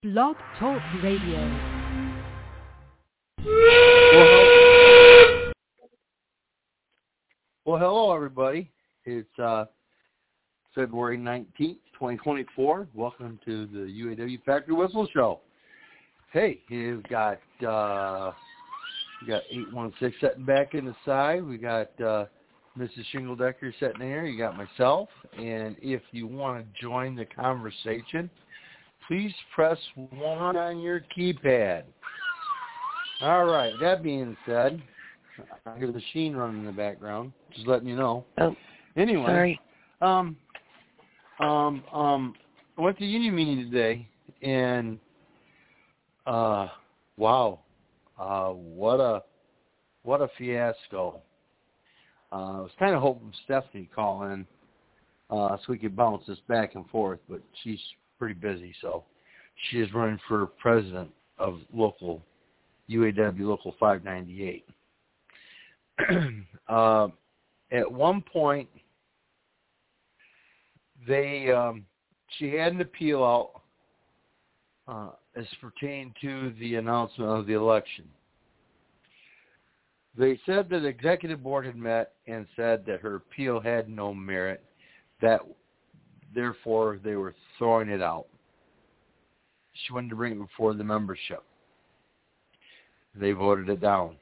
Blog Talk Radio. Well, hello, everybody. It's February 19th, 2024. Welcome to the UAW Factory Whistle Show. Hey, you've got 816 sitting back in the side. We got Mrs. Shingledecker sitting there. You got myself. And if you want to join the conversation, please press 1 on your keypad. All right, that being said, I hear the machine running in the background. Just letting you know. Oh, anyway, sorry. I went to union meeting today, and wow, what a fiasco. I was kind of hoping Stephanie would call in so we could bounce this back and forth, but she's pretty busy, so she is running for president of local UAW Local 598. At one point, she had an appeal out as pertained to the announcement of the election. They said that the executive board had met and said that her appeal had no merit, that therefore they were throwing it out. She wanted to bring it before the membership. They voted it down.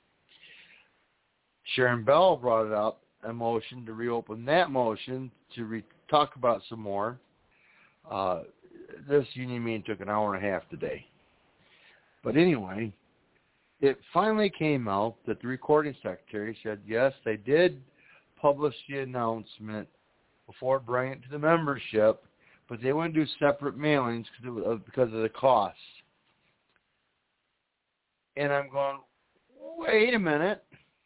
Sharon Bell brought it up, a motion to reopen that motion to talk about some more. This union meeting took an hour and a half today. But anyway, it finally came out that the recording secretary said, yes, they did publish the announcement before bringing it to the membership, but they want to do separate mailings because of the cost. And I'm going, wait a minute.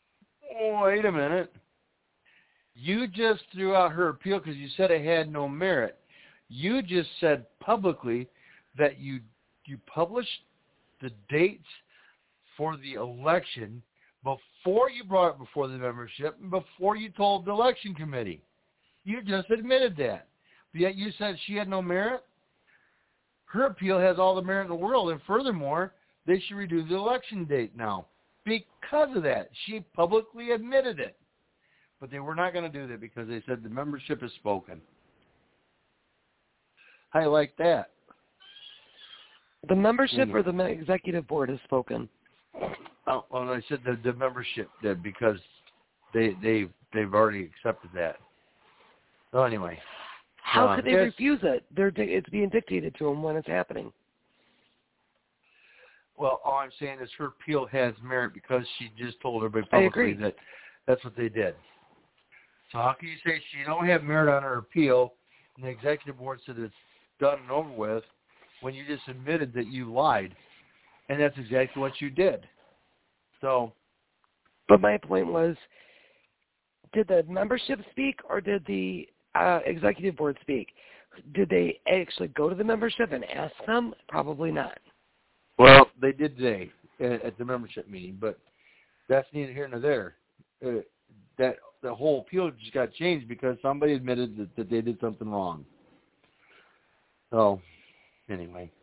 You just threw out her appeal because you said it had no merit. You just said publicly that you published the dates for the election before you brought it before the membership and before you told the election committee. You just admitted that. But yet you said she had no merit? Her appeal has all the merit in the world, and furthermore, they should redo the election date now. Because of that, she publicly admitted it. But they were not going to do that because they said the membership has spoken. How do you like that? The membership or the executive board has spoken? Oh, well, I said the membership did because they've already accepted that. So anyway. How could they refuse it? It's being dictated to them when it's happening. Well, all I'm saying is her appeal has merit because she just told everybody publicly that that's what they did. So how can you say she don't have merit on her appeal and the executive board said it's done and over with when you just admitted that you lied? And that's exactly what you did. So. But my point was, did the membership speak or did the executive board speak? Did they actually go to the membership and ask them? Probably not. Well, they did today at the membership meeting, but that's neither here nor there. That the whole appeal just got changed because somebody admitted that they did something wrong. So, anyway.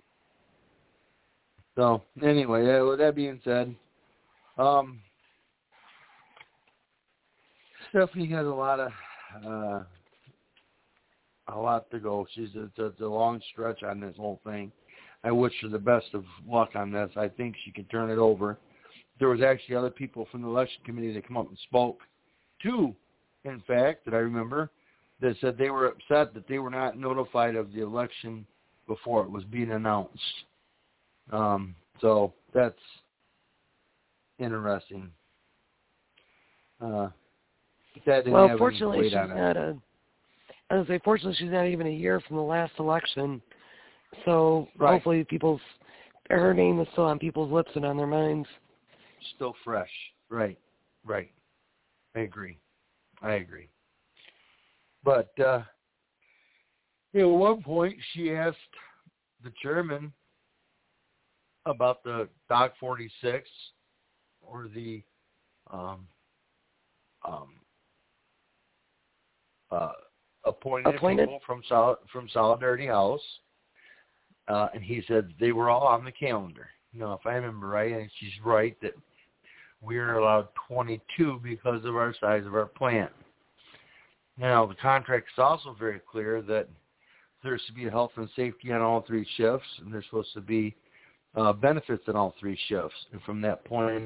With that being said, Stephanie has a lot to go. It's a long stretch on this whole thing. I wish her the best of luck on this. I think she can turn it over. There was actually other people from the election committee that come up and spoke. Two, in fact, that I remember, that said they were upset that they were not notified of the election before it was being announced. So that's interesting. Fortunately, she's not fortunately, she's not even a year from the last election. So hopefully her name is still on people's lips and on their minds. Still fresh. Right. I agree. But, at one point she asked the chairman about the Doc 46 or the appointed people from Solidarity House. And he said they were all on the calendar. If I remember right, and she's right, that we're allowed 22 because of our size of our plant. Now, the contract is also very clear that there's to be health and safety on all 3 shifts, and there's supposed to be benefits on all 3 shifts. And from that point,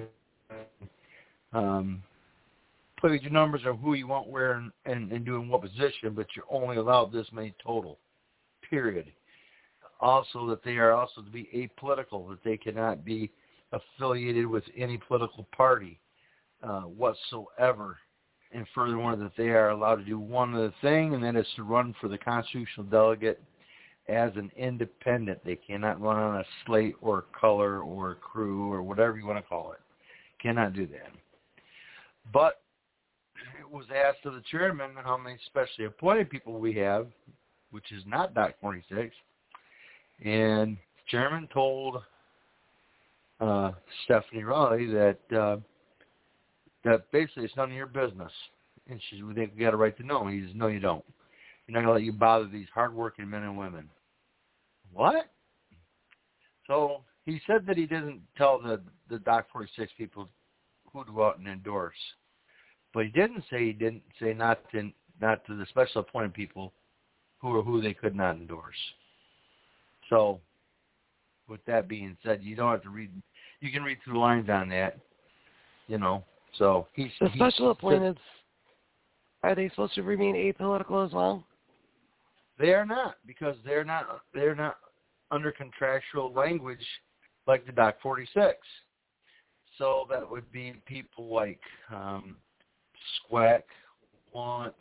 play with your numbers of who you want where and doing what position, but you're only allowed this many total, period. Also, that they are also to be apolitical, that they cannot be affiliated with any political party whatsoever. And furthermore, that they are allowed to do one other thing, and that is to run for the constitutional delegate as an independent. They cannot run on a slate or color or crew or whatever you want to call it. Cannot do that. But it was asked of the chairman how many specially appointed people we have, which is not Doc 46. And the chairman told Stephanie Raleigh that basically it's none of your business. And she said, we think we got a right to know. He says, no, you don't. You're not going to let you bother these hardworking men and women. What? So he said that he didn't tell the Doc 46 people who to go out and endorse. But he didn't say not to the special appointed people who they could not endorse. So with that being said, you don't have to read. You can read through the lines on that, So the special appointeds, are they supposed to remain apolitical as well? They are not, because they're not under contractual language like the Doc 46. So that would be people like SWAC, Launch,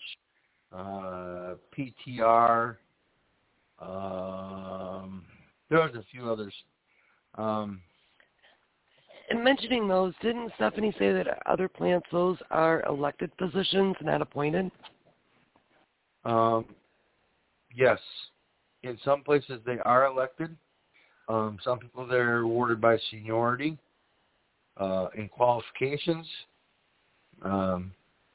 PTR. There's a few others. And mentioning those, didn't Stephanie say that other plants, those are elected positions, not appointed? Yes. In some places they are elected. Some people they're awarded by seniority and qualifications. I'm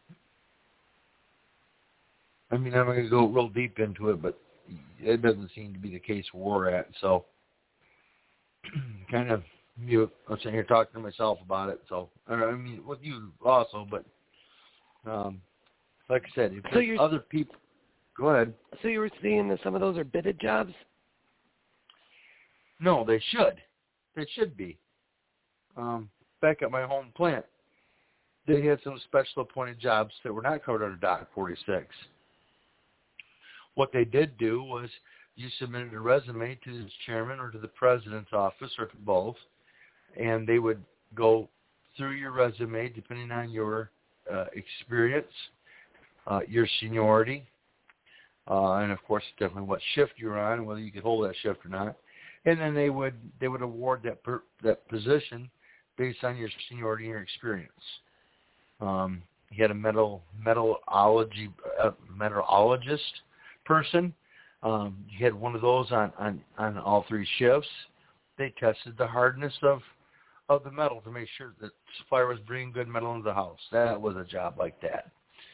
not going to go real deep into it, but it doesn't seem to be the case where we're at. So, kind of, I'm sitting here talking to myself about it. So, with you also, but like I said, if there's other people, go ahead. So you were saying that some of those are bidded jobs? No, they should. They should be. Back at my home plant, they had some special appointed jobs that were not covered under Doc 46. What they did do was you submitted a resume to the chairman or to the president's office or to both, and they would go through your resume depending on your experience, your seniority, and of course definitely what shift you're on and whether you could hold that shift or not. And then they would award that position based on your seniority and your experience. You had a metallurgist person. You had one of those on all 3 shifts. They tested the hardness of the metal to make sure that the supplier was bringing good metal into the house. That was a job like that.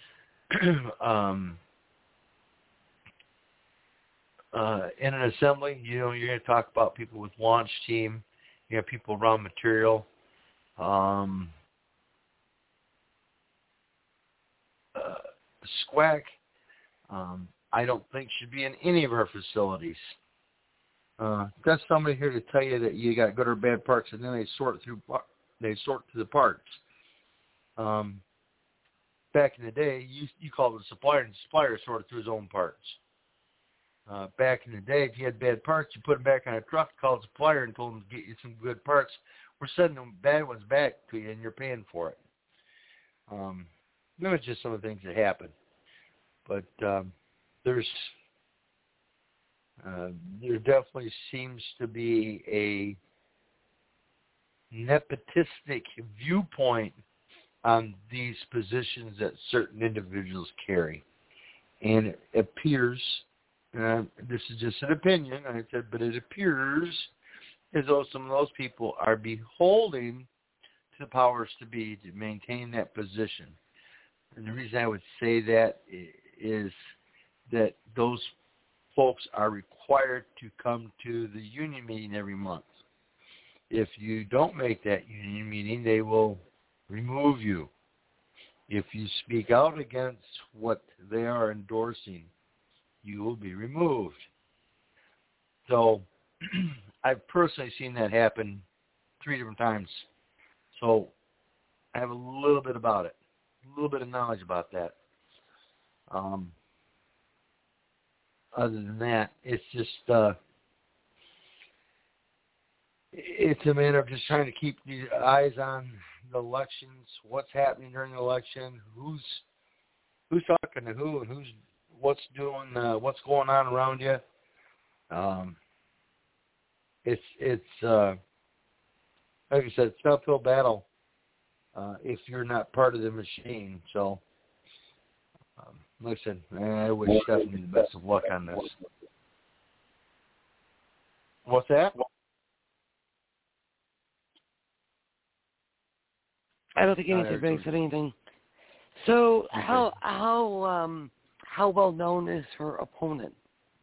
In an assembly, you're going to talk about people with launch team. You have people around material. SWAC, I don't think should be in any of our facilities. Got somebody here to tell you that you got good or bad parts, and then they sort through the parts. Back in the day, you called the supplier, and the supplier sorted through his own parts. Back in the day, if you had bad parts, you put them back on a truck, called the supplier, and told them to get you some good parts. We're sending them bad ones back to you, and you're paying for it. It's just some of the things that happen. But there definitely seems to be a nepotistic viewpoint on these positions that certain individuals carry. And it appears, this is just an opinion, I said, but it appears as though some of those people are beholden to the powers to be to maintain that position. And the reason I would say that is that those folks are required to come to the union meeting every month. If you don't make that union meeting, they will remove you. If you speak out against what they are endorsing, you will be removed. So I've personally seen that happen 3 different times. So I have a little bit about it, a little bit of knowledge about that. Other than that, it's just it's a matter of just trying to keep the eyes on the elections, what's happening during the election, who's talking to who, and what's going on around you. It's like I said, it's an uphill battle if you're not part of the machine. So, like I said, I wish Stephanie the best of luck on this. What's that? I don't think anybody said anything. So, okay. How well known is her opponent?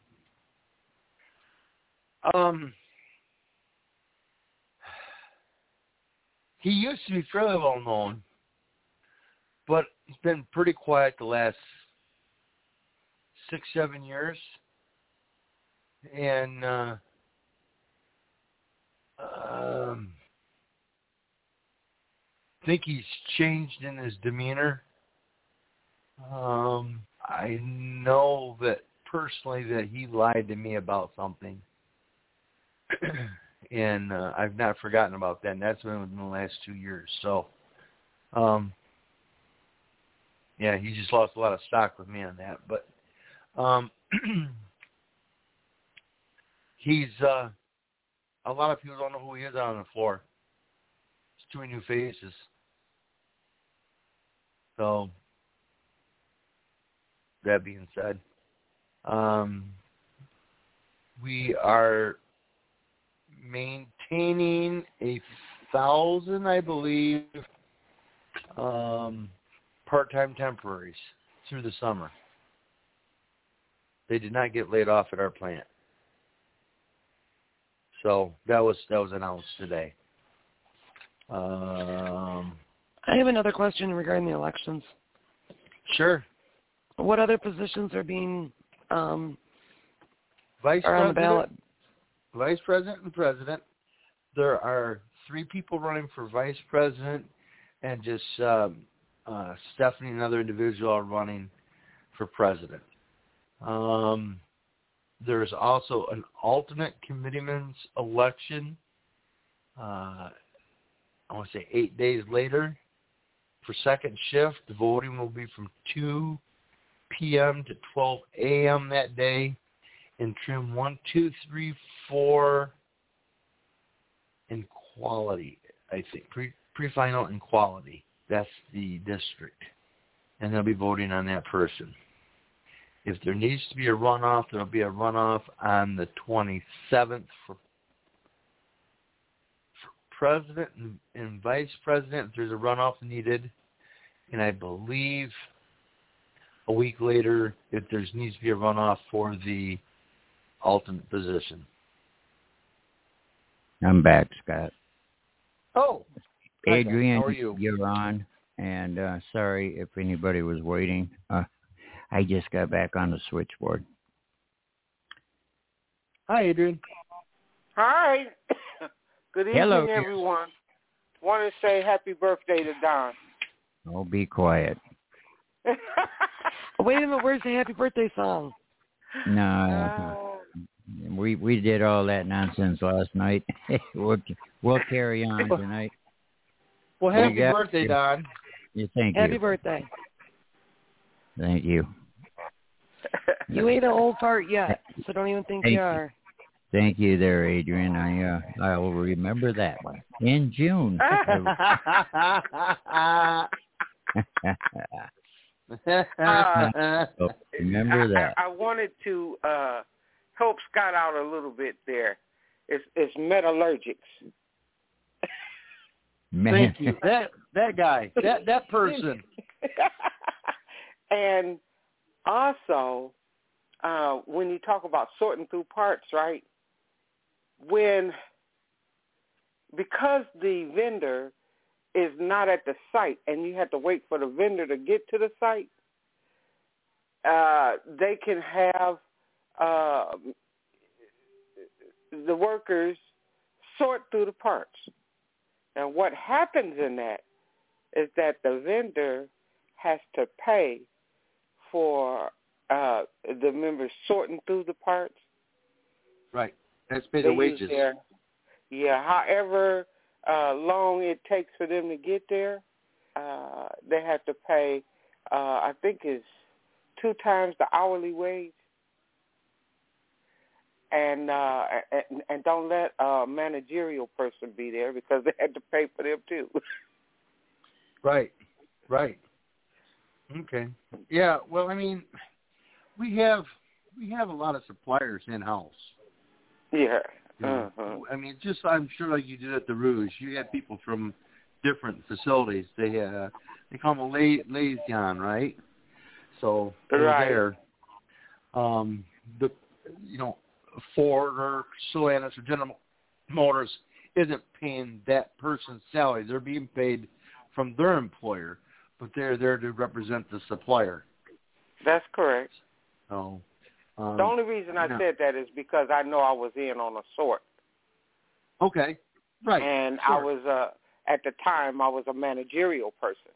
He used to be fairly well known, but he's been pretty quiet the last 6-7 years, and I think he's changed in his demeanor. I know that personally that he lied to me about something, and I've not forgotten about that, and that's been within the last 2 years. So, yeah, he just lost a lot of stock with me on that, but he's a lot of people don't know who he is out on the floor. It's too many new faces. So, that being said, we are maintaining 1,000, I believe, part-time temporaries through the summer. They did not get laid off at our plant. So that was announced today. I have another question regarding the elections. Sure. What other positions are being Vice are on the ballot? Vice President and President. There are 3 people running for Vice President, and just Stephanie, another individual, are running for President. There's also an alternate committeeman's election, I want to say 8 days later, for second shift. The voting will be from 2 p.m. to 12 a.m. that day in trim 1, 2, 3, 4 in quality, I think. Pre-final and quality. That's the district. And they'll be voting on that person. If there needs to be a runoff, there will be a runoff on the 27th for President and Vice President. There's a runoff needed. And I believe a week later, if there needs to be a runoff for the alternate position. I'm back, Scott. Oh. Adrian, how are you? You're on. And sorry if anybody was waiting. I just got back on the switchboard. Hi, Adrian. Hi. Good evening, Hello, everyone. Want to say happy birthday to Don. Oh, be quiet. Wait a minute, where's the happy birthday song? No, we did all that nonsense last night. we'll carry on tonight. Well, happy birthday, Don. Thank you. Happy birthday. Thank you. You ain't an old fart yet, so don't even think you are. Thank you there, Adrian. I will remember that one. In June. Remember that. I wanted to help Scott out a little bit there. It's metallurgics. Thank you. That guy. That person. And also, when you talk about sorting through parts, right? Because the vendor is not at the site and you have to wait for the vendor to get to the site, they can have the workers sort through the parts. And what happens in that is that the vendor has to pay for the members sorting through the parts. Right. That's pay the wages. However long it takes for them to get there, they have to pay, I think it's 2 times the hourly wage. And don't let a managerial person be there because they had to pay for them too. Right. Okay. Yeah. Well, I mean, we have a lot of suppliers in house. Yeah. I mean, just I'm sure like you did at the Rouge, you had people from different facilities. They call them a liaison, right? So they're there. Ford or Stellantis or General Motors isn't paying that person's salary. They're being paid from their employer, but they're there to represent the supplier. That's correct. So, the only reason I said that is because I know I was in on a sort. Okay, right. And sure. I was, at the time, I was a managerial person.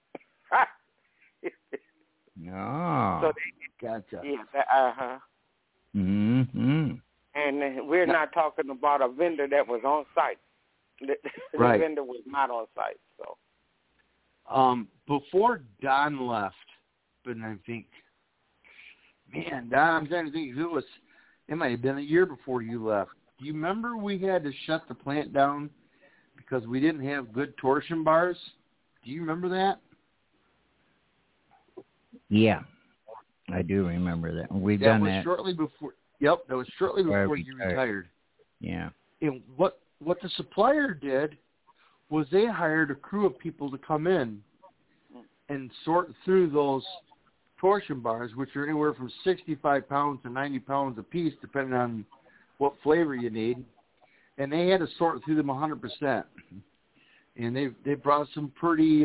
No. So gotcha. Yeah, Mm-hmm. And we're not talking about a vendor that was on site. The vendor was not on site. So, before Don left, but I think, man, Don, I'm trying to think it might have been a year before you left. Do you remember we had to shut the plant down because we didn't have good torsion bars? Do you remember that? Yeah. I do remember that. We've done that. That was shortly before. Yep, that was shortly before you retired. Yeah. And what the supplier did was they hired a crew of people to come in and sort through those torsion bars, which are anywhere from 65 pounds to 90 pounds a piece, depending on what flavor you need. And they had to sort through them 100%. And they brought some pretty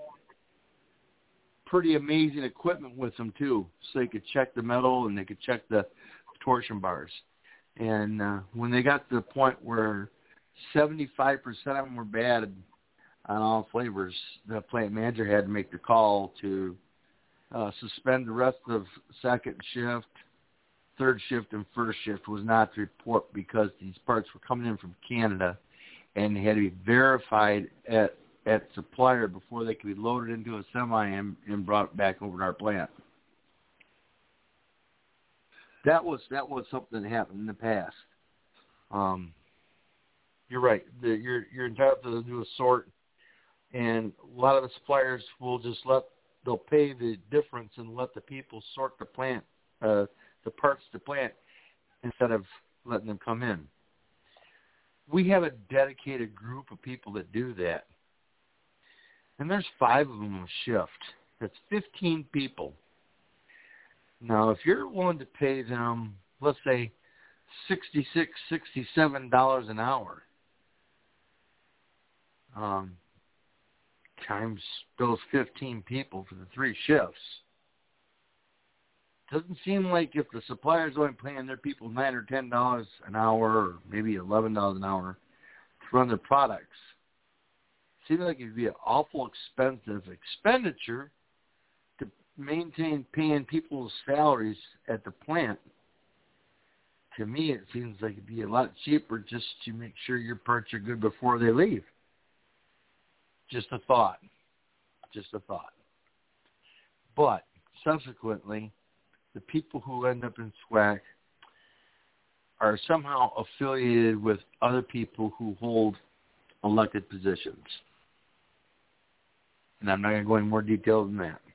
amazing equipment with them too, so they could check the metal and they could check the torsion bars. And when they got to the point where 75% of them were bad on all flavors, the plant manager had to make the call to suspend the rest of second shift, third shift, and first shift was not to report because these parts were coming in from Canada and they had to be verified at supplier before they could be loaded into a semi and brought back over to our plant. That was something that happened in the past. You're right. You're entitled to do a sort, and a lot of the suppliers will they'll pay the difference and let the people sort the plant, the parts to plant, instead of letting them come in. We have a dedicated group of people that do that. And there's 5 of them a shift. That's 15 people. Now, if you're willing to pay them, let's say, $66, $67 an hour, times those 15 people for the 3 shifts, doesn't seem like if the supplier's only paying their people $9 or $10 an hour, or maybe $11 an hour to run their products, seems like it'd be an awful expensive expenditure to maintain paying people's salaries at the plant. To me, it seems like it'd be a lot cheaper just to make sure your parts are good before they leave. Just a thought. But subsequently, the people who end up in SWAC are somehow affiliated with other people who hold elected positions. And I'm not going to go into more detail than that.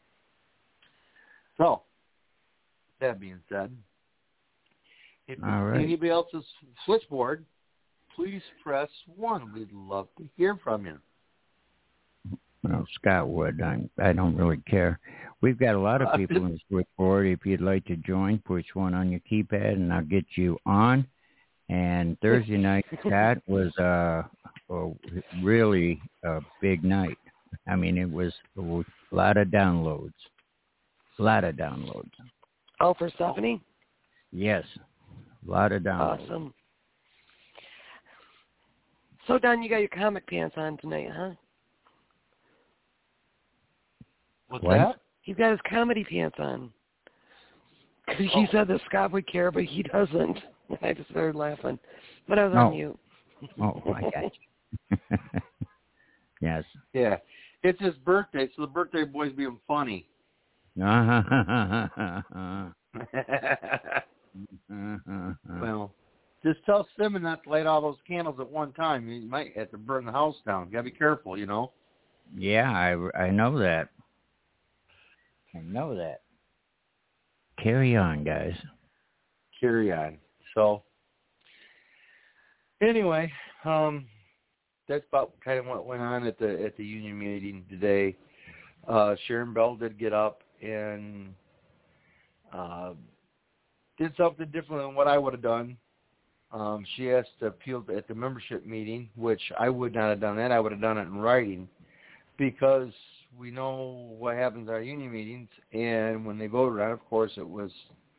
So, that being said, if anybody else's switchboard, please press 1. We'd love to hear from you. Well, Scott would. I don't really care. We've got a lot of people in the switchboard. If you'd like to join, push one on your keypad, and I'll get you on. And Thursday night, Scott, was a really big night. I mean, it was a lot of downloads. Oh, for Stephanie? Yes, a lot of downloads. Awesome. So, Don, you got your comic pants on tonight, huh? What's that? He's got his comedy pants on. He said that Scott would care, but he doesn't. I just started laughing. But I was on mute. Oh, I got you. Yes. Yeah. It's his birthday, so the birthday boy's being funny. Well, just tell Simon not to light all those candles at one time. You might have to burn the house down. You got to be careful, you know. Yeah, I know that. Carry on, guys. Carry on. So, anyway, that's about kind of what went on at the union meeting today. Sharon Bell did get up and did something different than what I would have done. She asked to appeal at the membership meeting, which I would not have done that. I would have done it in writing because we know what happens at our union meetings, and when they voted on it, of course, it was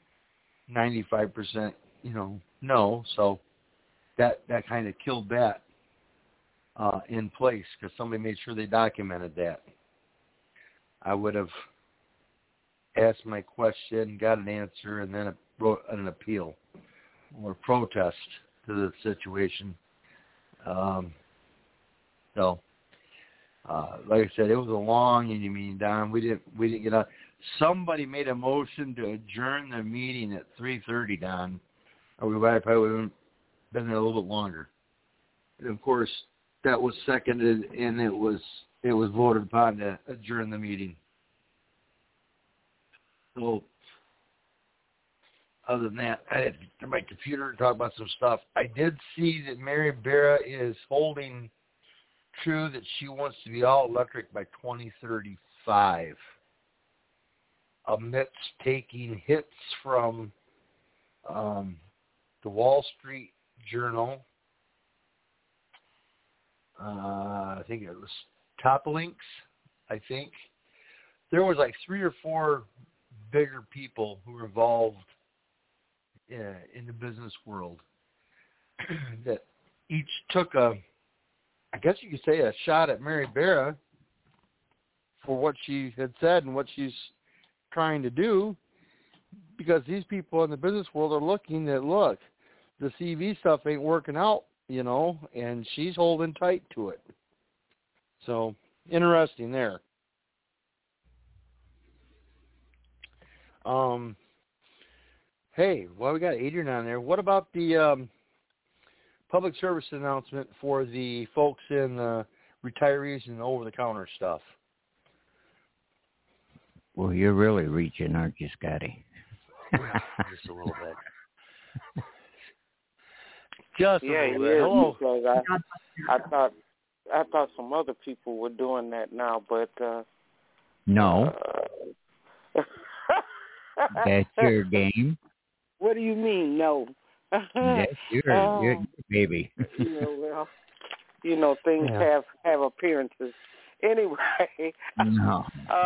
95%, no. So that kind of killed that in place because somebody made sure they documented that. I would have asked my question, got an answer, and then wrote an appeal or protest to the situation. Like I said, it was a long union meeting, Don. We didn't get out. Somebody made a motion to adjourn the meeting at 3:30, Don. Or we probably would have been there a little bit longer. And of course, that was seconded, and it was voted upon to adjourn the meeting. So, other than that, I had to turn my computer and talk about some stuff. I did see that Mary Barra is holding true that she wants to be all electric by 2035, amidst taking hits from the Wall Street Journal. I think it was Top Links. I think there was like 3 or 4 bigger people who were involved in the business world that each took I guess you could say a shot at Mary Barra for what she had said and what she's trying to do, because these people in the business world are looking at, look, the CV stuff ain't working out, and she's holding tight to it. So, interesting there. Hey, well, we got Adrian on there. What about the public service announcement for the folks in retirees and over-the-counter stuff? Well, you're really reaching, aren't you, Scotty? Well, just a little bit. Just a little bit. Hello. I thought some other people were doing that now, but no. That's your game. What do you mean, no? That's your baby. Things have appearances. Anyway, no.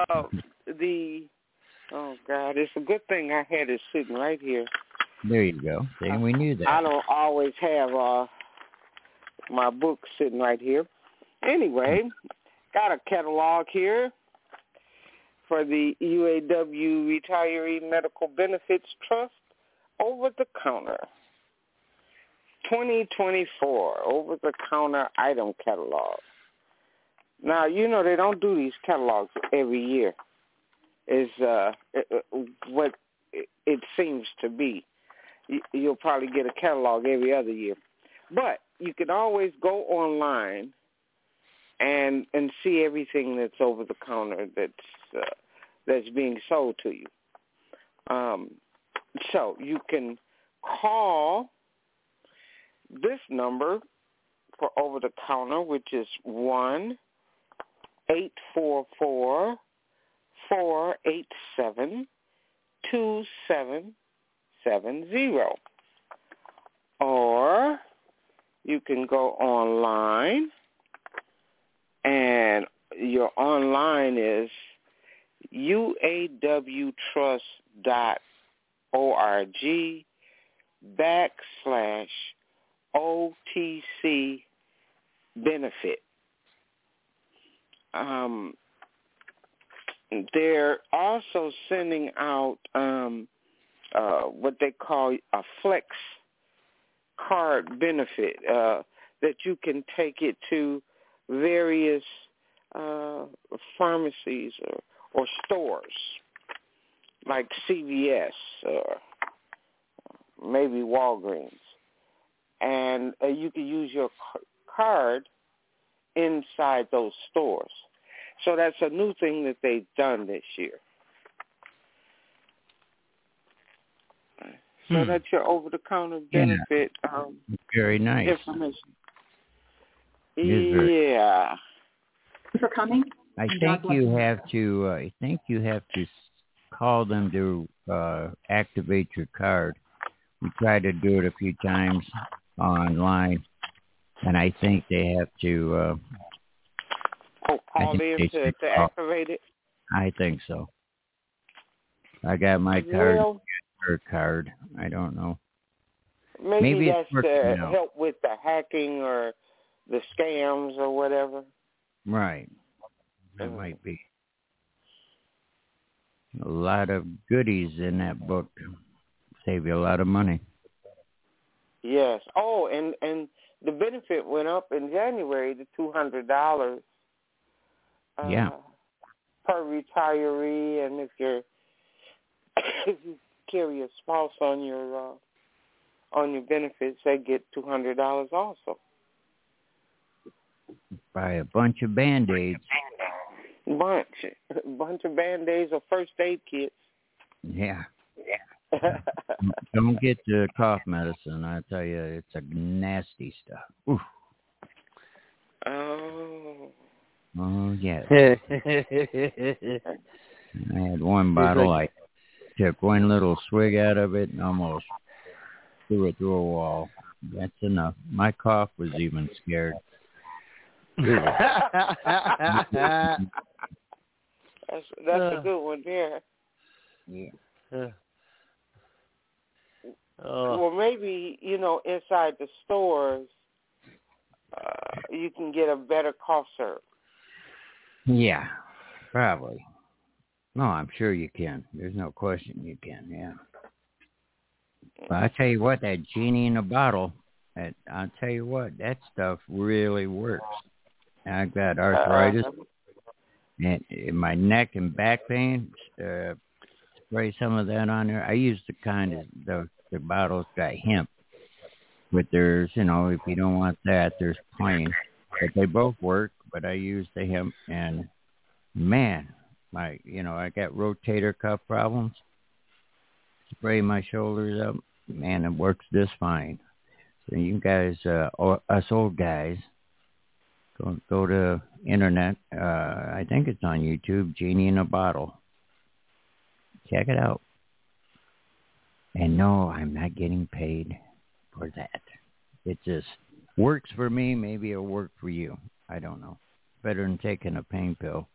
Oh God, it's a good thing I had it sitting right here. There you go. See, we knew that. I don't always have my book sitting right here. Anyway, got a catalog here for the UAW Retiree Medical Benefits Trust over-the-counter 2024 over-the-counter item catalog. Now, they don't do these catalogs every year, is what it seems to be. You'll probably get a catalog every other year. But you can always go online and see everything that's over-the-counter that's being sold to you. So you can call this number for over-the-counter, which is 844-487-2770. Or you can go online, and your online is uawtrust.org/OTC benefit. They're also sending out what they call a flex card benefit, that you can take it to various pharmacies or stores like CVS or maybe Walgreens, and you can use your card inside those stores. So that's a new thing that they've done this year. So that's your over-the-counter benefit. Very nice. Information. Yeah. For coming. I think you have to call them to activate your card. We tried to do it a few times online, and I think they have to. Call them to activate it. I think so. I got my card. Her card. I don't know. Maybe that's to help with the hacking or the scams or whatever. Right. That might be. A lot of goodies in that book. Save you a lot of money. Yes. Oh, and the benefit went up in January to $200. Yeah. Per retiree, and if you carry a spouse on your benefits, they get $200 also. Buy a bunch of Band-Aids. Bunch of Band-Aids or first aid kits. Yeah. Don't get the cough medicine. I tell you, it's a nasty stuff. Oof. Oh, yes. I had one bottle. I took one little swig out of it and almost threw it through a wall. That's enough. My cough was even scared. That's a good one there. Yeah. Well, maybe, inside the stores, you can get a better cough syrup. Yeah, probably. No, I'm sure you can. There's no question you can, yeah. But I tell you what, that genie in a bottle, I'll tell you what, that stuff really works. I've got arthritis and in my neck and back pain. Spray some of that on there. I use the kind of the bottles got hemp, but there's if you don't want that, there's plain. But they both work. But I use the hemp, and man, I got rotator cuff problems. Spray my shoulders up, man, it works just fine. So you guys, us old guys, go to internet. I think it's on YouTube. Genie in a Bottle. Check it out. And no, I'm not getting paid for that. It just works for me. Maybe it'll work for you. I don't know. Better than taking a pain pill.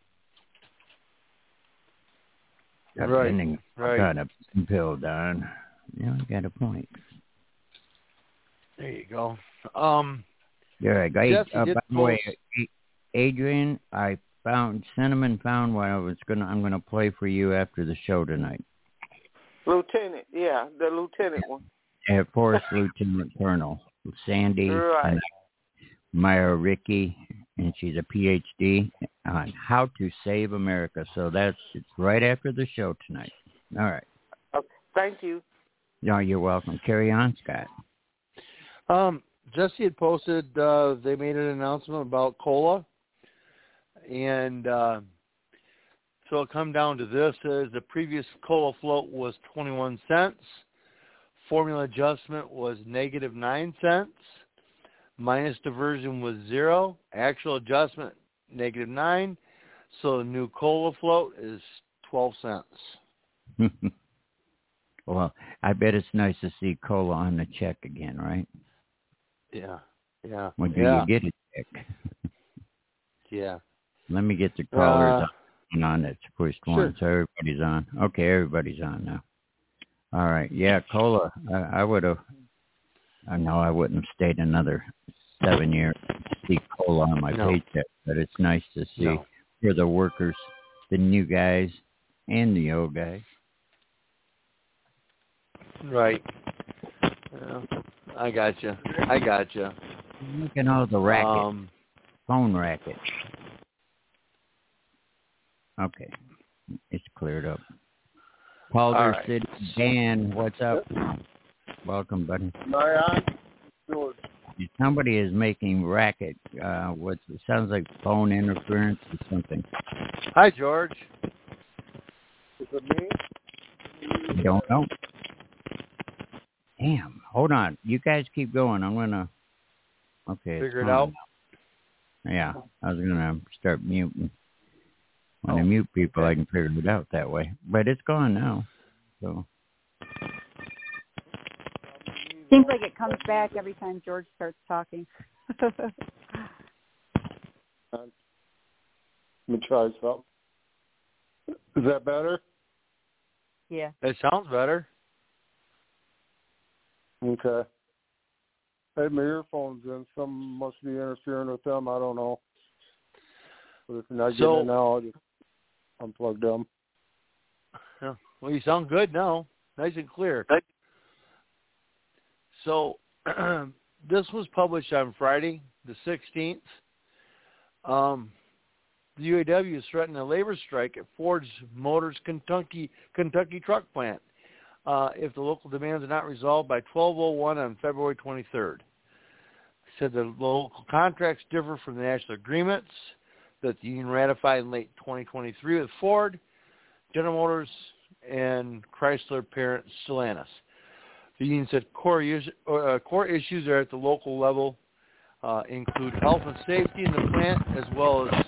Right. Got a pain pill, Don. I got a point. There you go. Yeah, by the way, Adrian, Cinnamon found what I'm gonna play for you after the show tonight. Lieutenant, the lieutenant one. Air Force Lieutenant Colonel Sandy and Myra Ricky, and she's a PhD on how to save America. So it's right after the show tonight. All right. Okay, thank you. No, you're welcome. Carry on, Scott. Jesse had posted, they made an announcement about cola, and so it'll come down to this, is the previous cola float was 21 cents, formula adjustment was -9 cents, minus diversion was 0, actual adjustment -9, So the new cola float is 12 cents. Well, I bet it's nice to see cola on the check again, right? Yeah. When do you get a check? Yeah. Let me get the callers on. It's pushed one, Sure. so everybody's on. Okay, everybody's on now. All right. Yeah, cola. I would have. I know I wouldn't have stayed another 7 years to see cola on my paycheck, but it's nice to see for the workers, the new guys, and the old guys. Right. Yeah, I gotcha. Look at all the racket, phone racket. Okay, it's cleared up. Calder City, Dan, what's up? Welcome, buddy. Somebody is making racket. It sounds like phone interference or something. Hi, George. Is it me? I don't know. Damn. Hold on. You guys keep going. I'm going to... Okay. Figure it out? Now. Yeah. I was going to start muting. When I mute people, I can figure it out that way. But it's gone now. So... Seems like it comes back every time George starts talking. Let me try something. Is that better? Yeah. It sounds better. Okay. I had my earphones in. Some must be interfering with them. I don't know. But if you're not getting it now, I'll just unplug them. Yeah. Well, you sound good now. Nice and clear. So this was published on Friday, the 16th. The UAW is threatening a labor strike at Ford Motors Kentucky truck plant if the local demands are not resolved by 12:01 on February 23rd. Said the local contracts differ from the national agreements that the union ratified in late 2023 with Ford, General Motors, and Chrysler parent Stellantis. The union said core issues are at the local level include health and safety in the plant, as well as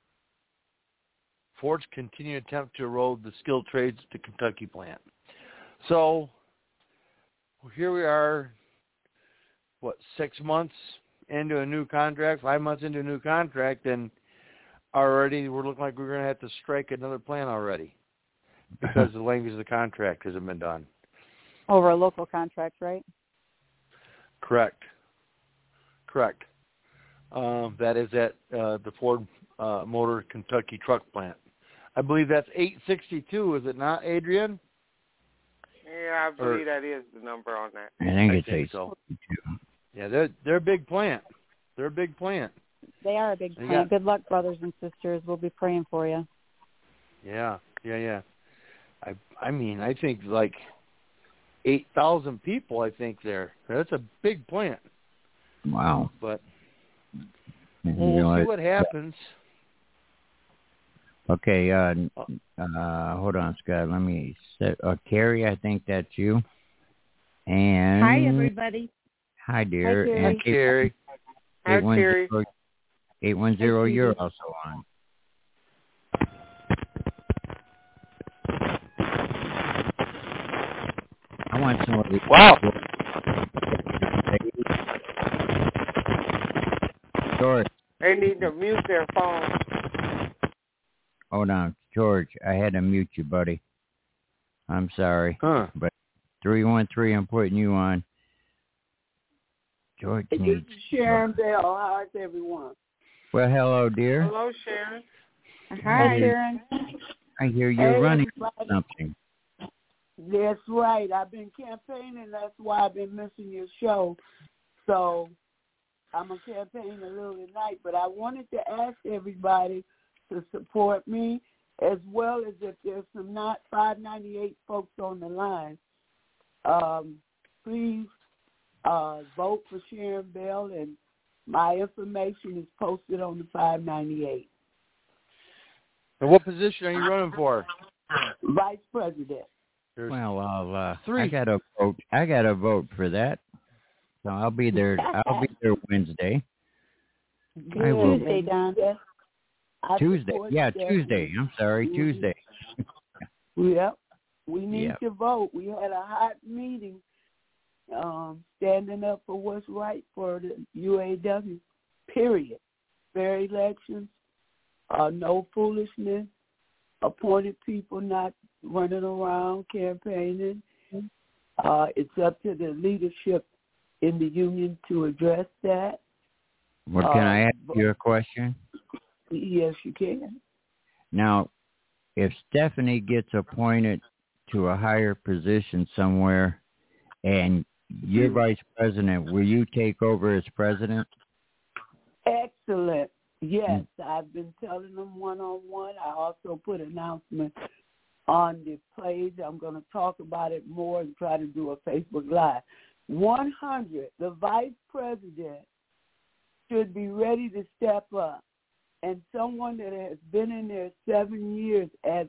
Ford's continued attempt to erode the skilled trades at the Kentucky plant. So here we are, 6 months into a new contract, 5 months into a new contract, and already we're looking like we're going to have to strike another plant already because the language of the contract hasn't been done. Over a local contract, right? Correct. That is at the Ford Motor Kentucky truck plant. I believe that's 862, is it not, Adrian? Yeah, I believe that is the number on that. I think it's 862. So. Yeah, they're a big plant. They're a big plant. They are a big plant. Good luck, brothers and sisters. We'll be praying for you. Yeah. I mean, I think like 8,000 people, I think there. That's a big plant. Wow. But we'll see what happens. Okay, hold on, Scott. Let me set... Carrie, I think that's you. And... Hi, everybody. Hi, dear. Hi, Carrie. Hi, Carrie. 810, you're also on. I want somebody... Wow. George. They need to mute their phone. Hold on. George, I had to mute you, buddy. I'm sorry. But 313, I'm putting you on. George needs... This is Sharon Bell. How's everyone? Well, hello, dear. Hello, Sharon. Hi, Sharon. I hear you're running something. That's right. I've been campaigning. That's why I've been missing your show. So I'm going to campaign a little tonight. But I wanted to ask everybody to support me, as well as if there's some not 598 folks on the line. Please vote for Sharon Bell, and my information is posted on the 598. And what position are you running for? Vice President. Well, I got to vote. I got to vote for that. So I'll be there. I'll be there Wednesday. Tuesday, Don. Tuesday. Yeah, Tuesday. I'm sorry, Tuesday. Yep. We need to vote. We had a hot meeting standing up for what's right for the UAW, period. Fair elections, no foolishness, appointed people not running around campaigning. It's up to the leadership in the union to address that. Well, can I ask you a question? Yes, you can. Now, if Stephanie gets appointed to a higher position somewhere and you're vice president, will you take over as president? Excellent. Yes, I've been telling them one-on-one. I also put an announcement on the page. I'm going to talk about it more and try to do a Facebook Live. 100, the vice president should be ready to step up. And someone that has been in there 7 years, as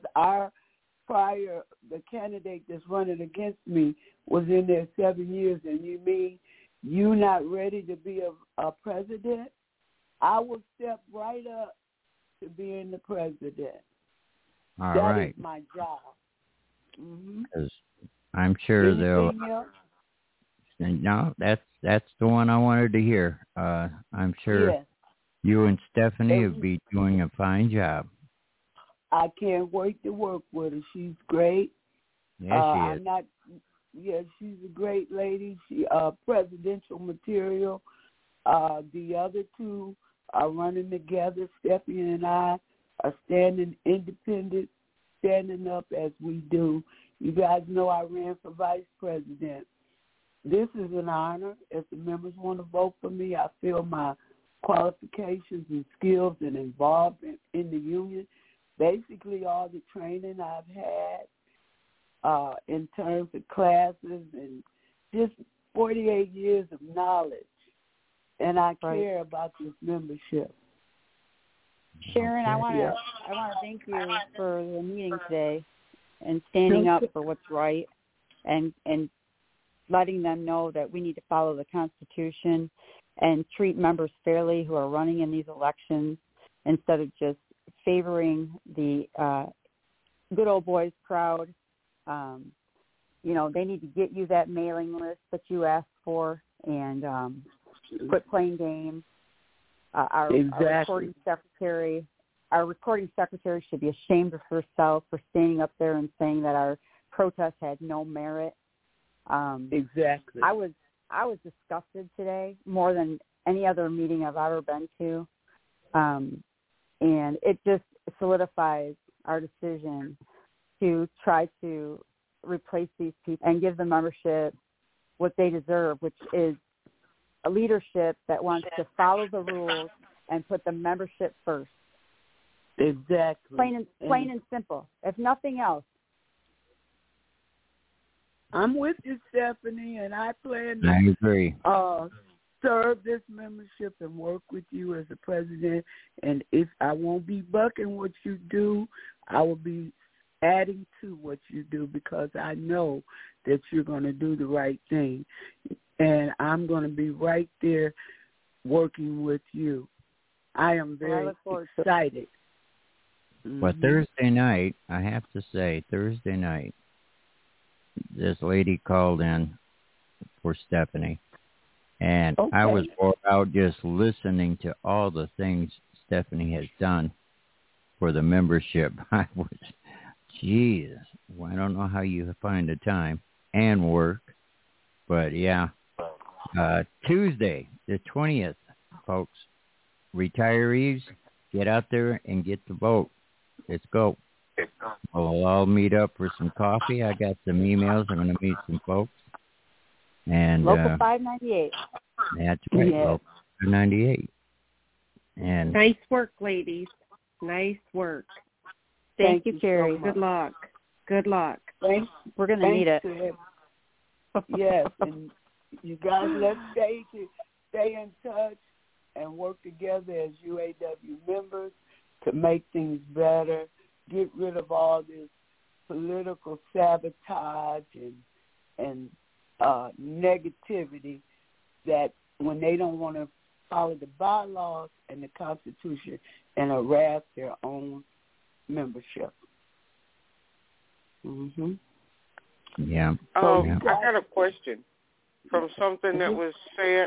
the candidate that's running against me was in there 7 years, and you mean you not ready to be a president? I will step right up to being the president. All that right. is my job. Because I'm sure they'll. Else? No, that's the one I wanted to hear. I'm sure you and Stephanie will be doing a fine job. I can't wait to work with her. She's great. Yes, she is. She's a great lady. She presidential material. The other two are running together. Stephanie and I are standing independent, standing up as we do. You guys know I ran for vice president. This is an honor. If the members want to vote for me, I feel my qualifications and skills and involvement in the union, basically all the training I've had in terms of classes and just 48 years of knowledge. And I care about this membership. Sharon, I want to thank you for the meeting today and standing up for what's right and letting them know that we need to follow the Constitution and treat members fairly who are running in these elections instead of just favoring the good old boys crowd. They need to get you that mailing list that you asked for and quit playing games. Our recording secretary should be ashamed of herself for standing up there and saying that our protest had no merit. Exactly. I was disgusted today more than any other meeting I've ever been to, and it just solidifies our decision to try to replace these people and give the membership what they deserve, which is a leadership that wants to follow the rules and put the membership first. Exactly. Plain and simple. If nothing else. I'm with you, Stephanie, and I plan I agree. Serve this membership and work with you as the president. And if I won't be bucking what you do, I will be adding to what you do because I know that you're going to do the right thing. And I'm going to be right there working with you. I am very excited. But Thursday night, I have to say, this lady called in for Stephanie. And I was bored out just listening to all the things Stephanie has done for the membership. I don't know how you find the time and work. But, Tuesday, the 20th, folks, retirees, get out there and get the vote. Let's go. We'll all meet up for some coffee. I got some emails. I'm going to meet some folks. And Local 598. That's right, Local 598. And nice work, ladies. Nice work. Thank you, Carrie. Good luck. Good luck. We're going to need it. Yes, and you guys, let's stay in touch and work together as UAW members to make things better, get rid of all this political sabotage and negativity that when they don't want to follow the bylaws and the Constitution and harass their own membership. Mhm. Yeah. I got a question from something that was said.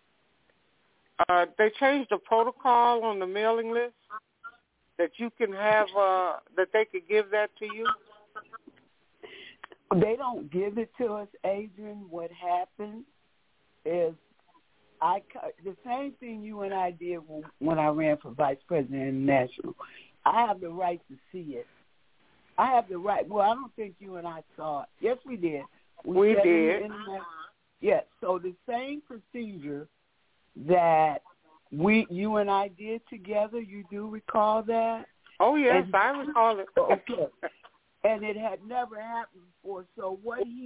They changed the protocol on the mailing list that you can have, that they could give that to you. They don't give it to us, Adrian. What happened is the same thing you and I did when I ran for vice president international. I have the right to see it. I have the right. Well, I don't think you and I saw it. Yes, we did. We did. Yes. So the same procedure that you and I did together, you do recall that? Oh, yes, I recall it. Okay. And it had never happened before. So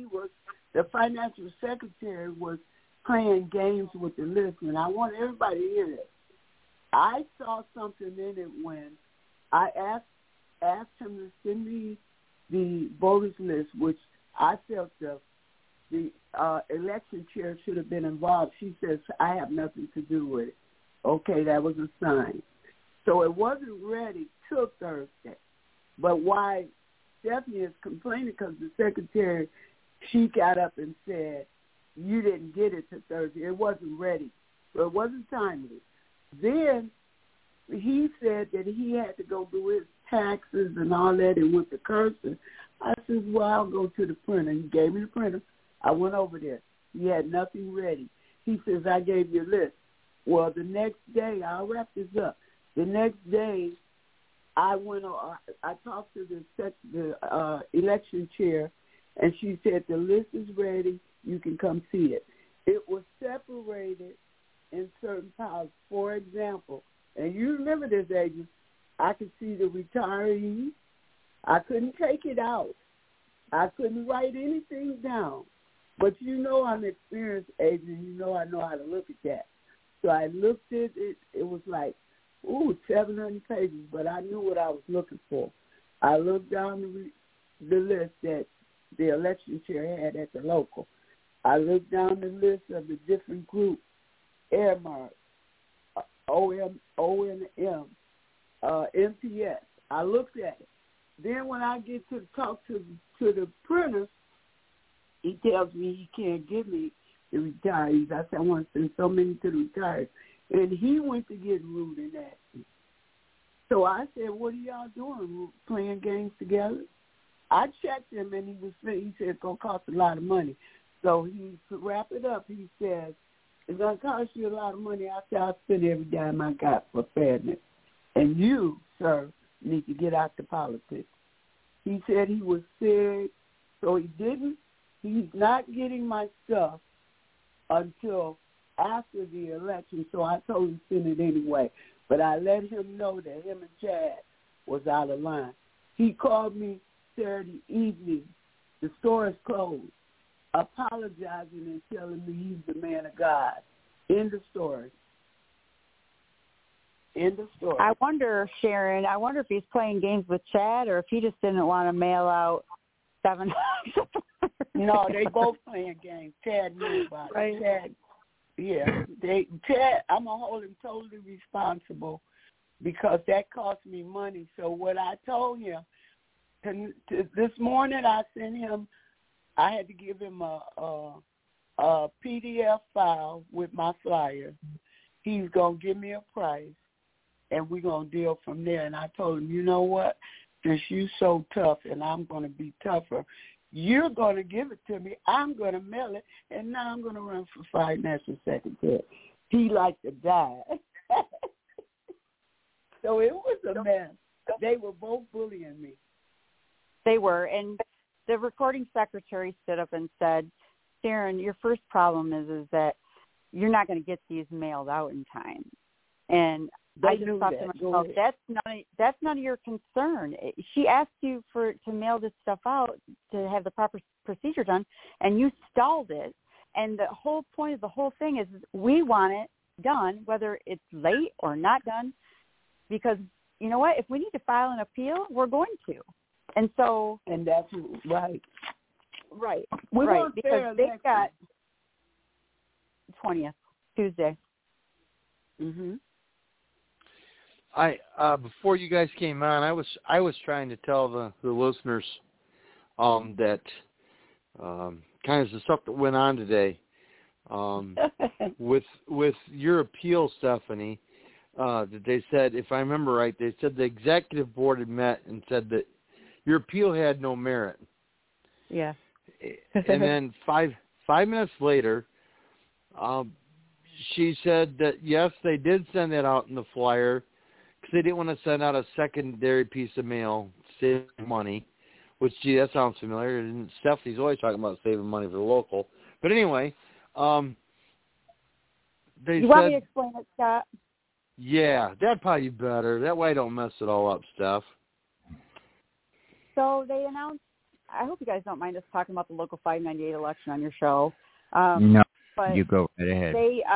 the financial secretary was playing games with the list, and I want everybody to hear this. I saw something in it when I asked him to send me the voters list, which I felt the election chair should have been involved. She says, I have nothing to do with it. Okay, that was a sign. So it wasn't ready till Thursday. But why Stephanie is complaining because the secretary, she got up and said, you didn't get it till Thursday. It wasn't ready. So it wasn't timely. Then he said that he had to go do his taxes and all that and went to Cursor. I said, well, I'll go to the printer. He gave me the printer. I went over there. He had nothing ready. He says, I gave you a list. Well, the next day, I'll wrap this up. The next day, I talked to the election chair, and she said, the list is ready. You can come see it. It was separated in certain piles. For example, and you remember this, Adrian, I could see the retirees. I couldn't take it out. I couldn't write anything down. But you know I'm experienced, Adrian. You know I know how to look at that. So I looked at it. It was like, 700 pages, but I knew what I was looking for. I looked down the list that the election chair had at the local. I looked down the list of the different groups, Airmark, OM, MPS. I looked at it. Then when I get to talk to the printer, he tells me he can't give me the retirees. I said, I want to send so many to the retirees. And he went to get rude and nasty. So I said, what are y'all doing, playing games together? I checked him, and he said it's going to cost a lot of money. So to wrap it up, he says, it's going to cost you a lot of money. I said, I'll spend every dime I got for fairness. And you, sir, need to get out to politics. He said he was sick, so he's not getting my stuff until after the election, so I told him to send it anyway. But I let him know that him and Chad was out of line. He called me Saturday evening. The store is closed, apologizing and telling me he's the man of God. End of story. End of story. I wonder, Sharon, if he's playing games with Chad or if he just didn't want to mail out 7. No, they both playing games. Chad knew about right. it. Chad, yeah. Chad, I'm going to hold him totally responsible because that cost me money. So what I told him, this morning I sent him, I had to give him a PDF file with my flyer. He's going to give me a price, and we're going to deal from there. And I told him, you know what, since you're so tough and I'm going to be tougher, you're going to give it to me. I'm going to mail it, and now I'm going to run for financial secretary. He liked to die. So it was a mess. They were both bullying me. They were, and the recording secretary stood up and said, Sharon, your first problem is that you're not going to get these mailed out in time. And I just thought to myself, that's none of your concern. She asked you to mail this stuff out to have the proper procedure done, and you stalled it. And the whole point of the whole thing is we want it done, whether it's late or not done, because you know what? If we need to file an appeal, we're going to. And so, and that's right. Right. We right. Because they've got 20th, Tuesday. Mhm. Before you guys came on, I was trying to tell the listeners that kind of the stuff that went on today with your appeal, Stephanie. That they said, if I remember right, they said the executive board had met and said that your appeal had no merit. Yeah. And then five minutes later, she said that yes, they did send that out in the flyer because they didn't want to send out a secondary piece of mail saving money. Which, gee, that sounds familiar. And Stephanie's always talking about saving money for the local. But anyway, they you said, want me to explain it, Scott? Yeah, that'd probably be better. That way I don't mess it all up, Steph. So they announced, I hope you guys don't mind us talking about the Local 598 election on your show. No, but you go right ahead.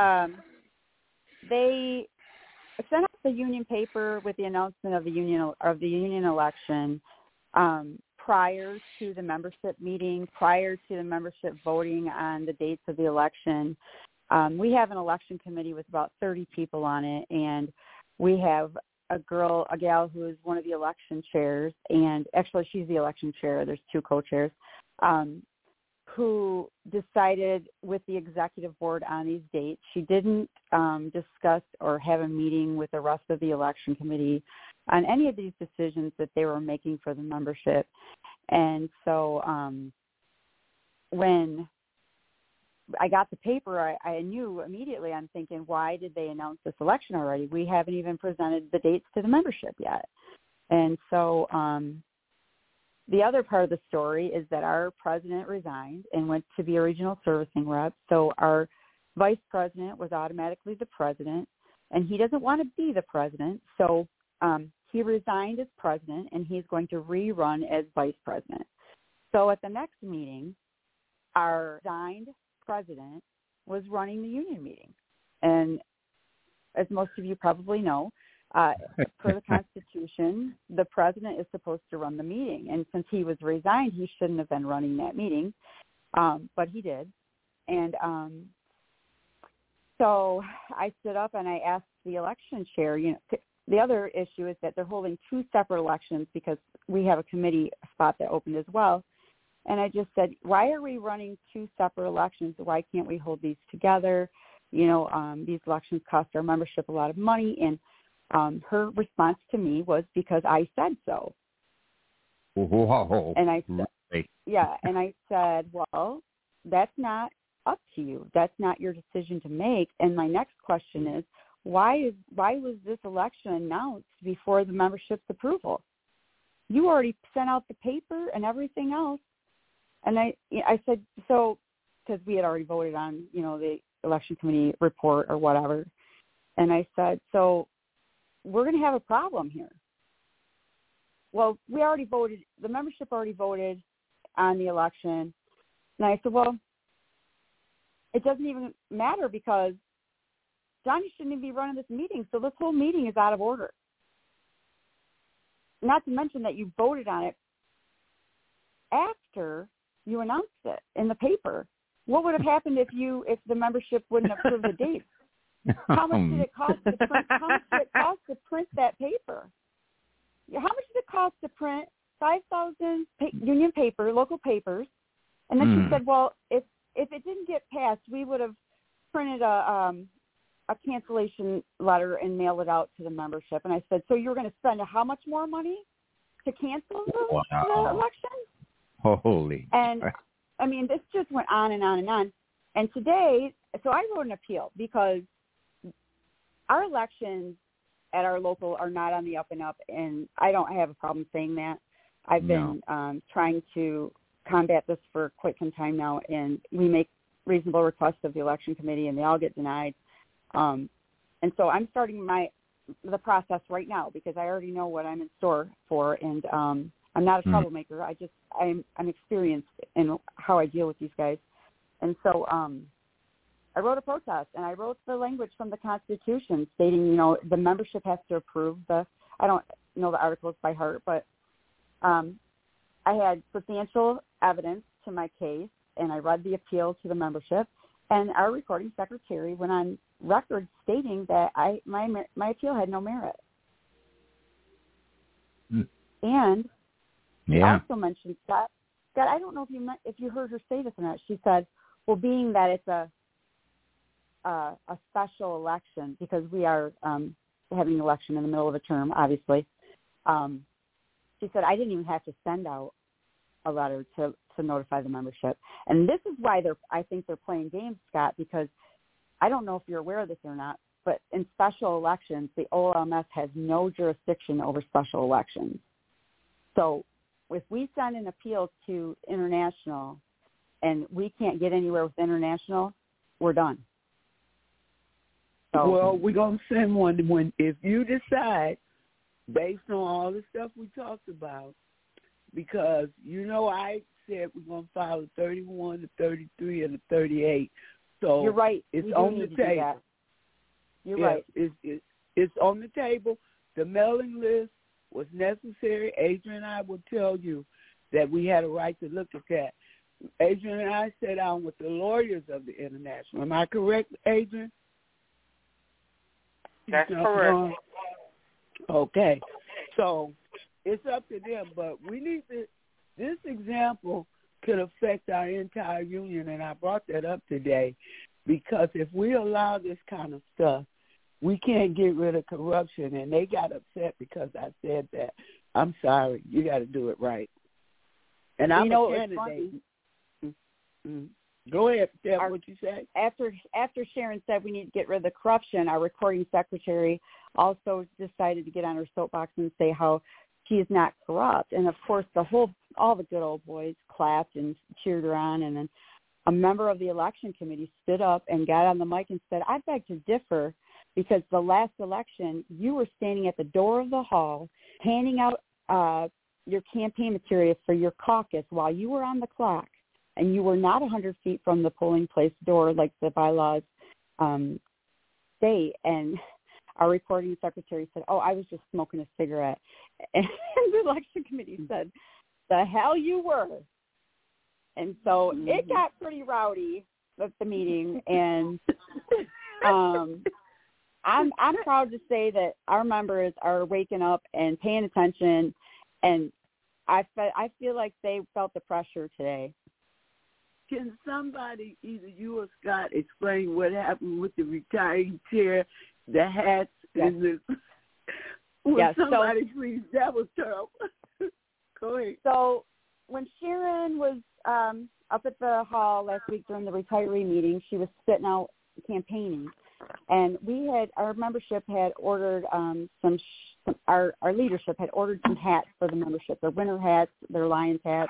They sent out the union paper with the announcement of the union election prior to the membership meeting, prior to the membership voting on the dates of the election. We have an election committee with about 30 people on it, and we have a gal who is one of the election chairs, and actually she's the election chair. There's two co-chairs, who decided with the executive board on these dates. She didn't discuss or have a meeting with the rest of the election committee on any of these decisions that they were making for the membership. And so when I got the paper, I knew immediately, I'm thinking, why did they announce this election already? We haven't even presented the dates to the membership yet. And so the other part of the story is that our president resigned and went to be a regional servicing rep. So our vice president was automatically the president, and he doesn't want to be the president. So he resigned as president, and he's going to rerun as vice president. So at the next meeting, our resigned president was running the union meeting. And as most of you probably know, per the Constitution, the president is supposed to run the meeting. And since he was resigned, he shouldn't have been running that meeting, but he did. And so I stood up and I asked the election chair, the other issue is that they're holding two separate elections because we have a committee spot that opened as well. And I just said, why are we running two separate elections? Why can't we hold these together? These elections cost our membership a lot of money. And her response to me was, because I said so. Whoa. And I said, yeah. And I said, well, that's not up to you. That's not your decision to make. And my next question is, why was this election announced before the membership's approval? You already sent out the paper and everything else. And I said, so, because we had already voted on, the election committee report or whatever. And I said, so we're going to have a problem here. Well, we already voted, the membership already voted on the election. And I said, well, it doesn't even matter because Johnny shouldn't even be running this meeting. So this whole meeting is out of order. Not to mention that you voted on it after you announced it in the paper. What would have happened if the membership wouldn't approve the dates? How much did it cost to print? How much did it cost to print that paper? How much did it cost to print 5,000 union paper, local papers? And then she said, well, if it didn't get passed, we would have printed a cancellation letter and mailed it out to the membership. And I said, so you're going to spend how much more money to cancel the election? Holy. And, I mean, this just went on and on and on. And today, so I wrote an appeal because our elections at our local are not on the up and up, and I don't have a problem saying that. I've been trying to combat this for quite some time now, and we make reasonable requests of the election committee, and they all get denied. And so I'm starting the process right now because I already know what I'm in store for, and I'm not a troublemaker. I'm experienced in how I deal with these guys. And so I wrote a protest, and I wrote the language from the Constitution stating, the membership has to approve I don't know the articles by heart, but I had substantial evidence to my case, and I read the appeal to the membership, and our recording secretary went on record stating that my appeal had no merit. And she also mentioned, Scott, I don't know if you heard her say this or not. She said, well, being that it's a special election, because we are having an election in the middle of a term, obviously, she said, I didn't even have to send out a letter to notify the membership. And this is why I think they're playing games, Scott, because I don't know if you're aware of this or not, but in special elections, the OLMS has no jurisdiction over special elections. So if we send an appeal to international and we can't get anywhere with international, we're done. So, well, we're going to send one if you decide, based on all the stuff we talked about, because, I said we're going to file the 31, the 33, and the 38. So you're right. It's on the table. You're right. It's on the table. The mailing list was necessary. Adrian and I will tell you that we had a right to look at that. Adrian and I sat down with the lawyers of the international. Am I correct, Adrian? That's correct. Okay. So it's up to them, but we need to, this example could affect our entire union, and I brought that up today because if we allow this kind of stuff, we can't get rid of corruption, and they got upset because I said that. I'm sorry. You got to do it right. And I'm a candidate. Go ahead, Steph, what you say? After Sharon said we need to get rid of the corruption, our recording secretary also decided to get on her soapbox and say how she is not corrupt. And, of course, all the good old boys clapped and cheered her on, and then a member of the election committee stood up and got on the mic and said, I beg to differ, because the last election, you were standing at the door of the hall handing out your campaign material for your caucus while you were on the clock, and you were not 100 feet from the polling place door like the bylaws state. And our recording secretary said, I was just smoking a cigarette. And the election committee said, the hell you were. And so it got pretty rowdy at the meeting, and I'm proud to say that our members are waking up and paying attention, and I feel like they felt the pressure today. Can somebody, either you or Scott, explain what happened with the retiring chair, the hats, and the... Somebody, please, that was terrible. Go ahead. So when Sharon was up at the hall last week during the retiree meeting, she was sitting out campaigning. And our membership had ordered our leadership had ordered some hats for the membership, their winter hats, their Lions hats.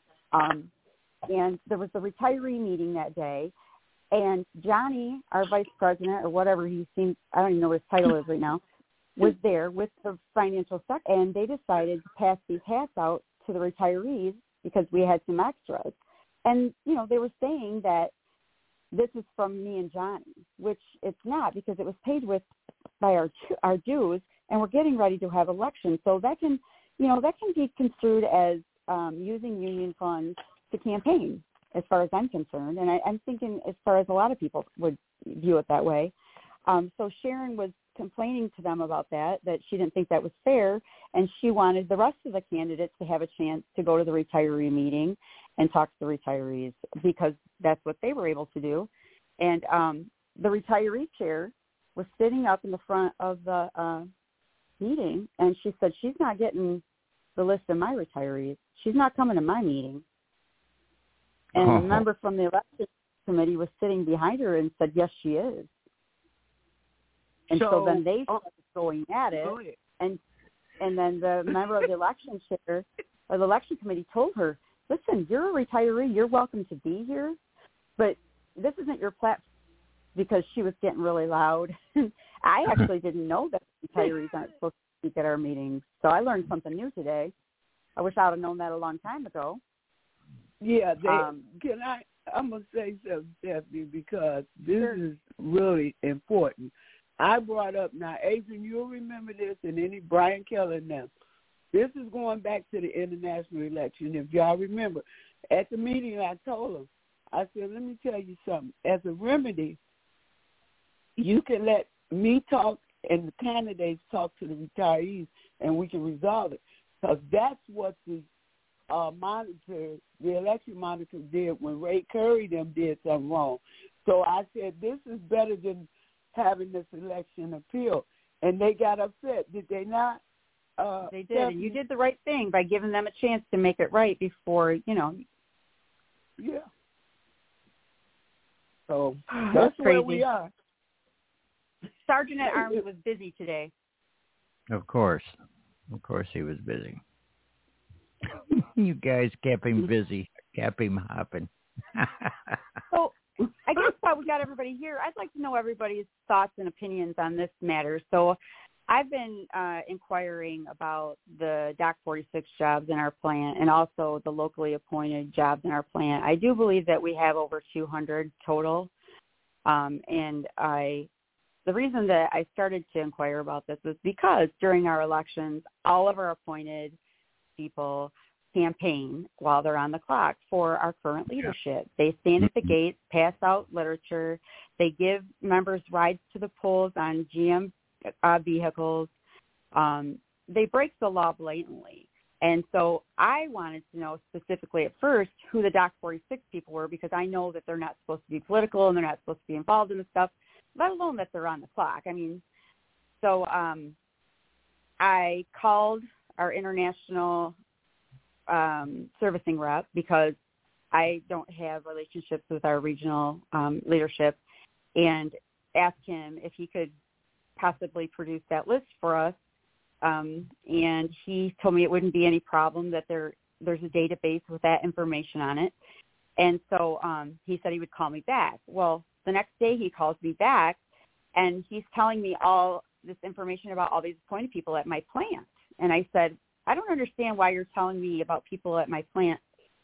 And there was a retiree meeting that day. And Johnny, our vice president, or whatever he seems, I don't even know what his title is right now, was there with the financial sector. And they decided to pass these hats out to the retirees because we had some extras. And, they were saying that this is from me and Johnny, which it's not, because it was paid by our dues, and we're getting ready to have elections. So that can be construed as using union funds to campaign, as far as I'm concerned. And I'm thinking as far as a lot of people would view it that way. So Sharon was complaining to them about that she didn't think that was fair, and she wanted the rest of the candidates to have a chance to go to the retiree meeting and talk to the retirees, because that's what they were able to do. And the retiree chair was sitting up in the front of the meeting, and she said, she's not getting the list of my retirees. She's not coming to my meeting. And a member from the election committee was sitting behind her and said, yes, she is. And so then they started going at it, and then the member of the election chair or the election committee told her, listen, you're a retiree, you're welcome to be here, but this isn't your platform, because she was getting really loud. I actually didn't know that retirees aren't supposed to speak at our meetings, so I learned something new today. I wish I would have known that a long time ago. Yeah, I'm going to say something, Stephanie, because this is really important. I brought up, now, Adrian, you'll remember this, and Brian Keller now. This is going back to the international election. If y'all remember, at the meeting I told them, I said, let me tell you something. As a remedy, you can let me talk and the candidates talk to the retirees, and we can resolve it. Because that's what the monitor, the election monitor did when Ray Curry them did something wrong. So I said, this is better than having this election appeal. And they got upset, did they not? They did, and you did the right thing by giving them a chance to make it right before, Yeah. So that's where crazy. we are. Sergeant at Arms was busy today. Of course he was busy. You guys kept him busy, kept him hopping. So I guess while we got everybody here, I'd like to know everybody's thoughts and opinions on this matter. So I've been inquiring about the Doc 46 jobs in our plant and also the locally appointed jobs in our plant. I do believe that we have over 200 total. And the reason that I started to inquire about this was because during our elections, all of our appointed people campaign while they're on the clock for our current leadership. They stand at the gates, pass out literature. They give members rides to the polls on GM vehicles. They break the law blatantly. And so I wanted to know specifically at first who the Doc 46 people were, because I know that they're not supposed to be political and they're not supposed to be involved in this stuff, let alone that they're on the clock. I mean, so I called our international servicing rep because I don't have relationships with our regional leadership, and asked him if he could possibly produce that list for us. And he told me it wouldn't be any problem, that there's a database with that information on it. And so he said he would call me back. Well, the next day he calls me back, and he's telling me all this information about all these appointed people at my plant. And I said, I don't understand why you're telling me about people at my plant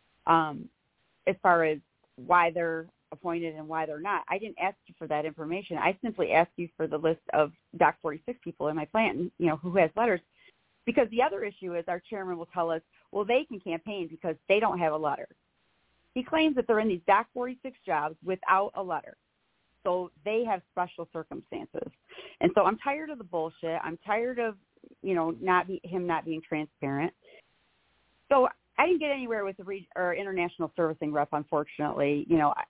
as far as why they're appointed and why they're not. I didn't ask you for that information. I simply asked you for the list of Doc 46 people in my plant, and, you know, who has letters. Because the other issue is our chairman will tell us, well, they can campaign because they don't have a letter. He claims that they're in these Doc 46 jobs without a letter. So they have special circumstances. And so I'm tired of the bullshit. I'm tired of, you know, him not being transparent. So I didn't get anywhere with our international servicing rep, unfortunately. You know,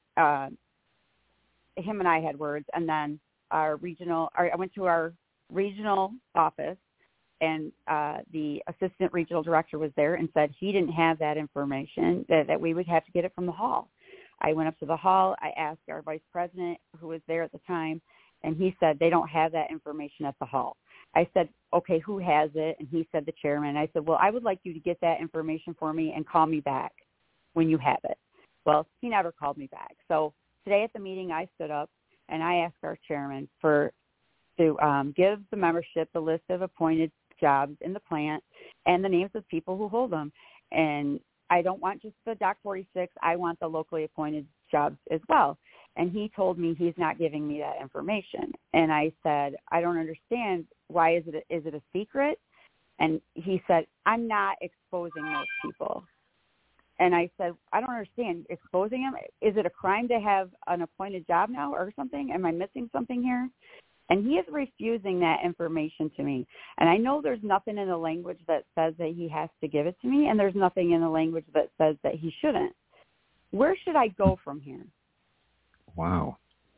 him and I had words, and then I went to our regional office, and the assistant regional director was there and said he didn't have that information, that we would have to get it from the hall. I went up to the hall. I asked our vice president, who was there at the time, and he said they don't have that information at the hall. I said, okay, who has it? And he said the chairman. I said, well, I would like you to get that information for me and call me back when you have it. Well, he never called me back. So today at the meeting, I stood up and I asked our chairman to give the membership the list of appointed jobs in the plant and the names of people who hold them. And I don't want just the Doc 46. I want the locally appointed jobs as well. And he told me he's not giving me that information. And I said, I don't understand. Why is it a secret? And he said, I'm not exposing those people. And I said, I don't understand. Exposing them? Is it a crime to have an appointed job now or something? Am I missing something here? And he is refusing that information to me. And I know there's nothing in the language that says that he has to give it to me, and there's nothing in the language that says that he shouldn't. Where should I go from here? Wow.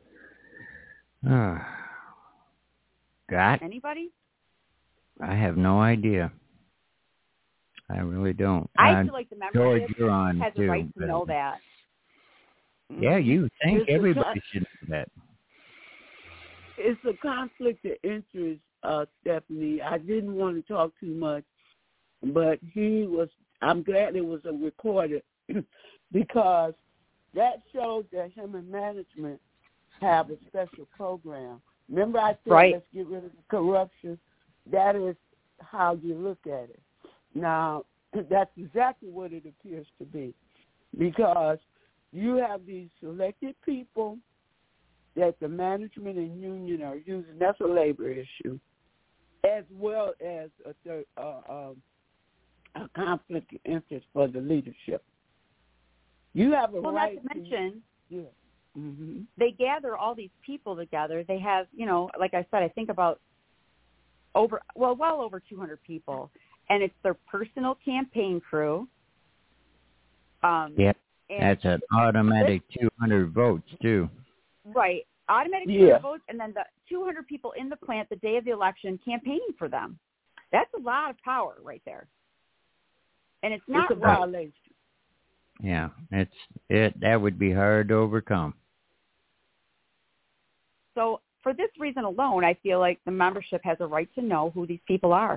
Got anybody? I have no idea. I really don't. I feel like the membership George, has a right to know that. Yeah, you think everybody should know that. It's a conflict of interest, Stephanie. I didn't want to talk too much, but I'm glad it was a recorded because that shows that him and management have a special program. Remember I said, Let's get rid of the corruption? That is how you look at it. Now, that's exactly what it appears to be, because you have these selected people that the management and union are using. That's a labor issue, as well as a conflict of interest for the leadership. You have a right to mention. they gather all these people together. They have, like I said, I think about well over 200 people, and it's their personal campaign crew. That's an automatic 200 votes too. Right, automatic 200 votes, and then the 200 people in the plant the day of the election campaigning for them. That's a lot of power right there, and it's not a violation. Yeah, that would be hard to overcome. So for this reason alone, I feel like the membership has a right to know who these people are.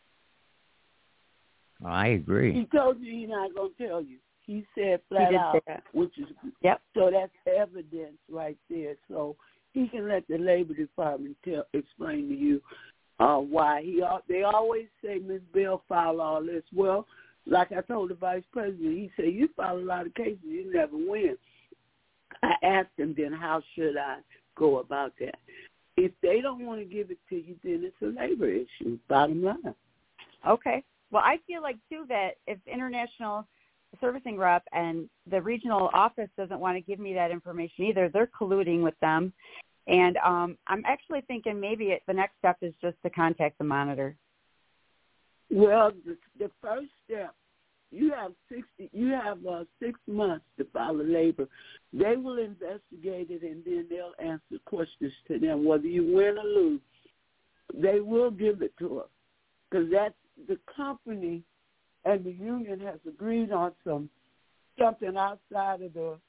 I agree. He told you he's not going to tell you. He said flat out, which is so that's evidence right there. So he can let the Labor Department explain to you why they always say Ms. Bell filed all this. Well, like I told the Vice President, he said you file a lot of cases, you never win. I asked him then, how should I go about that? If they don't want to give it to you, then it's a labor issue. Bottom line. Okay. Well, I feel like too that if International Servicing Rep and the regional office doesn't want to give me that information either, they're colluding with them. And I'm actually thinking maybe the next step is just to contact the monitor. Well, the first step, you have 6 months to file a labor. They will investigate it, and then they'll answer questions to them. Whether you win or lose, they will give it to us, because that's the company and the union has agreed on something outside of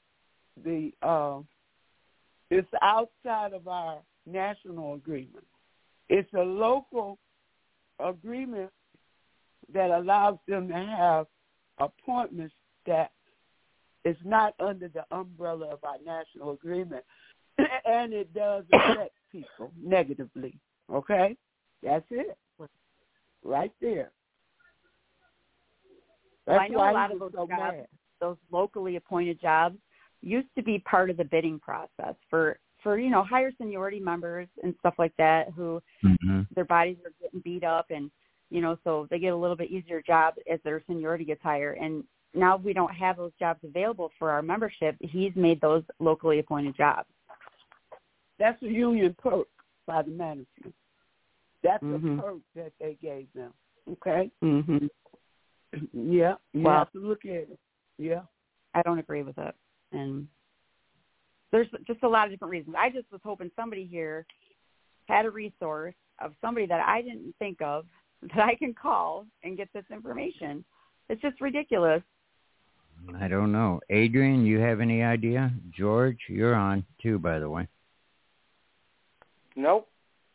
it's outside of our national agreement. It's a local agreement that allows them to have appointments that is not under the umbrella of our national agreement, and it does affect people negatively. Okay? That's it. Right there. Well, I know a lot of those jobs, those locally appointed jobs, used to be part of the bidding process for higher seniority members and stuff like that who their bodies are getting beat up, and so they get a little bit easier job as their seniority gets higher. And now we don't have those jobs available for our membership. He's made those locally appointed jobs. That's a union perk by the management. That's a perk that they gave them. Okay? Mm-hmm. Yeah. You have to look at it. Yeah. I don't agree with it. And there's just a lot of different reasons. I just was hoping somebody here had a resource of somebody that I didn't think of that I can call and get this information. It's just ridiculous. I don't know. Adrian, you have any idea? George, you're on too, by the way. Nope.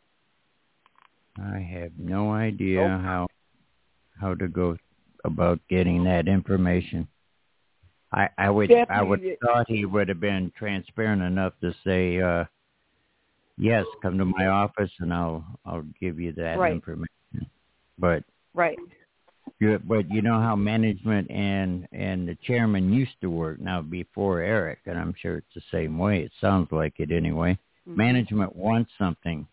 I have no idea how to go about getting that information. I would thought he would have been transparent enough to say, yes, come to my office and I'll give you that information. But but you know how management and the chairman used to work now before Eric, and I'm sure it's the same way. It sounds like it anyway. Mm-hmm. Management wants something,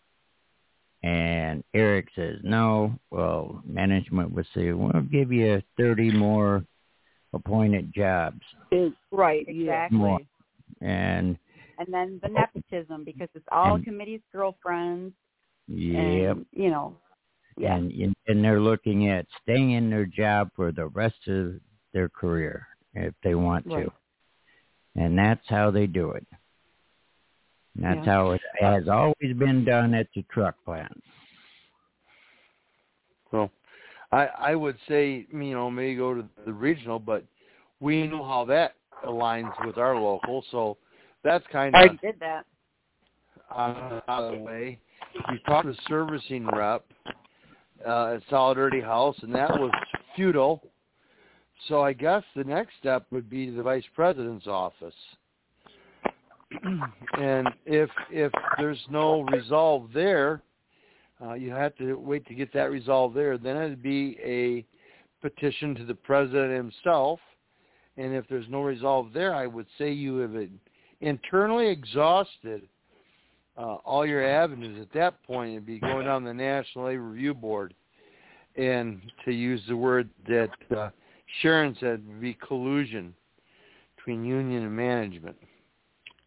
and Eric says no. Well, management would say, "We'll give you 30 more appointed jobs." Right, exactly. More. And then the nepotism, because it's all committee's girlfriends. Yeah. And they're looking at staying in their job for the rest of their career if they want to. And that's how they do it. And that's how it has always been done at the truck plant. Well, I would say, maybe go to the regional, but we know how that aligns with our local, so that's kind of... I did that. Out of the way. You talked to the servicing rep at Solidarity House, and that was futile. So I guess the next step would be the vice president's office. And if there's no resolve there, you have to wait to get that resolved there. Then it'd be a petition to the president himself. And if there's no resolve there, I would say you have internally exhausted all your avenues. At that point, it'd be going down the National Labor Review Board. And to use the word that Sharon said, would be collusion between union and management.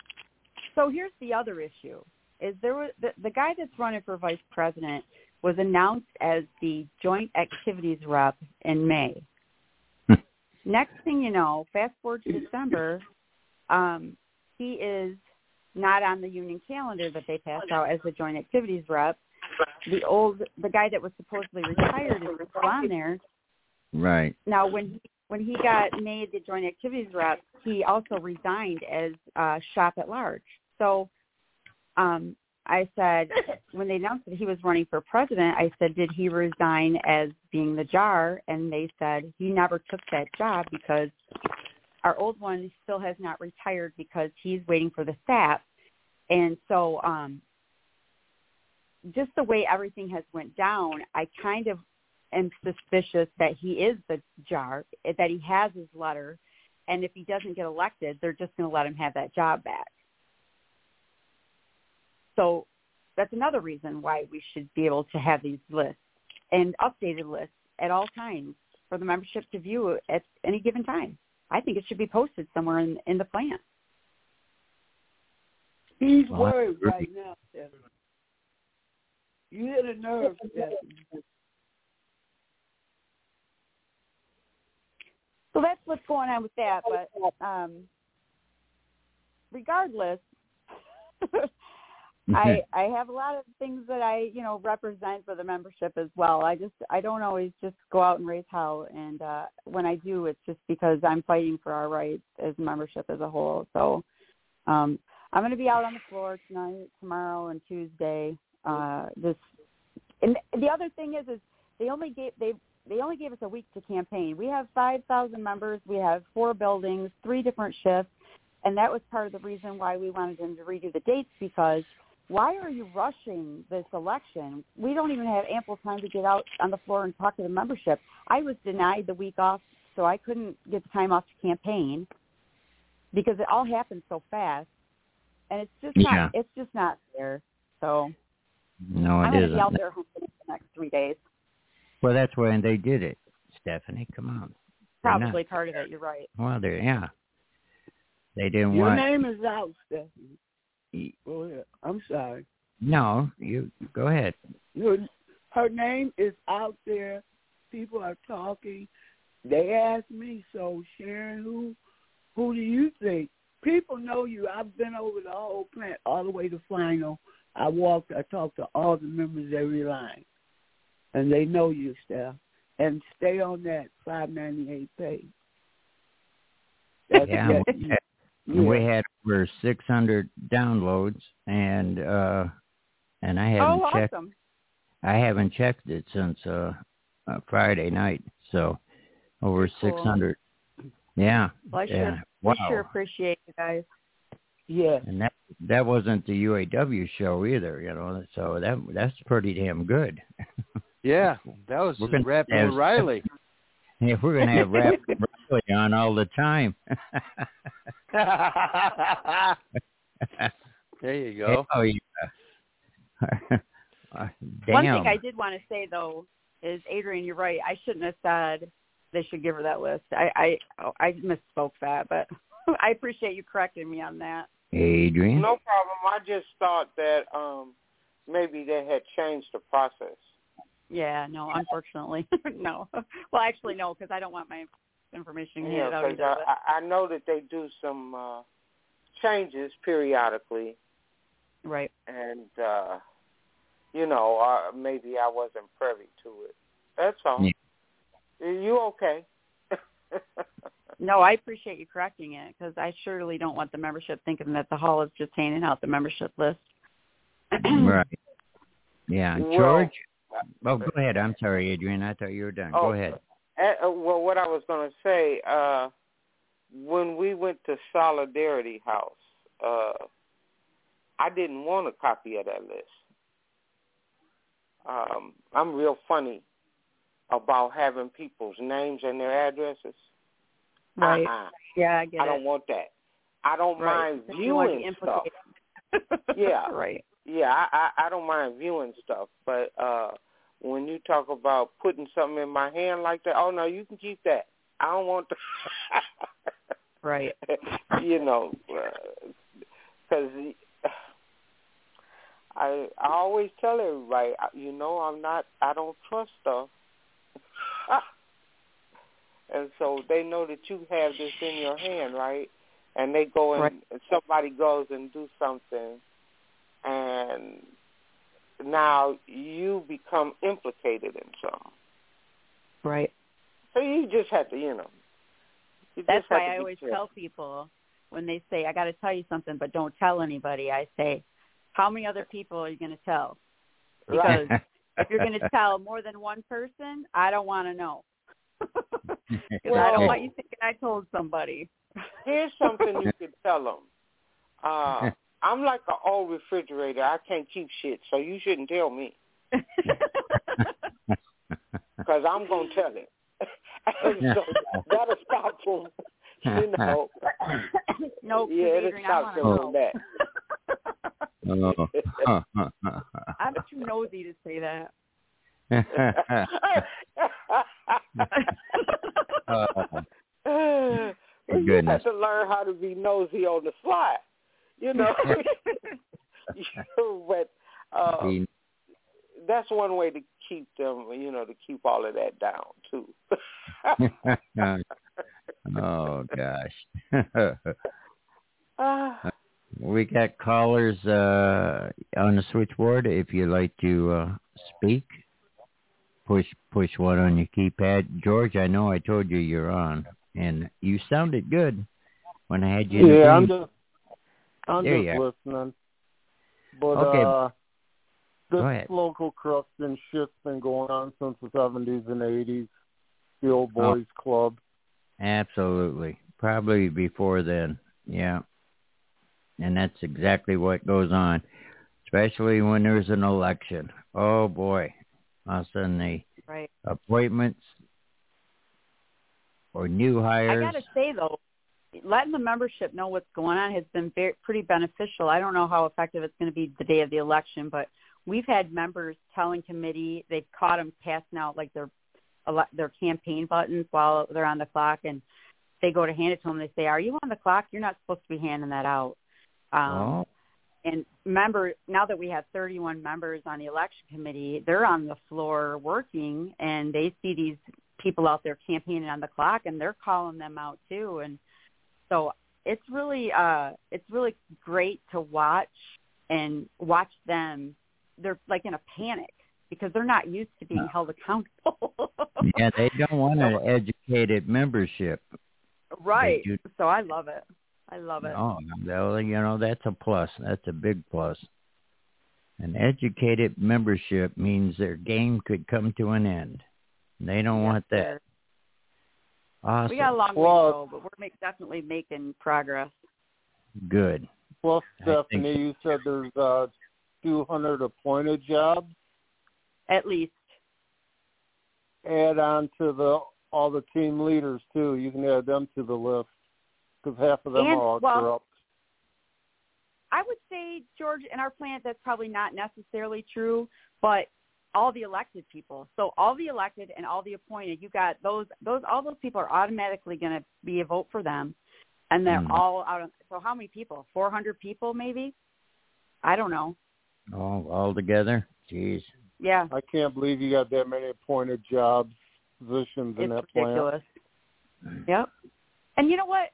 So here's the other issue: is there was the guy that's running for vice president was announced as the Joint Activities Rep in May. Next thing you know, fast forward to December, he is not on the union calendar that they passed out as the Joint Activities Rep. The guy that was supposedly retired is still on there. Right. Now, when he got made the Joint Activities Rep, he also resigned as shop at large. So I said, when they announced that he was running for president, I said, did he resign as being the JAR? And they said he never took that job because our old one still has not retired because he's waiting for the SAP. And so just the way everything has went down, I kind of am suspicious that he is the JAR, that he has his letter, and if he doesn't get elected, they're just going to let him have that job back. So that's another reason why we should be able to have these lists and updated lists at all times for the membership to view at any given time. I think it should be posted somewhere in the plant. He's worried right now, Stephanie. You hit a nerve, Stephanie. So that's what's going on with that. But regardless, I have a lot of things that I, represent for the membership as well. I don't always just go out and raise hell. And when I do, it's just because I'm fighting for our rights as membership as a whole. So I'm going to be out on the floor tonight, tomorrow, and Tuesday. And the other thing is they only gave us a week to campaign. We have 5,000 members. We have 4 buildings, 3 different shifts, and that was part of the reason why we wanted them to redo the dates, because why are you rushing this election? We don't even have ample time to get out on the floor and talk to the membership. I was denied the week off, so I couldn't get the time off to campaign because it all happened so fast, and it's just not fair. So no, I'm going to be out there hopefully for the next 3 days. Well, that's when they did it, Stephanie. Come on. Probably part of it. You're right. Well, they didn't Your want. Your name is out, Stephanie. Go ahead. I'm sorry. No, you go ahead. Her name is out there. People are talking. They asked me, so Sharon, who do you think? People know you. I've been over the whole plant all the way to final. I talked to all the members every line. And they know you, Steph. And stay on that $5.98 page. We had over 600 downloads, and I haven't checked. Awesome. I haven't checked it since Friday night, so over 600. Yeah. Well, I sure appreciate you guys. Yeah. And that wasn't the UAW show either, so that's pretty damn good. Yeah, that was Rapping O'Reilly. Yeah, we're going to have Rapping O'Reilly on all the time. There you go. Oh, yeah. One thing I did want to say, though, is, Adrian, you're right. I shouldn't have said they should give her that list. I misspoke that, but I appreciate you correcting me on that. Adrian? No problem. I just thought that maybe they had changed the process. Yeah, no, unfortunately, no. Well, actually, no, because I don't want my information handed out either. I know that they do some changes periodically. Right. And, maybe I wasn't privy to it. That's all. Yeah. You okay? No, I appreciate you correcting it, because I surely don't want the membership thinking that the hall is just handing out the membership list. Right. Yeah. George? Go ahead. I'm sorry, Adrian. I thought you were done. Go ahead. Well, what I was going to say, when we went to Solidarity House, I didn't want a copy of that list. I'm real funny about having people's names and their addresses. Right. Yeah, I get it. I don't want that. I don't mind viewing stuff. Yeah. Right. Yeah, I don't mind viewing stuff, but when you talk about putting something in my hand like that, oh, no, you can keep that. I don't want to. Right. Because I always tell everybody, I don't trust stuff. And so they know that you have this in your hand, right? And they go and somebody goes and do something, and now you become implicated in something. Right. So you just have to, That's why I always tell people when they say, I got to tell you something, but don't tell anybody, I say, how many other people are you going to tell? Because if you're going to tell more than one person, I don't want to know. Because I don't want you thinking I told somebody. Here's something you could tell them. I'm like an old refrigerator. I can't keep shit, so you shouldn't tell me. Because I'm going to tell it. And so that'll stop from, Nope. Yeah, it'll stop from that. I'm too nosy to say that. You have to learn how to be nosy on the fly, But that's one way to keep them, to keep all of that down too. Oh gosh. We got callers on the switchboard. If you'd like to speak, push one on your keypad. George, I know I told you you're on, and you sounded good when I had you. Yeah, I'm just listening. But okay. this local corruption shit's been going on since the 70s and 80s. The old boys club. Absolutely. Probably before then. Yeah. And that's exactly what goes on, especially when there's an election. Oh, boy. All of a sudden, the appointments or new hires. I got to say, though, letting the membership know what's going on has been pretty beneficial. I don't know how effective it's going to be the day of the election, but we've had members telling committee, they've caught them passing out like their campaign buttons while they're on the clock, and they go to hand it to them. They say, "Are you on the clock? You're not supposed to be handing that out." And now that we have 31 members on the election committee, they're on the floor working, and they see these people out there campaigning on the clock, and they're calling them out too. And so it's really great to watch them. They're like in a panic because they're not used to being held accountable. Yeah, they don't want an educated membership. Right. So I love it. Oh, that's a plus. That's a big plus. An educated membership means their game could come to an end. They don't want that. Sure. Awesome. We got a long way to go, but we're definitely making progress. Good. Well, Stephanie, you said there's 200 appointed jobs? At least. Add on to all the team leaders, too. You can add them to the list because half of them are all corrupt. I would say, George, in our plant, that's probably not necessarily true, but all the elected people. So all the elected and all the appointed, you got all those people are automatically going to be a vote for them, and they're all out of. So how many people? 400 people, maybe? I don't know. All together? Jeez. Yeah. I can't believe you got that many appointed jobs, positions in that plant. It's ridiculous. Yep. And you know what?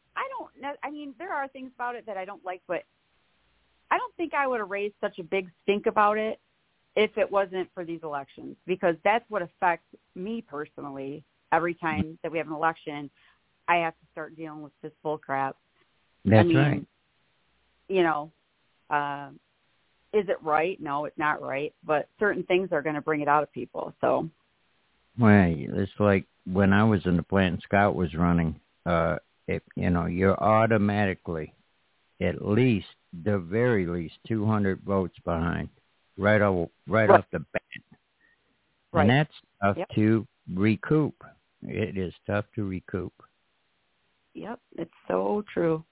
There are things about it that I don't like, but I don't think I would have raised such a big stink about it if it wasn't for these elections, because that's what affects me personally. Every time that we have an election, I have to start dealing with this bull crap. That's right. Is it right? No, it's not right. But certain things are going to bring it out of people. So, well, it's like when I was in the plant and Scott was running. You're automatically at least, the very least, 200 votes behind, right off the bat. Right. And that's tough to recoup. It is tough to recoup. Yep, it's so true.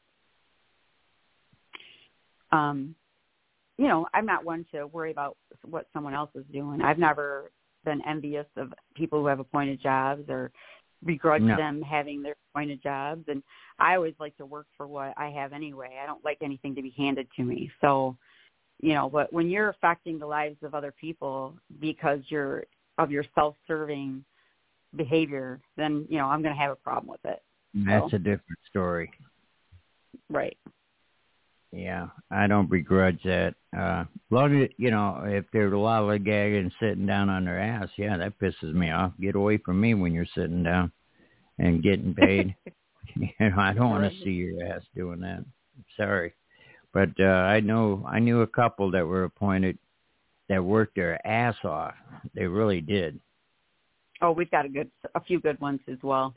I'm not one to worry about what someone else is doing. I've never been envious of people who have appointed jobs or begrudge them having their appointed jobs. And I always like to work for what I have anyway. I don't like anything to be handed to me. So but when you're affecting the lives of other people because of your self-serving behavior, then, I'm going to have a problem with it. That's a different story. Right. Yeah, I don't begrudge that. Long as, if they're lollygagging and sitting down on their ass, yeah, that pisses me off. Get away from me when you're sitting down and getting paid. I don't want to see your ass doing that. I'm sorry. But I knew a couple that were appointed that worked their ass off. They really did. Oh, we've got a few good ones as well.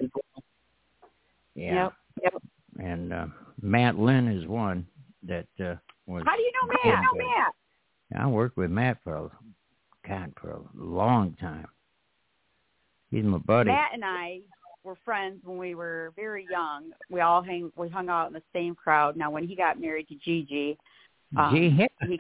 Yeah. Yep. And Matt Lynn is one that was. How do you know Matt? I worked with Matt for a long time. He's my buddy. Matt and I were friends when we were very young. We hung out in the same crowd. Now, when he got married to Gigi, he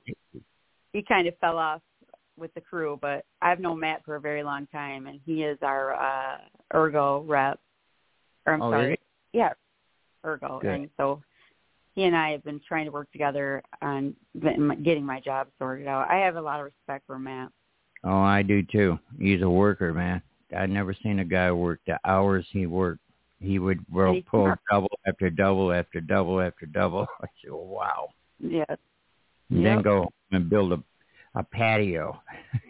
kind of fell off with the crew. But I've known Matt for a very long time, and he is our Ergo rep. Or I'm sorry, really? Yeah, Ergo. Good. And so he and I have been trying to work together on getting my job sorted out. I have a lot of respect for Matt. Oh, I do too. He's a worker, man. I've never seen a guy work the hours he worked. He would pull double after double after double after double. I said, wow. Yeah. And then go and build a patio.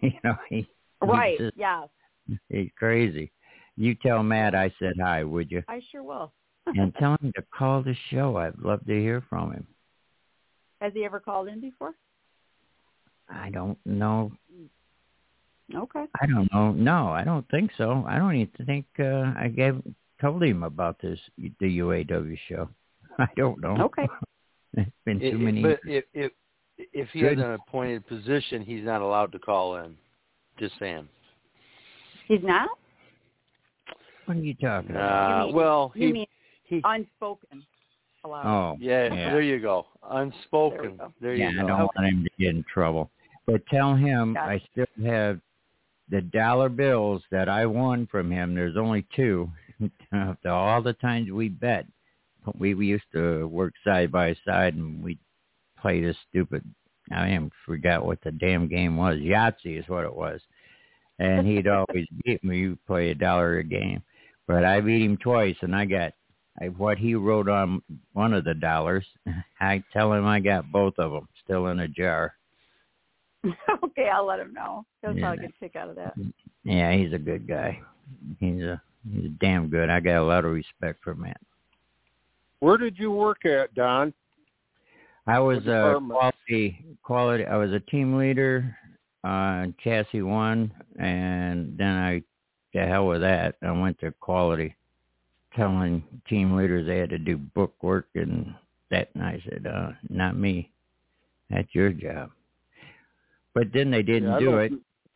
Right, just, yeah. He's crazy. You tell Matt I said hi, would you? I sure will. And tell him to call the show. I'd love to hear from him. Has he ever called in before? I don't know. Okay. I don't know. No, I don't think so. I don't even think I told him about the UAW show. I don't know. Okay. It's been too many years. But if he has an appointed position, he's not allowed to call in. Just saying. He's not? What are you talking about? You mean unspoken allowed. Oh, yeah. There you go. Unspoken. There you go. I don't want him to get in trouble. But tell him I still have the dollar bills that I won from him. There's only two. After all the times we bet, we used to work side by side and we'd play this stupid, forgot what the damn game was. Yahtzee is what it was. And he'd always beat me. You play $1 a game. But I beat him twice, and I got what he wrote on one of the dollars. I tell him I got both of them still in a jar. Okay, I'll let him know. He'll probably get a kick out of that. Yeah, he's a good guy. He's damn good. I got a lot of respect for Matt. Where did you work at, Don? I was quality. I was a team leader on Chassis 1, and then the hell with that. I went to quality, telling team leaders they had to do book work and that. And I said, not me. That's your job. But then they didn't do it.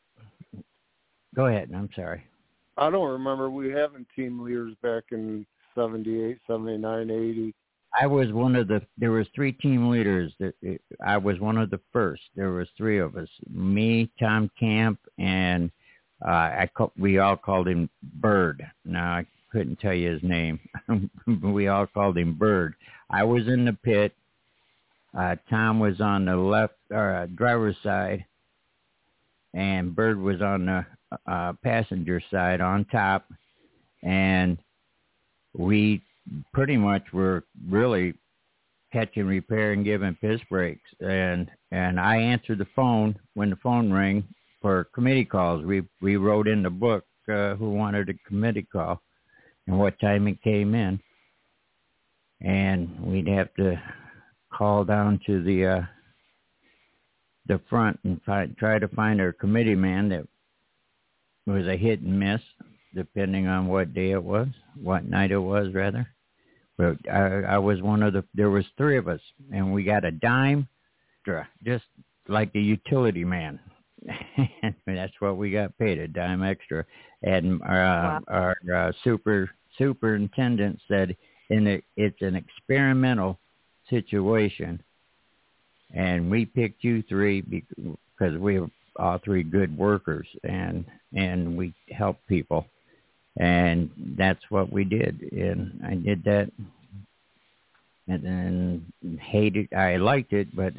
Go ahead. I'm sorry. I don't remember we having team leaders back in 78, 79, 80. I was there was 3 team leaders. I was one of the first. There was 3 of us, me, Tom Camp, and we all called him Bird. Now, I couldn't tell you his name. We all called him Bird. I was in the pit. Tom was on the left driver's side, and Bird was on the passenger side on top, and we pretty much were really catching, repair, and giving piss breaks. And I answered the phone when the phone rang for committee calls. We wrote in the book who wanted a committee call and what time it came in, and we'd have to call down to the front and try to find our committee man. That was a hit and miss, depending on what day it was, what night it was, rather. But I was there was 3 of us, and we got a dime extra, just like the utility man. That's what we got paid, a dime extra. And our superintendent said, it's an experimental situation, and we picked you 3 because we were all 3 good workers, and we helped people. And that's what we did. And I did that and then hated. I liked it, but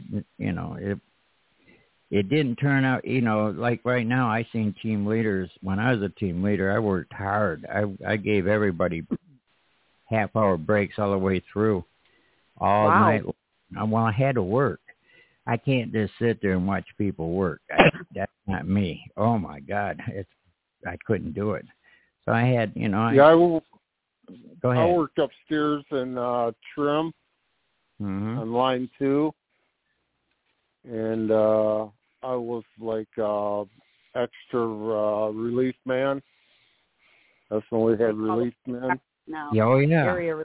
it didn't turn out. Like right now, I seen team leaders. When I was a team leader, I worked hard. I gave everybody half-hour breaks all the way through, all night. Well, I had to work. I can't just sit there and watch people work. That's not me. Oh my God, I couldn't do it. So I had, go ahead. I worked upstairs in trim on line 2, and I was like extra relief man. That's when we had relief men. No. Oh yeah. Area.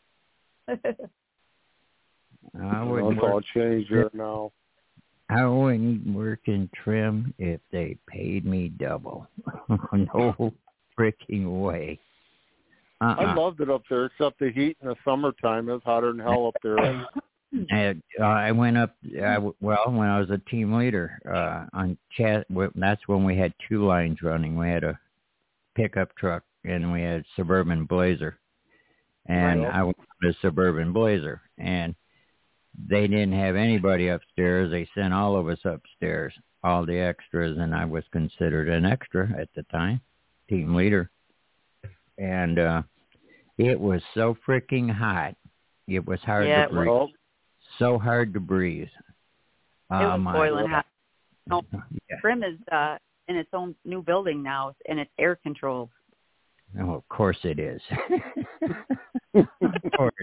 I wouldn't It's all changed there now. I wouldn't work in trim if they paid me double. No freaking way. I loved it up there, except the heat in the summertime. It was hotter than hell up there. I went up, when I was a team leader on chat. That's when we had 2 lines running. We had a pickup truck and we had a Suburban Blazer. And I went to the Suburban Blazer. And they didn't have anybody upstairs. They sent all of us upstairs, all the extras, and I was considered an extra at the time, team leader. And it was so freaking hot. It was hard to breathe. So hard to breathe. It was boiling hot. No, Trim is in its own new building now, and it's air controlled. Oh, of course it is. Of course.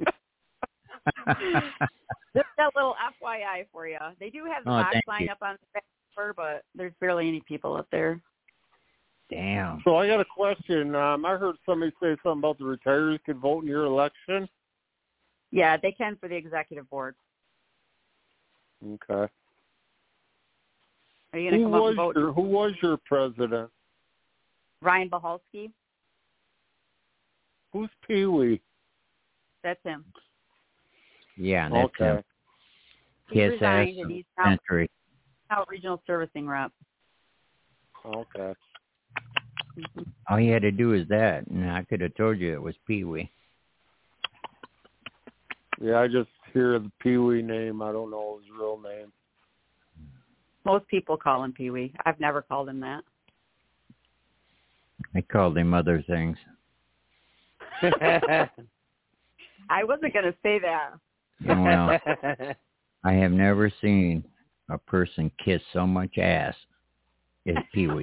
Just that little FYI for you. They do have the box line up on the floor, but there's barely any people up there. Damn. So I got a question. I heard somebody say something about the retirees could vote in your election. Yeah, they can for the executive board. Okay. Are you going to come up and vote? Who was your president? Ryan Bahalski. Who's Pee Wee? That's him. Yeah, that's him. He resigned and he's now regional servicing rep. Okay. All you had to do is that, and I could have told you it was Pee Wee. Yeah, I just hear the Pee Wee name. I don't know his real name. Most people call him Pee Wee. I've never called him that. I called him other things. I wasn't going to say that. Well, I have never seen a person kiss so much ass as Pee Wee.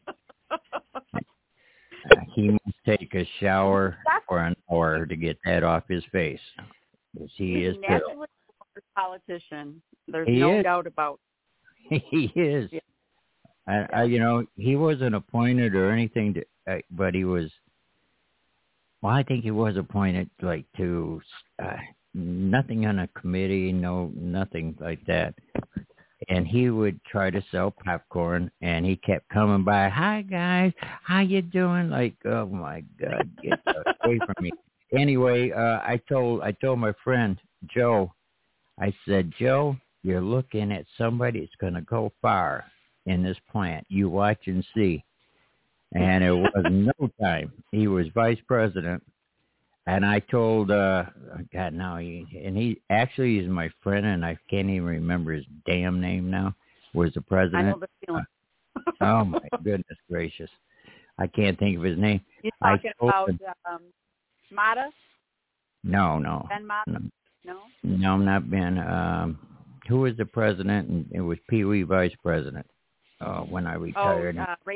He must take a shower for an hour to get that off his face. He is naturally a politician. There's no doubt about it. He is. Yeah. He wasn't appointed or anything, but he was. Well, I think he was appointed to nothing on a committee, nothing like that. And he would try to sell popcorn, and he kept coming by. Hi guys, how you doing? Like, oh my God, get away from me. Anyway, I told my friend Joe, I said, Joe, you're looking at somebody that's going to go far in this plant. You watch and see. And it was no time. He was vice president. And I told, God, now he actually is my friend, and I can't even remember his damn name now, was the president. I know the feeling. Oh, my goodness gracious. I can't think of his name. You're talking about Mata? No. Ben Mata? No? No, not Ben. Who was the president? And it was Pee Wee vice president when I retired.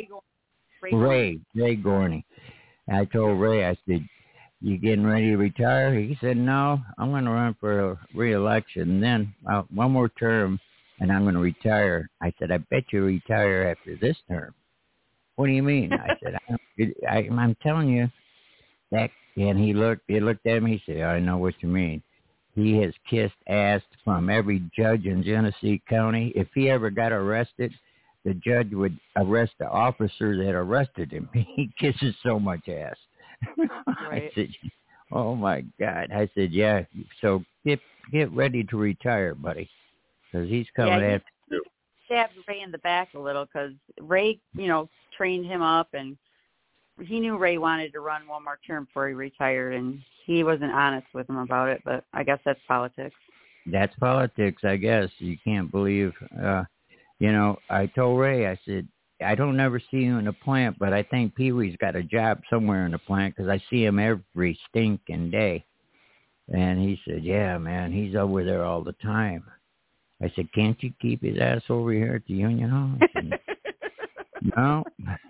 Ray Gorney. And I told Ray, I said, you getting ready to retire? He said, no, I'm going to run for a re-election. And then one more term, and I'm going to retire. I said, I bet you retire after this term. What do you mean? I said, I'm telling you. That. And he looked at me. He said, I know what you mean. He has kissed ass from every judge in Genesee County. If he ever got arrested, the judge would arrest the officer that arrested him. He kisses so much ass. Right. I said, oh, my God. I said, yeah, so get ready to retire, buddy, because he's coming after you. He stabbed Ray in the back a little because Ray, trained him up, and he knew Ray wanted to run one more term before he retired, and he wasn't honest with him about it, but I guess that's politics. That's politics, I guess. You can't believe, I told Ray, I said, I don't ever see you in the plant, but I think Pee-wee's got a job somewhere in the plant because I see him every stinking day. And he said, yeah, man, he's over there all the time. I said, can't you keep his ass over here at the Union Hall? Said, no.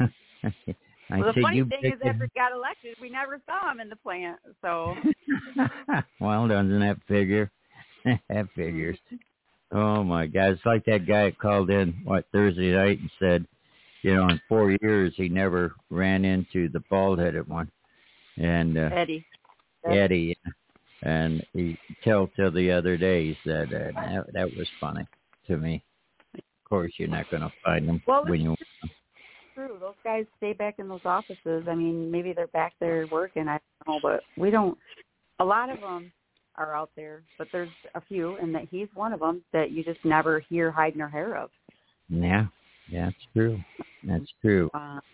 The funny thing is, after he got elected, we never saw him in the plant. So. Well, doesn't that figure? That figures. Oh, my God. It's like that guy that called in, Thursday night and said, in 4 years, he never ran into the bald-headed one. And Eddie. Eddie, yeah. And he till the other day, he said that was funny to me. Of course, you're not going to find them when you want them. True. Those guys stay back in those offices. I mean, maybe they're back there working. I don't know, but we don't. A lot of them are out there, but there's a few, and that he's one of them that you just never hear hide nor hair of. Yeah, that's true. That's true.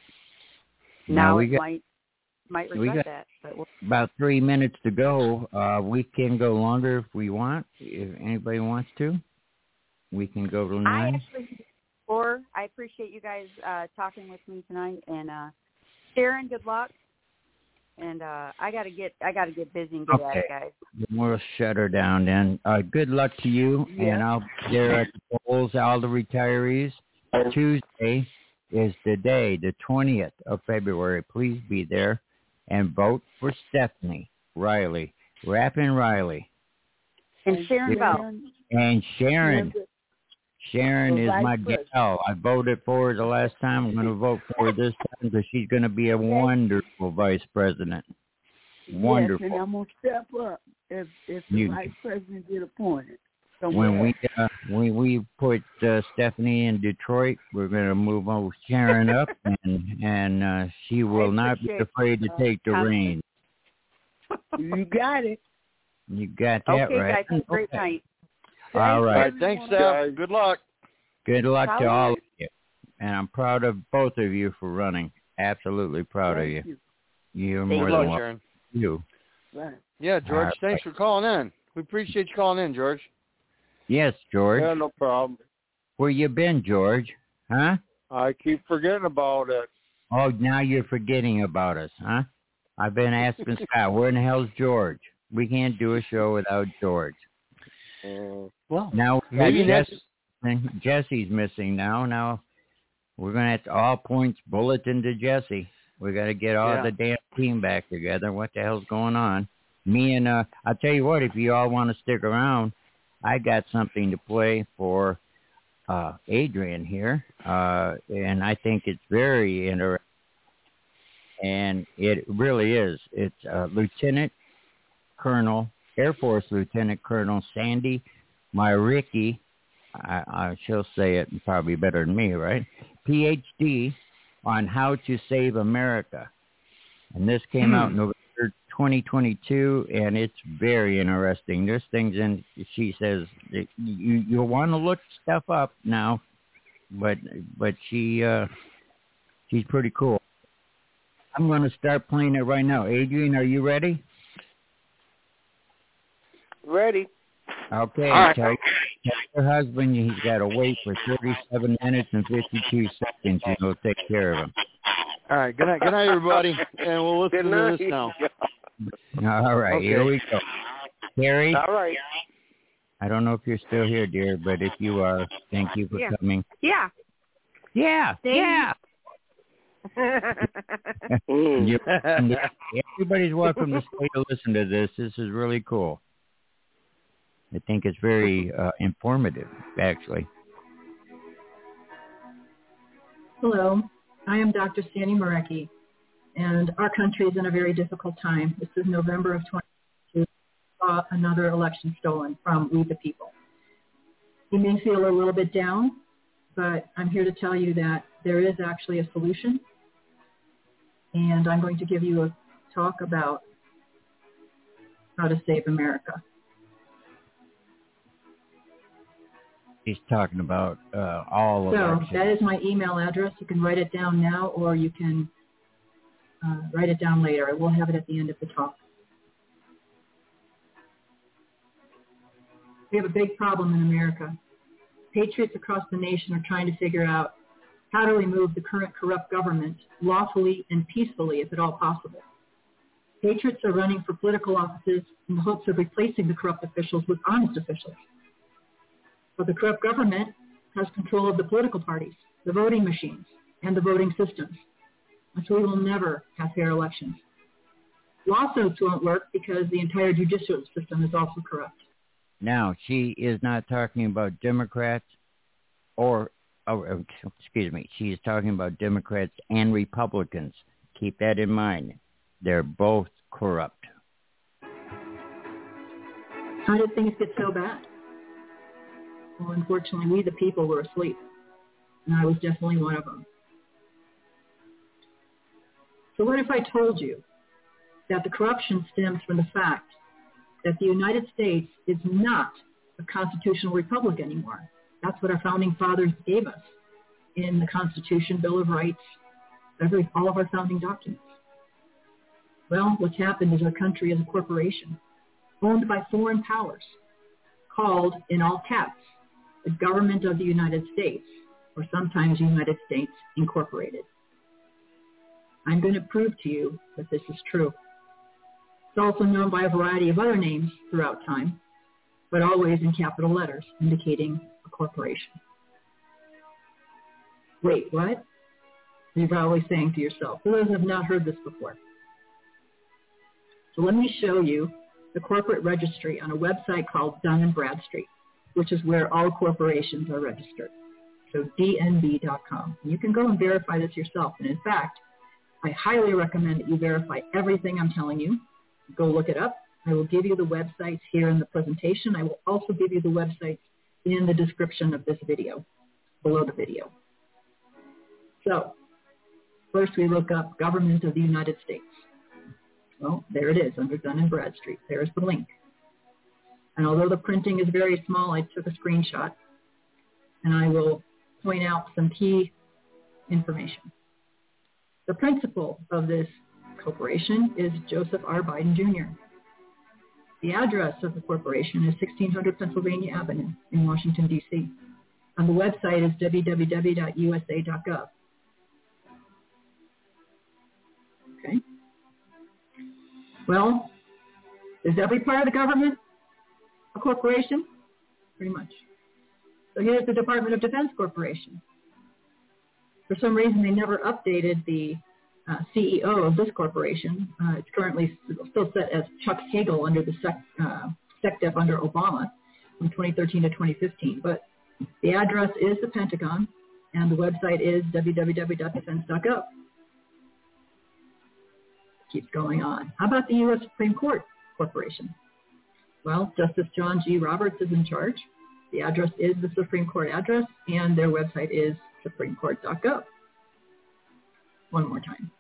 Now we might regret that. But about 3 minutes to go. We can go longer if we want. If anybody wants to, we can go to 9. I appreciate you guys talking with me tonight, and Sharon, good luck. And I gotta get busy and get at it, guys. We'll shut her down then. Good luck to you, and I'll be there at the polls, all the retirees. Tuesday is the day, the 20th of February. Please be there and vote for Stephanie Riley, Rappin' Riley. And Sharon Bell. And Sharon. Sharon is my gal. I voted for her the last time. I'm going to vote for her this time because she's going to be a wonderful vice president. Wonderful. Yes, and I'm going to step up if the vice president get appointed. When we put Stephanie in Detroit, we're going to move over Sharon up, and she will not be afraid to take the reins. You got it. You got that right. Okay, guys, have a great night. All right. Thanks, Steph. Good luck. Good luck to all of you. And I'm proud of both of you for running. Absolutely proud of you. You're more than welcome. You. Yeah, George, thanks for calling in. We appreciate you calling in, George. Yes, George. Yeah, no problem. Where you been, George? Huh? I keep forgetting about it. Oh, now you're forgetting about us, huh? I've been asking Scott, where in the hell's George? We can't do a show without George. Well, now maybe Jesse's missing now. Now we're going to have to all points bulletin to Jesse. We got to get all the damn team back together. What the hell's going on? Me and I'll tell you what, if you all want to stick around, I got something to play for Adrian here, and I think it's very interesting. And it really is. It's Lieutenant Colonel, Air Force Lieutenant Colonel Sandy Myricky. She'll say it probably better than me, right? PhD on how to save America. And this came out in November 2022, and it's very interesting. There's things in, she says, you'll want to look stuff up now, but she's pretty cool. I'm going to start playing it right now. Adrian, are you ready? Ready. Okay. Right. Tell your husband he's got to wait for 37 minutes and 52 seconds, and he'll take care of him. All right. Good night, everybody. And we'll listen to this now. All right. Okay. Here we go. Carrie? All right. I don't know if you're still here, dear, but if you are, thank you for coming. Yeah. Yeah. Yeah. Everybody's welcome to stay to listen to this. This is really cool. I think it's very informative, actually. Hello, I am Dr. Sandy Myricky, and our country is in a very difficult time. This is November of 2022. Saw another election stolen from we the people. You may feel a little bit down, but I'm here to tell you that there is actually a solution, and I'm going to give you a talk about how to save America. He's talking about all of that. So that is my email address. You can write it down now, or you can write it down later. I will have it at the end of the talk. We have a big problem in America. Patriots across the nation are trying to figure out how to remove the current corrupt government lawfully and peacefully, if at all possible. Patriots are running for political offices in the hopes of replacing the corrupt officials with honest officials. But the corrupt government has control of the political parties, the voting machines, and the voting systems. And so we will never have fair elections. Lawsuits won't work because the entire judicial system is also corrupt. Now, she is not talking about Democrats she is talking about Democrats and Republicans. Keep that in mind. They're both corrupt. How did things get so bad? Well, unfortunately, we the people were asleep, and I was definitely one of them. So what if I told you that the corruption stems from the fact that the United States is not a constitutional republic anymore? That's what our founding fathers gave us in the Constitution, Bill of Rights, all of our founding documents. Well, what's happened is our country is a corporation owned by foreign powers called, in all caps, the government of the United States, or sometimes United States Incorporated. I'm going to prove to you that this is true. It's also known by a variety of other names throughout time, but always in capital letters, indicating a corporation. Wait, what? You're probably saying to yourself, for those who have not heard this before. So let me show you the corporate registry on a website called Dun & Bradstreet, which is where all corporations are registered. So dnb.com. You can go and verify this yourself. And in fact, I highly recommend that you verify everything I'm telling you. Go look it up. I will give you the websites here in the presentation. I will also give you the websites in the description of this video, below the video. So first we look up Government of the United States. Well, there it is under Dun & Bradstreet. There's the link. And although the printing is very small, I took a screenshot, and I will point out some key information. The principal of this corporation is Joseph R. Biden Jr. The address of the corporation is 1600 Pennsylvania Avenue in Washington, D.C. And the website is www.usa.gov. Okay. Well, is every part of the government a corporation? Pretty much. So here's the Department of Defense Corporation. For some reason, they never updated the CEO of this corporation. It's currently still set as Chuck Hagel under the SecDef under Obama from 2013 to 2015. But the address is the Pentagon, and the website is www.defense.gov. Keeps going on. How about the U.S. Supreme Court Corporation? Well, Justice John G. Roberts is in charge. The address is the Supreme Court address, and their website is supremecourt.gov. One more time.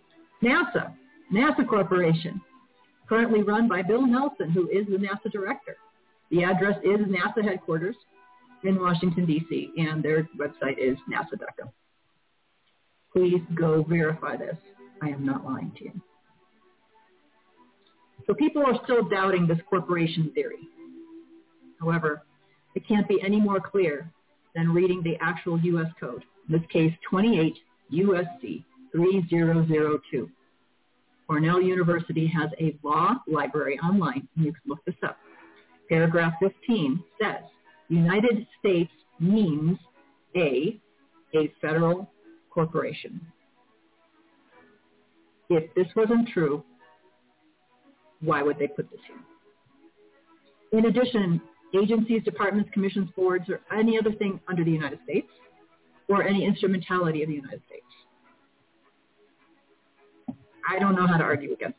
NASA Corporation, currently run by Bill Nelson, who is the NASA director. The address is NASA headquarters in Washington, D.C., and their website is nasa.gov. Please go verify this. I am not lying to you. So people are still doubting this corporation theory. However, it can't be any more clear than reading the actual U.S. code, in this case 28 U.S.C. 3002. Cornell University has a law library online, and you can look this up. Paragraph 15 says, United States means a federal corporation. If this wasn't true, why would they put this here? In addition, agencies, departments, commissions, boards, or any other thing under the United States, or any instrumentality of the United States. I don't know how to argue against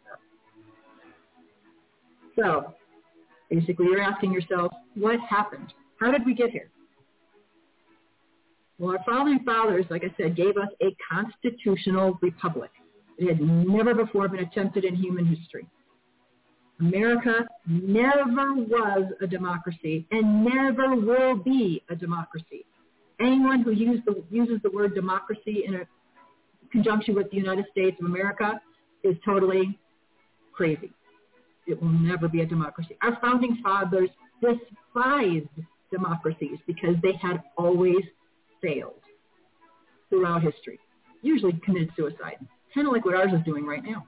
that. So, basically, you're asking yourself, what happened? How did we get here? Well, our founding fathers, like I said, gave us a constitutional republic. It had never before been attempted in human history. America never was a democracy and never will be a democracy. Anyone who uses the word democracy in a conjunction with the United States of America is totally crazy. It will never be a democracy. Our founding fathers despised democracies because they had always failed throughout history, usually committed suicide, kind of like what ours is doing right now.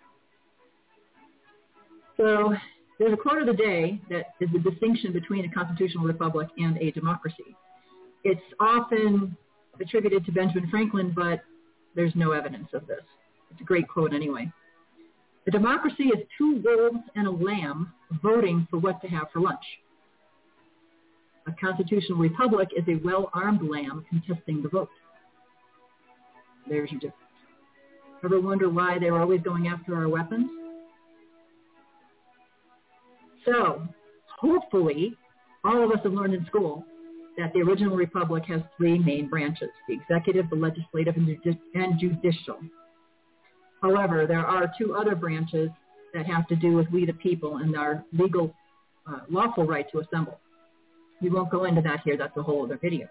So there's a quote of the day that is the distinction between a constitutional republic and a democracy. It's often attributed to Benjamin Franklin, but there's no evidence of this. It's a great quote anyway. A democracy is 2 wolves and a lamb voting for what to have for lunch. A constitutional republic is a well-armed lamb contesting the vote. There's your difference. Ever wonder why they were always going after our weapons? So, hopefully, all of us have learned in school that the original republic has 3 main branches, the executive, the legislative, and judicial. However, there are 2 other branches that have to do with we the people and our legal, lawful right to assemble. We won't go into that here. That's a whole other video.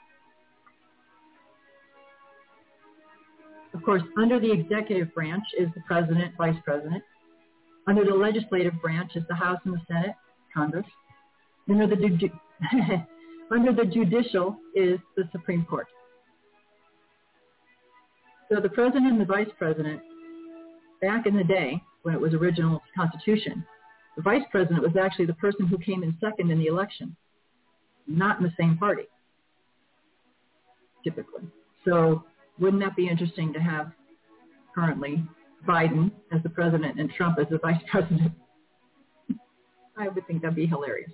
Of course, under the executive branch is the president, vice president. Under the legislative branch is the House and the Senate, Congress. Under the judicial is the Supreme Court. So the president and the vice president, back in the day when it was original Constitution, the vice president was actually the person who came in second in the election, not in the same party, typically. So wouldn't that be interesting to have currently Biden as the president and Trump as the vice president? I would think that'd be hilarious.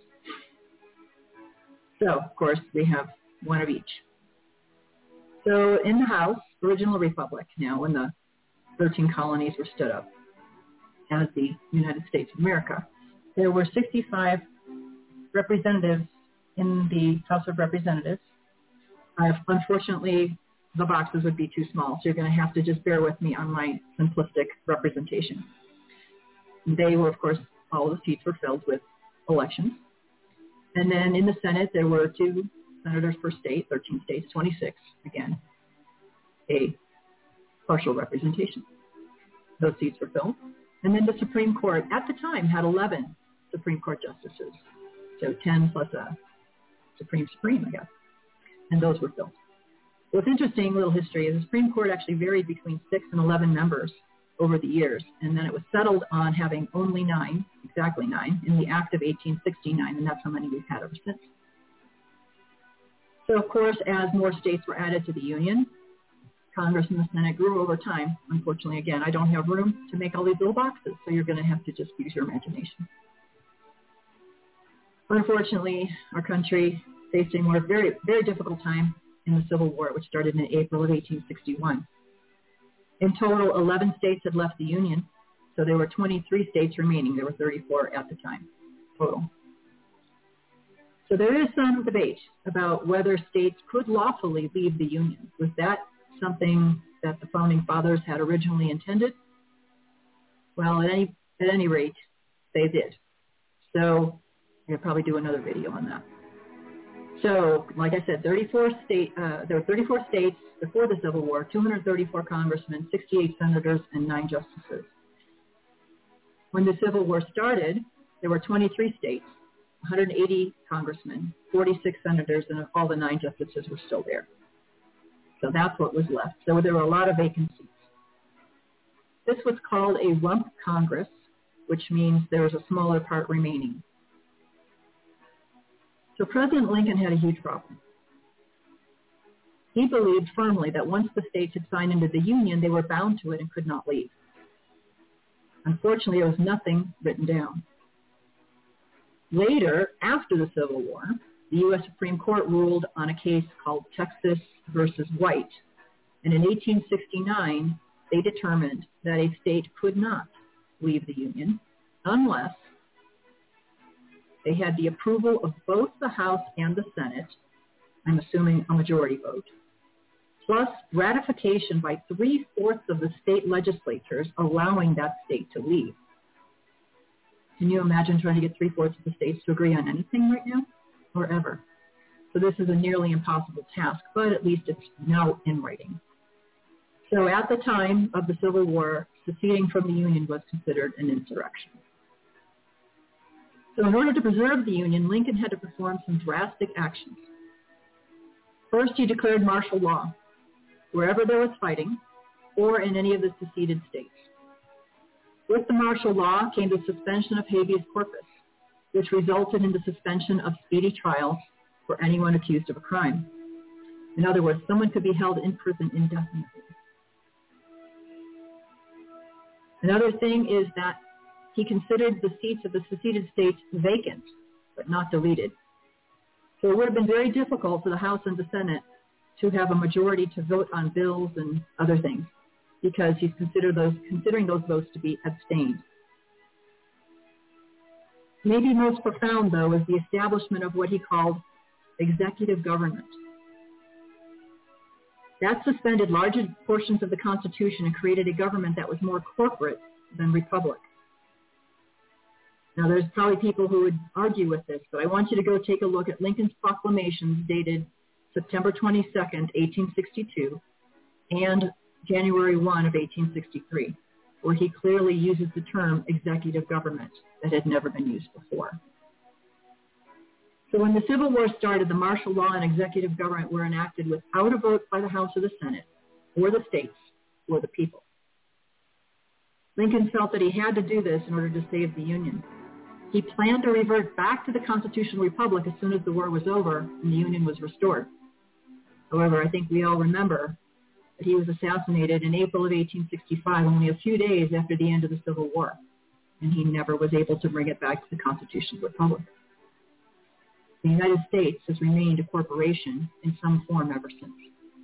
So, of course, we have one of each. So in the House, original republic, now when the 13 colonies were stood up as the United States of America, there were 65 representatives in the House of Representatives. Unfortunately, the boxes would be too small, so you're going to have to just bear with me on my simplistic representation. They were, of course, all the seats were filled with elections. And then in the Senate, there were 2 senators per state, 13 states, 26, again, a partial representation. Those seats were filled. And then the Supreme Court, at the time, had 11 Supreme Court justices. So 10 plus a Supreme, I guess. And those were filled. What's interesting, little history, is the Supreme Court actually varied between 6 and 11 members over the years, and then it was settled on having only 9, exactly 9, in the Act of 1869, and that's how many we've had ever since. So, of course, as more states were added to the Union, Congress and the Senate grew over time. Unfortunately, again, I don't have room to make all these little boxes, so you're going to have to just use your imagination. Unfortunately, our country faced a more very, very difficult time in the Civil War, which started in April of 1861. In total, 11 states had left the Union, so there were 23 states remaining. There were 34 at the time, total. So there is some debate about whether states could lawfully leave the Union. Was that something that the Founding Fathers had originally intended? Well, at any rate, they did. So we'll probably do another video on that. So, like I said, there were 34 states before the Civil War, 234 congressmen, 68 senators, and 9 justices. When the Civil War started, there were 23 states, 180 congressmen, 46 senators, and all the 9 justices were still there. So that's what was left. So there were a lot of vacant seats. This was called a rump Congress, which means there was a smaller part remaining. So President Lincoln had a huge problem. He believed firmly that once the states had signed into the Union, they were bound to it and could not leave. Unfortunately, there was nothing written down. Later, after the Civil War, the U.S. Supreme Court ruled on a case called Texas versus White. And in 1869, they determined that a state could not leave the Union unless they had the approval of both the House and the Senate, I'm assuming a majority vote, plus ratification by 3/4 of the state legislatures allowing that state to leave. Can you imagine trying to get 3/4 of the states to agree on anything right now or ever? So this is a nearly impossible task, but at least it's now in writing. So at the time of the Civil War, seceding from the Union was considered an insurrection. So in order to preserve the Union, Lincoln had to perform some drastic actions. First, he declared martial law wherever there was fighting or in any of the seceded states. With the martial law came the suspension of habeas corpus, which resulted in the suspension of speedy trials for anyone accused of a crime. In other words, someone could be held in prison indefinitely. Another thing is that he considered the seats of the seceded states vacant, but not deleted. So it would have been very difficult for the House and the Senate to have a majority to vote on bills and other things, because he's considering those votes to be abstained. Maybe most profound, though, is the establishment of what he called executive government. That suspended large portions of the Constitution and created a government that was more corporate than republic. Now, there's probably people who would argue with this, but I want you to go take a look at Lincoln's proclamations dated September 22nd, 1862, and January 1 of 1863, where he clearly uses the term executive government that had never been used before. So when the Civil War started, the martial law and executive government were enacted without a vote by the House or the Senate, or the states, or the people. Lincoln felt that he had to do this in order to save the Union. He planned to revert back to the constitutional republic as soon as the war was over and the Union was restored. However, I think we all remember that he was assassinated in April of 1865, only a few days after the end of the Civil War, and he never was able to bring it back to the constitutional republic. The United States has remained a corporation in some form ever since.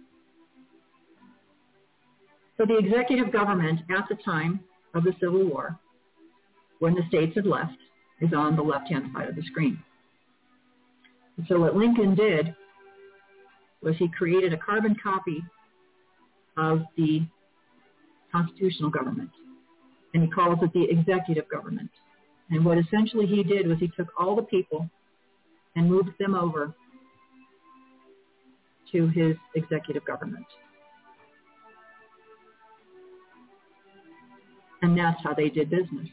So the executive government at the time of the Civil War, when the states had left, is on the left-hand side of the screen. And so what Lincoln did was he created a carbon copy of the constitutional government, and he calls it the executive government. And what essentially he did was he took all the people and moved them over to his executive government. And that's how they did business.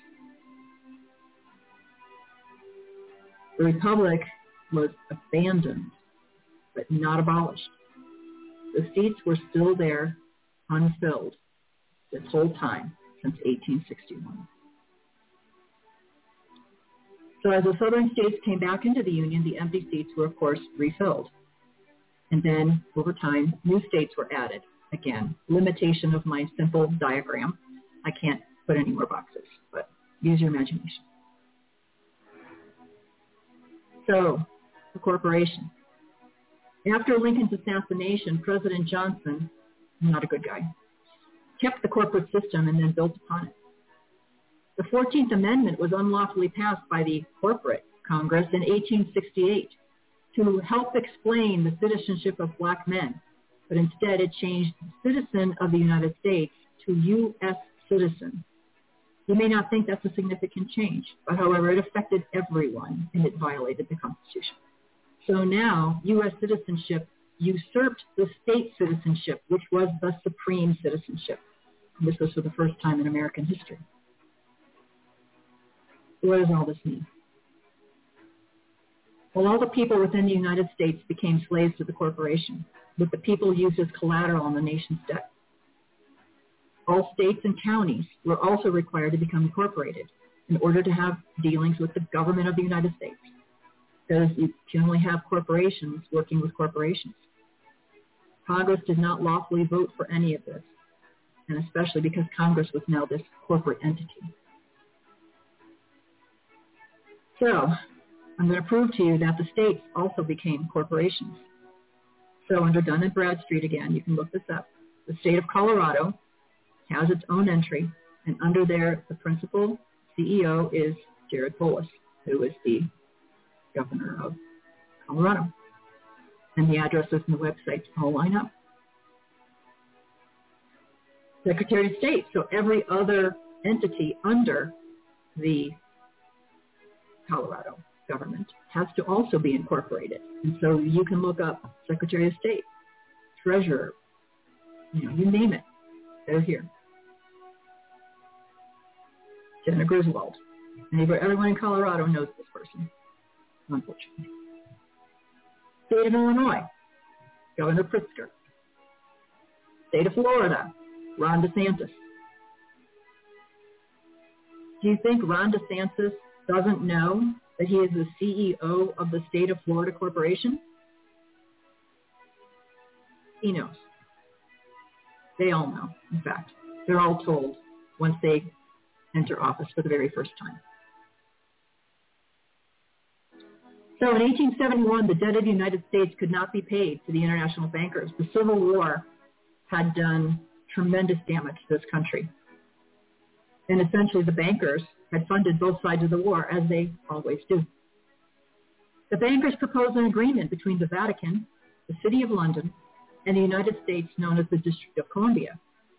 The republic was abandoned, but not abolished. The seats were still there, unfilled, this whole time since 1861. So as the southern states came back into the Union, the empty seats were, of course, refilled. And then, over time, new states were added. Again, limitation of my simple diagram. I can't put any more boxes, but use your imagination. So, the corporation. After Lincoln's assassination, President Johnson, not a good guy, kept the corporate system and then built upon it. The 14th Amendment was unlawfully passed by the corporate Congress in 1868 to help explain the citizenship of black men, but instead it changed citizen of the United States to U.S. citizen. You may not think that's a significant change, but however, it affected everyone and it violated the Constitution. So now, U.S. citizenship usurped the state citizenship, which was the supreme citizenship. And this was for the first time in American history. What does all this mean? Well, all the people within the United States became slaves to the corporation, with the people used as collateral on the nation's debt. All states and counties were also required to become incorporated in order to have dealings with the government of the United States, because you can only have corporations working with corporations. Congress did not lawfully vote for any of this, and especially because Congress was now this corporate entity. So, I'm going to prove to you that the states also became corporations. So under Dun & Bradstreet again, you can look this up. The state of Colorado has its own entry, and under there, the principal CEO is Jared Polis, who is the governor of Colorado. And the addresses and the websites all line up. Secretary of State, so every other entity under the Colorado government has to also be incorporated. And so you can look up Secretary of State, Treasurer, you name it, they're here. Senator Griswold, Everyone in Colorado knows this person, unfortunately. State of Illinois, Governor Pritzker. State of Florida, Ron DeSantis. Do you think Ron DeSantis doesn't know that he is the CEO of the State of Florida Corporation? He knows. They all know, in fact. They're all told once they enter office for the very first time. So in 1871, the debt of the United States could not be paid to the international bankers. The Civil War had done tremendous damage to this country. And essentially the bankers had funded both sides of the war, as they always do. The bankers proposed an agreement between the Vatican, the City of London, and the United States, known as the District of Columbia.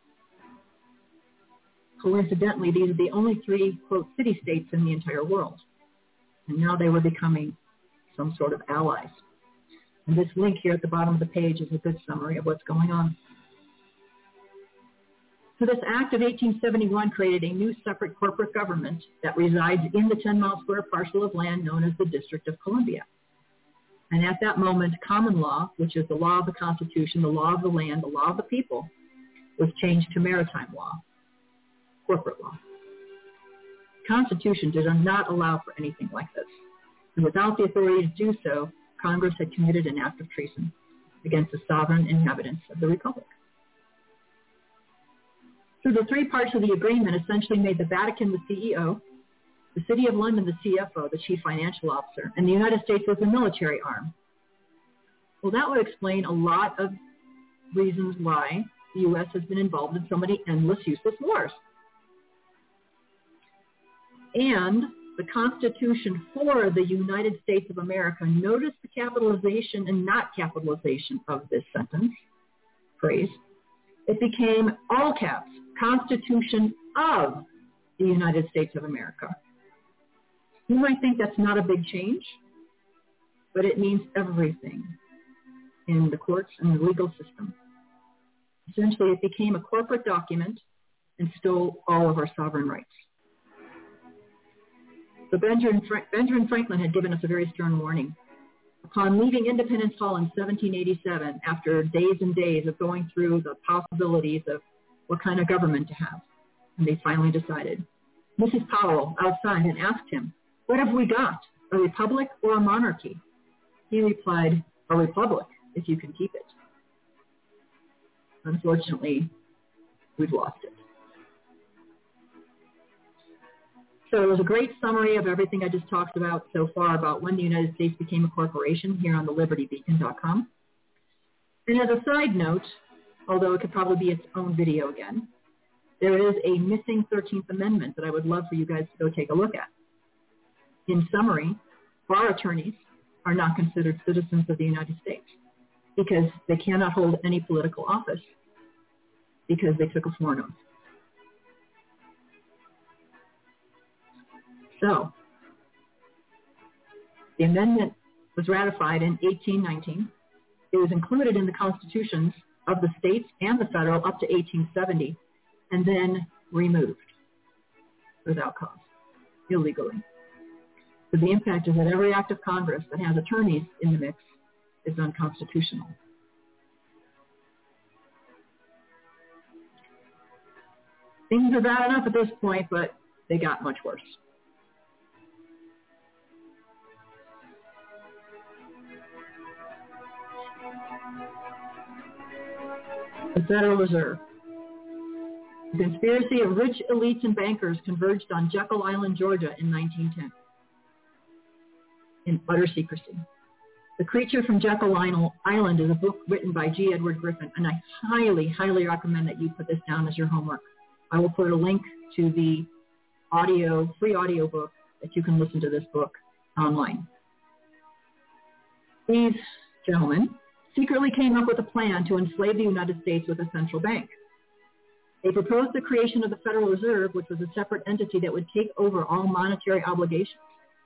Coincidentally, these are the only three, quote, city-states in the entire world. And now they were becoming some sort of allies. And this link here at the bottom of the page is a good summary of what's going on. So this act of 1871 created a new separate corporate government that resides in the 10-mile square parcel of land known as the District of Columbia. And at that moment, common law, which is the law of the Constitution, the law of the land, the law of the people, was changed to maritime law, corporate law. The Constitution did not allow for anything like this. And without the authority to do so, Congress had committed an act of treason against the sovereign inhabitants of the Republic. So the three parts of the agreement essentially made the Vatican the CEO, the City of London the CFO, the Chief Financial Officer, and the United States was the military arm. Well, that would explain a lot of reasons why the U.S. has been involved in so many endless, useless wars. And the Constitution for the United States of America, notice the capitalization and not capitalization of this sentence, phrase. It became all caps, Constitution of the United States of America. You might think that's not a big change, but it means everything in the courts and the legal system. Essentially, it became a corporate document and stole all of our sovereign rights. So Benjamin Franklin had given us a very stern warning. Upon leaving Independence Hall in 1787, after days and days of going through the possibilities of what kind of government to have, and they finally decided, Mrs. Powell outside and asked him, "What have we got, a republic or a monarchy?" He replied, "A republic, if you can keep it." Unfortunately, we've lost it. So it was a great summary of everything I just talked about so far about when the United States became a corporation here on the LibertyBeacon.com. And as a side note, although it could probably be its own video again, there is a missing 13th Amendment that I would love for you guys to go take a look at. In summary, bar attorneys are not considered citizens of the United States because they cannot hold any political office because they took a foreign oath. So, the amendment was ratified in 1819. It was included in the constitutions of the states and the federal up to 1870, and then removed without cause, illegally. So the impact is that every act of Congress that has attorneys in the mix is unconstitutional. Things are bad enough at this point, but they got much worse. The Federal Reserve. The conspiracy of rich elites and bankers converged on Jekyll Island, Georgia in 1910 in utter secrecy. The Creature from Jekyll Island is a book written by G. Edward Griffin, and I highly, highly recommend that you put this down as your homework. I will put a link to the free audio book that you can listen to this book online. These gentlemen secretly came up with a plan to enslave the United States with a central bank. They proposed the creation of the Federal Reserve, which was a separate entity that would take over all monetary obligations.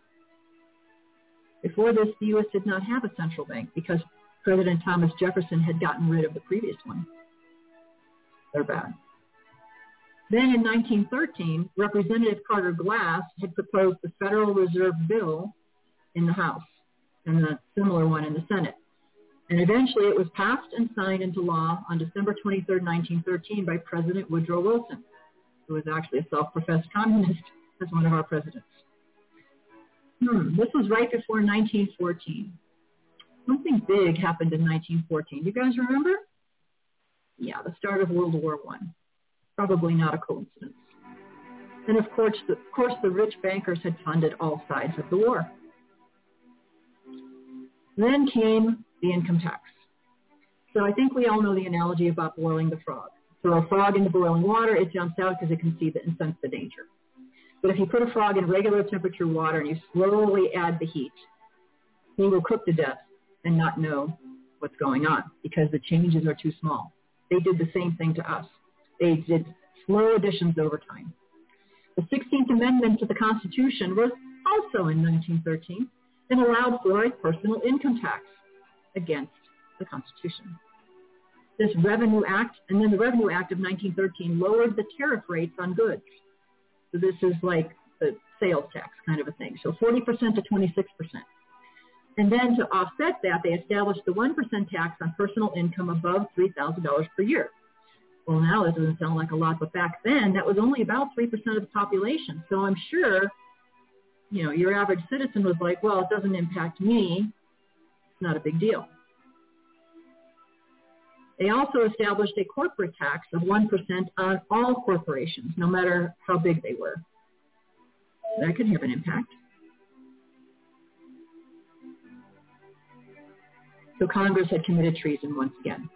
Before this, the U.S. did not have a central bank because President Thomas Jefferson had gotten rid of the previous one. They're bad. Then in 1913, Representative Carter Glass had proposed the Federal Reserve Bill in the House and a similar one in the Senate. And eventually it was passed and signed into law on December 23, 1913 by President Woodrow Wilson, who was actually a self-professed communist as one of our presidents. This was right before 1914. Something big happened in 1914. You guys remember? Yeah, the start of World War I. Probably not a coincidence. And of course, the rich bankers had funded all sides of the war. Then came the income tax. So I think we all know the analogy about boiling the frog. Throw a frog into boiling water, it jumps out because it can see and sense the danger. But if you put a frog in regular temperature water and you slowly add the heat, he will cook to death and not know what's going on because the changes are too small. They did the same thing to us. They did slow additions over time. The 16th Amendment to the Constitution was also in 1913 and allowed for a personal income tax against the Constitution. This Revenue Act, and then the Revenue Act of 1913 lowered the tariff rates on goods. So this is like the sales tax kind of a thing. So 40% to 26%. And then to offset that, they established the 1% tax on personal income above $3,000 per year. Well, now it doesn't sound like a lot, but back then that was only about 3% of the population. So I'm sure, your average citizen was like, well, it doesn't impact me. It's not a big deal. They also established a corporate tax of 1% on all corporations, no matter how big they were. That could have an impact. So Congress had committed treason once again.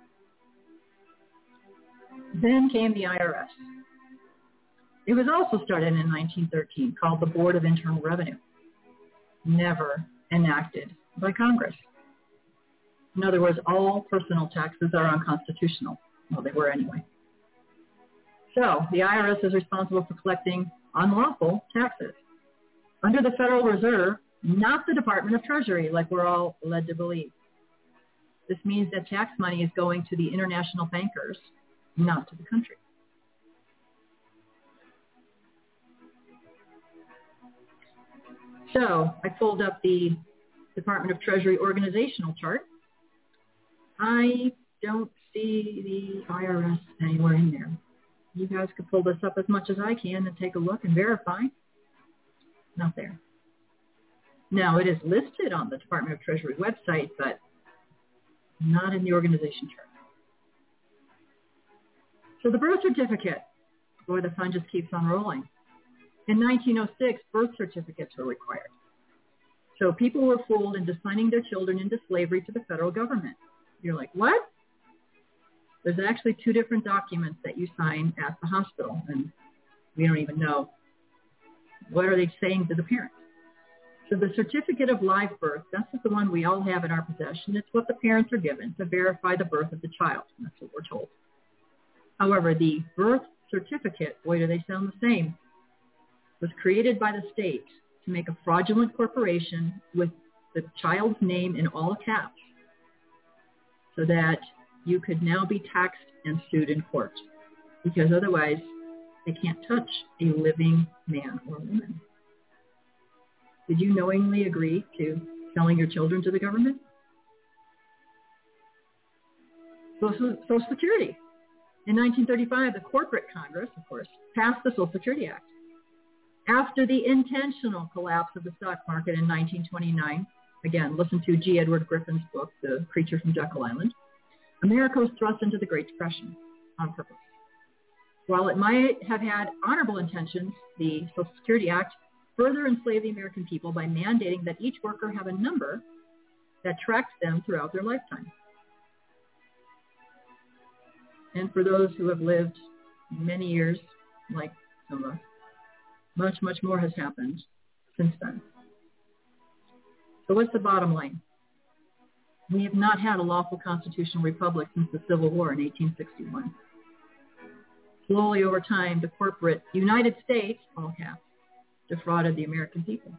Then came the IRS. It was also started in 1913, called the Board of Internal Revenue. Never enacted by Congress. In other words, all personal taxes are unconstitutional. Well, they were anyway. So the IRS is responsible for collecting unlawful taxes. Under the Federal Reserve, not the Department of Treasury, like we're all led to believe. This means that tax money is going to the international bankers, not to the country. So I pulled up the Department of Treasury organizational chart. I don't see the IRS anywhere in there. You guys could pull this up as much as I can and take a look and verify. Not there. Now, it is listed on the Department of Treasury website, but not in the organization chart. So the birth certificate. Boy, the fun just keeps on rolling. In 1906, birth certificates were required. So people were fooled into signing their children into slavery to the federal government. You're like, what? There's actually two different documents that you sign at the hospital, and we don't even know what are they saying to the parents. So the certificate of live birth, that's the one we all have in our possession. It's what the parents are given to verify the birth of the child. And that's what we're told. However, the birth certificate, boy, do they sound the same, was created by the state to make a fraudulent corporation with the child's name in all caps so that you could now be taxed and sued in court, because otherwise they can't touch a living man or woman. Did you knowingly agree to selling your children to the government? Social Security. In 1935, the corporate Congress, of course, passed the Social Security Act. After the intentional collapse of the stock market in 1929, again, listen to G. Edward Griffin's book, The Creature from Jekyll Island, America was thrust into the Great Depression on purpose. While it might have had honorable intentions, the Social Security Act further enslaved the American people by mandating that each worker have a number that tracks them throughout their lifetime. And for those who have lived many years, like some of us, much, much more has happened since then. So what's the bottom line? We have not had a lawful constitutional republic since the Civil War in 1861. Slowly over time, the corporate United States, all caps, defrauded the American people.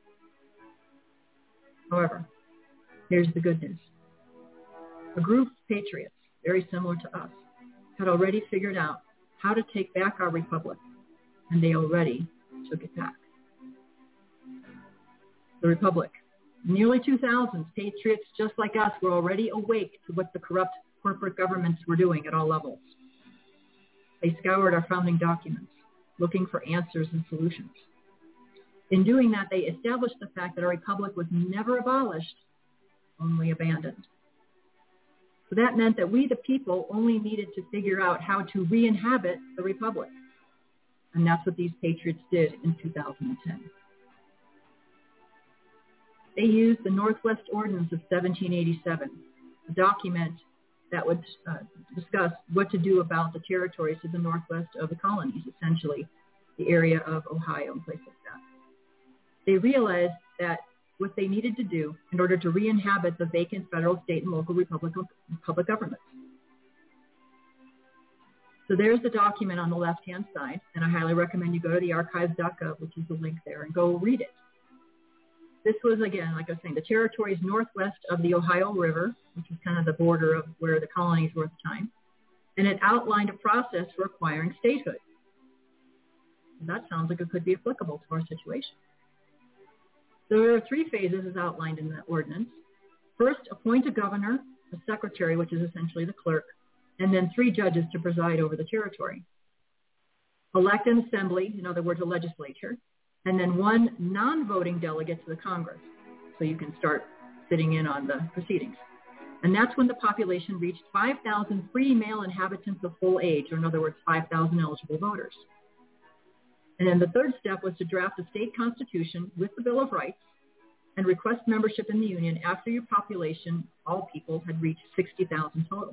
However, here's the good news. A group of patriots, very similar to us, had already figured out how to take back our republic, and they already took it back. The republic. In the early 2000s, patriots just like us were already awake to what the corrupt corporate governments were doing at all levels. They scoured our founding documents, looking for answers and solutions. In doing that, they established the fact that our republic was never abolished, only abandoned. So that meant that we, the people, only needed to figure out how to re-inhabit the republic. And that's what these patriots did in 2010. They used the Northwest Ordinance of 1787, a document that would discuss what to do about the territories to the northwest of the colonies, essentially the area of Ohio and places like that. They realized that what they needed to do in order to re-inhabit the vacant federal, state, and local public governments. So there's the document on the left-hand side, and I highly recommend you go to the archives.gov, which is the link there, and go read it. This was, again, like I was saying, the territories northwest of the Ohio River, which is kind of the border of where the colonies were at the time, and it outlined a process for acquiring statehood. And that sounds like it could be applicable to our situation. There are 3 phases as outlined in the ordinance. First, appoint a governor, a secretary, which is essentially the clerk, and then 3 judges to preside over the territory. Elect an assembly, in other words, a legislature, and then 1 non-voting delegate to the Congress, so you can start sitting in on the proceedings. And that's when the population reached 5,000 free male inhabitants of full age, or in other words, 5,000 eligible voters. And then the third step was to draft a state constitution with the Bill of Rights and request membership in the Union after your population, all people, had reached 60,000 total.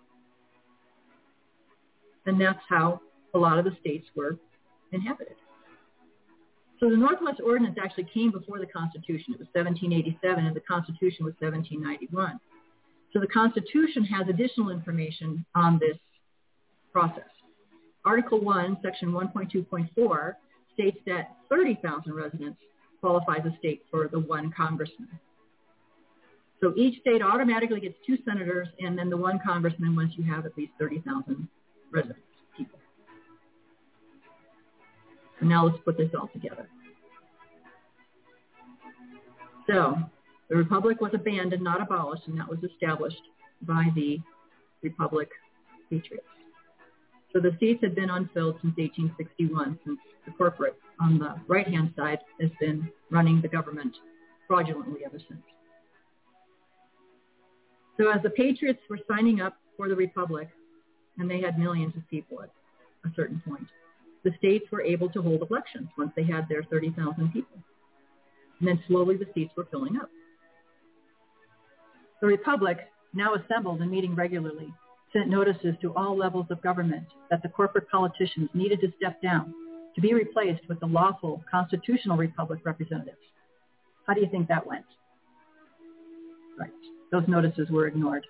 And that's how a lot of the states were inhabited. So the Northwest Ordinance actually came before the Constitution. It was 1787, and the Constitution was 1791. So the Constitution has additional information on this process. Article 1, Section 1.2.4 states that 30,000 residents qualifies a state for the 1 congressman. So each state automatically gets 2 senators and then the 1 congressman once you have at least 30,000 residents, people. So now let's put this all together. So the Republic was abandoned, not abolished, and that was established by the Republic Patriots. So the seats had been unfilled since 1861, since the corporate on the right-hand side has been running the government fraudulently ever since. So as the Patriots were signing up for the Republic, and they had millions of people at a certain point, the states were able to hold elections once they had their 30,000 people. And then slowly the seats were filling up. The Republic, now assembled and meeting regularly, sent notices to all levels of government that the corporate politicians needed to step down to be replaced with the lawful constitutional republic representatives. How do you think that went? Right. Those notices were ignored.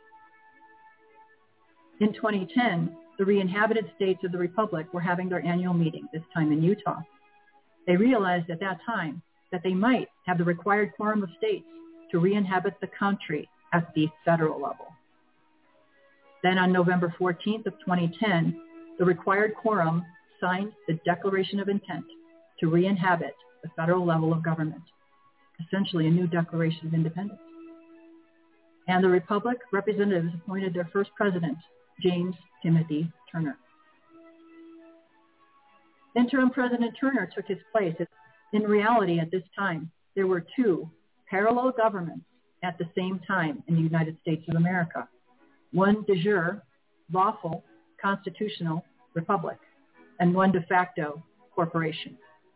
In 2010, the re-inhabited states of the Republic were having their annual meeting, this time in Utah. They realized at that time that they might have the required quorum of states to re-inhabit the country at the federal level. Then on November 14th of 2010, the required quorum signed the Declaration of Intent to re-inhabit the federal level of government, essentially a new Declaration of Independence. And the Republic representatives appointed their first president, James Timothy Turner. Interim President Turner took his place. In reality, at this time, there were 2 parallel governments at the same time in the United States of America. One de jure, lawful, constitutional republic, and one de facto corporation.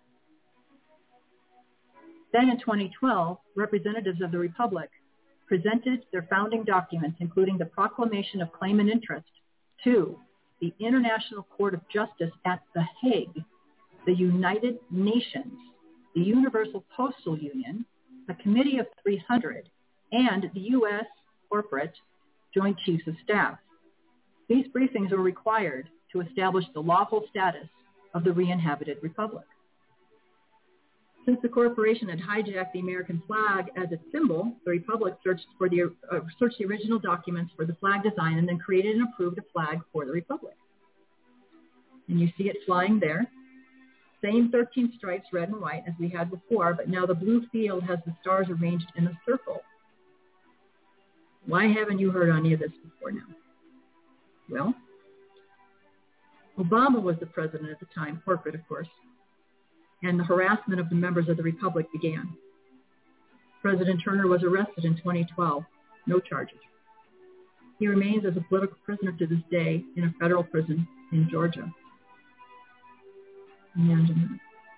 Then in 2012, representatives of the Republic presented their founding documents, including the Proclamation of Claim and Interest, to the International Court of Justice at The Hague, the United Nations, the Universal Postal Union, the Committee of 300, and the U.S. Corporate Joint Chiefs of Staff. These briefings were required to establish the lawful status of the re-inhabited Republic. Since the corporation had hijacked the American flag as its symbol, the Republic searched the original documents for the flag design and then created and approved a flag for the Republic. And you see it flying there. Same 13 stripes, red and white, as we had before, but now the blue field has the stars arranged in a circle. Why haven't you heard any of this before now? Well, Obama was the president at the time, corporate, of course, and the harassment of the members of the Republic began. President Turner was arrested in 2012, no charges. He remains as a political prisoner to this day in a federal prison in Georgia. And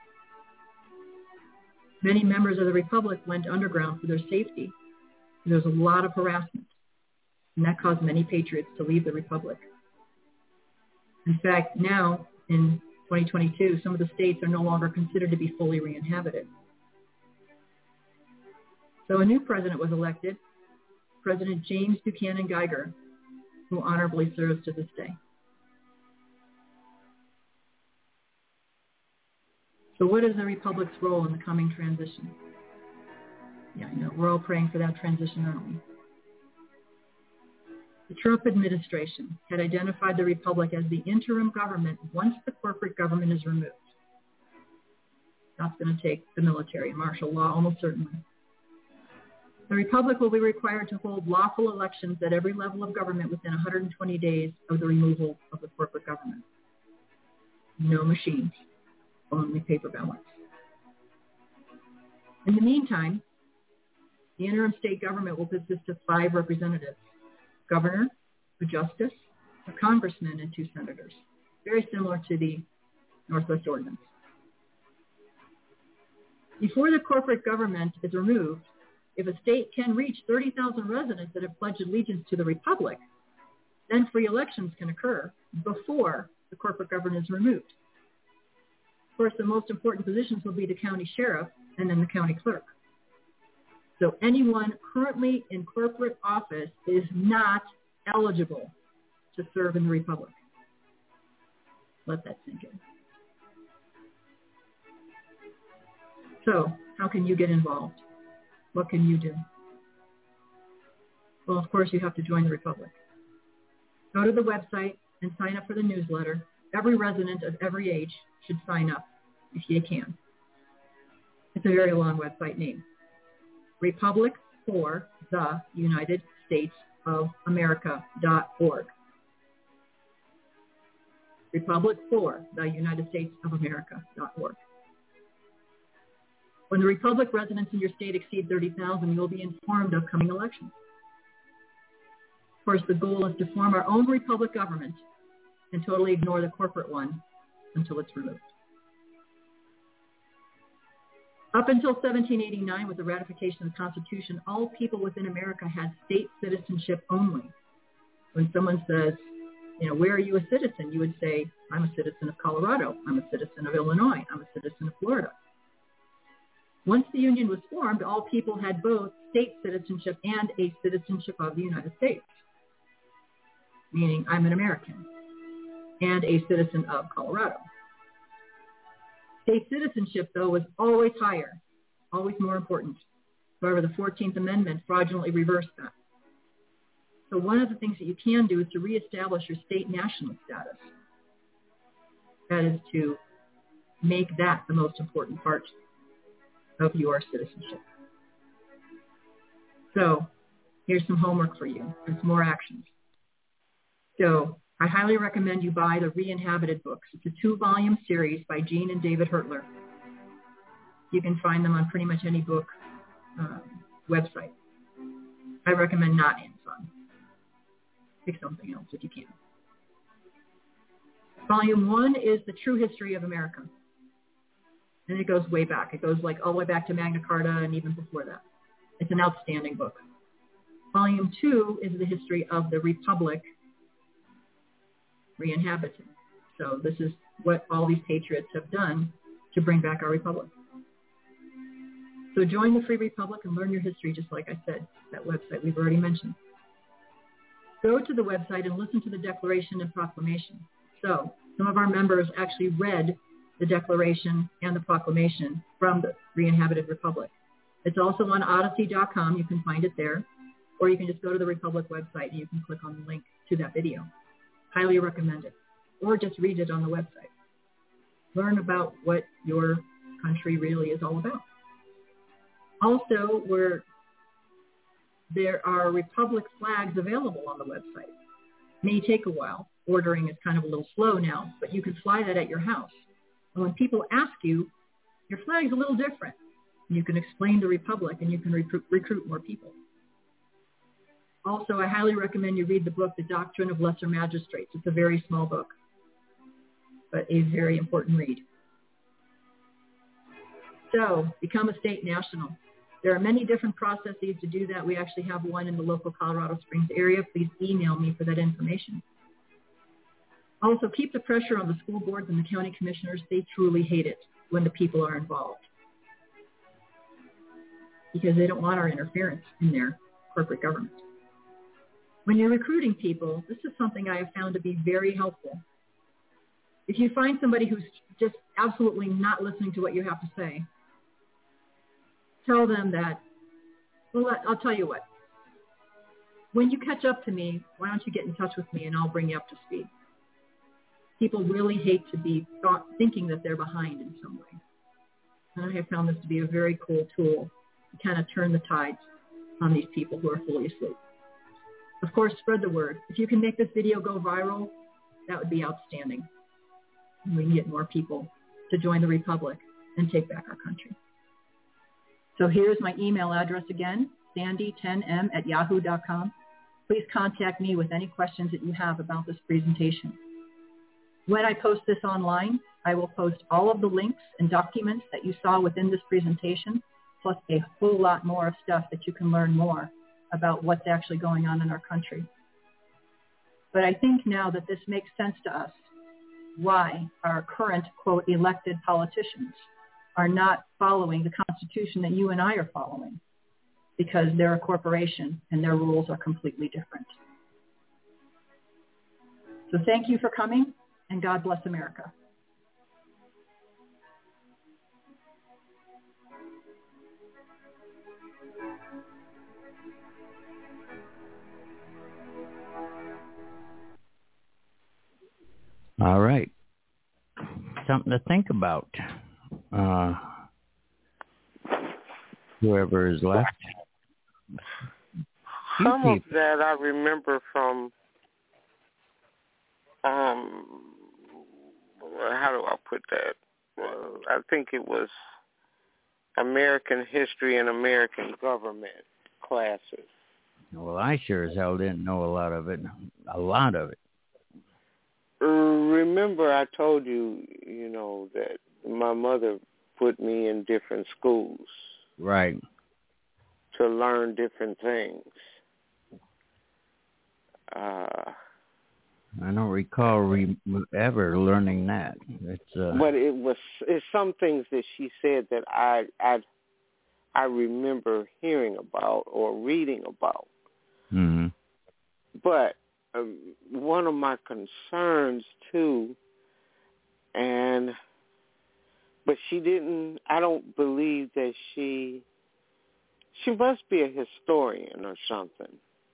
many members of the Republic went underground for their safety. There was a lot of harassment, and that caused many patriots to leave the Republic. In fact, now in 2022, some of the states are no longer considered to be fully re-inhabited. So a new president was elected, President James Buchanan Geiger, who honorably serves to this day. So what is the Republic's role in the coming transition? Yeah, I know, we're all praying for that transition, aren't we? The Trump administration had identified the Republic as the interim government once the corporate government is removed. That's going to take the military and martial law, almost certainly. The Republic will be required to hold lawful elections at every level of government within 120 days of the removal of the corporate government. No machines, only paper ballots. In the meantime, the interim state government will consist of 5 representatives: governor, a justice, a congressman, and 2 senators. Very similar to the Northwest Ordinance. Before the corporate government is removed, if a state can reach 30,000 residents that have pledged allegiance to the Republic, then free elections can occur before the corporate government is removed. Of course, the most important positions will be the county sheriff and then the county clerk. So anyone currently in corporate office is not eligible to serve in the Republic. Let that sink in. So how can you get involved? What can you do? Well, of course, you have to join the Republic. Go to the website and sign up for the newsletter. Every resident of every age should sign up if you can. It's a very long website name. Republic for the United States of America.org. Republic for the United States of America.org. When the Republic residents in your state exceed 30,000, you will be informed of coming elections. Of course, the goal is to form our own Republic government and totally ignore the corporate one until it's removed. Up until 1789, with the ratification of the Constitution, all people within America had state citizenship only. When someone says, where are you a citizen? You would say, I'm a citizen of Colorado. I'm a citizen of Illinois. I'm a citizen of Florida. Once the Union was formed, all people had both state citizenship and a citizenship of the United States, meaning I'm an American and a citizen of Colorado. State citizenship, though, was always higher, always more important. However, the 14th Amendment fraudulently reversed that. So one of the things that you can do is to reestablish your state national status. That is to make that the most important part of your citizenship. So here's some homework for you and some more actions. So I highly recommend you buy the Re-Inhabited books. It's a 2-volume series by Jean and David Hertler. You can find them on pretty much any book website. I recommend not Amazon. Pick something else if you can. Volume 1 is the true history of America. And it goes way back. It goes all the way back to Magna Carta and even before that. It's an outstanding book. Volume 2 is the history of the Republic re-inhabited. So this is what all these patriots have done to bring back our Republic. So join the Free Republic and learn your history, just like I said, that website we've already mentioned. Go to the website and listen to the Declaration and Proclamation. So some of our members actually read the Declaration and the Proclamation from the Re-Inhabited Republic. It's also on Odyssey.com. You can find it there. Or you can just go to the Republic website and you can click on the link to that video. Highly recommend it. or just read it on the website. Learn about what your country really is all about. Also, there are Republic flags available on the website. May take a while. Ordering is kind of a little slow now, but you can fly that at your house. And when people ask you, your flag's a little different. You can explain the Republic and you can recruit more people. Also, I highly recommend you read the book, The Doctrine of Lesser Magistrates. It's a very small book, but a very important read. So, become a state national. There are many different processes to do that. We actually have one in the local Colorado Springs area. Please email me for that information. Also, keep the pressure on the school boards and the county commissioners. They truly hate it when the people are involved because they don't want our interference in their corporate government. When you're recruiting people, this is something I have found to be very helpful. If you find somebody who's just absolutely not listening to what you have to say, tell them that, well, I'll tell you what. When you catch up to me, why don't you get in touch with me and I'll bring you up to speed. People really hate to be thinking that they're behind in some way. And I have found this to be a very cool tool to kind of turn the tides on these people who are fully asleep. Of course, spread the word. If you can make this video go viral, that would be outstanding. And we can get more people to join the Republic and take back our country. So here's my email address again, sandy10m@yahoo.com. Please contact me with any questions that you have about this presentation. When I post this online, I will post all of the links and documents that you saw within this presentation, plus a whole lot more of stuff that you can learn more about what's actually going on in our country. But I think now that this makes sense to us, why our current, quote, elected politicians are not following the Constitution that you and I are following, because they're a corporation and their rules are completely different. So thank you for coming, and God bless America. All right. Something to think about. Whoever is left. Some of that I remember from, how do I put that? I think it was American history and American government classes. Well, I sure as hell didn't know a lot of it. A lot of it. Remember I told you, that my mother put me in different schools. Right. To learn different things. I don't recall ever learning that. But it's some things that she said that I remember hearing about or reading about. Mm-hmm. But one of my concerns too, but she didn't. I don't believe that she must be a historian or something.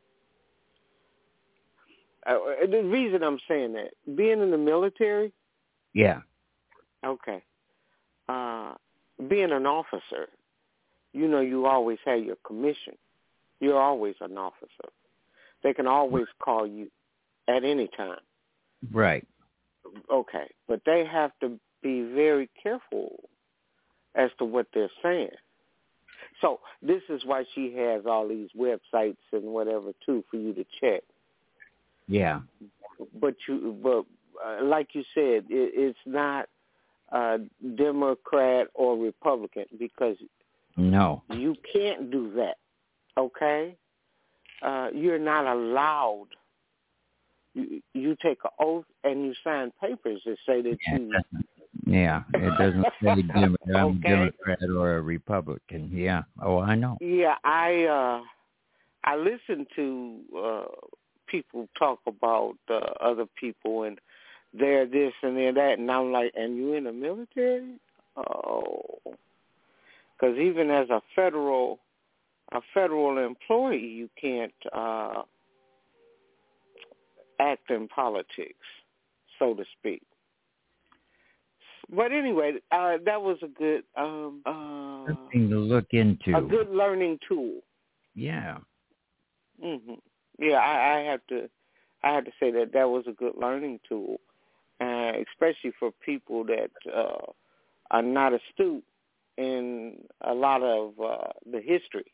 The reason I'm saying that, being in the military. Yeah. Okay. Being an officer, you always have your commission. You're always an officer. They can always call you at any time. Right. Okay. But they have to be very careful as to what they're saying. So this is why she has all these websites and whatever, too, for you to check. Yeah. But like you said, it's not Democrat or Republican, because no, you can't do that. Okay, you're not allowed. You take an oath and you sign papers that say that you. Yeah, it doesn't say I'm okay. a Democrat or a Republican. Yeah. Oh, I know. Yeah, I listen to people talk about other people and they're this and they're that, and I'm like, and you in the military? Oh, because even as a federal employee, you can't act in politics. so to speak. But anyway, that was a good something to look into. A good learning tool. Yeah. Mhm. Yeah, I have to say that was a good learning tool, especially for people that are not astute in a lot of the history,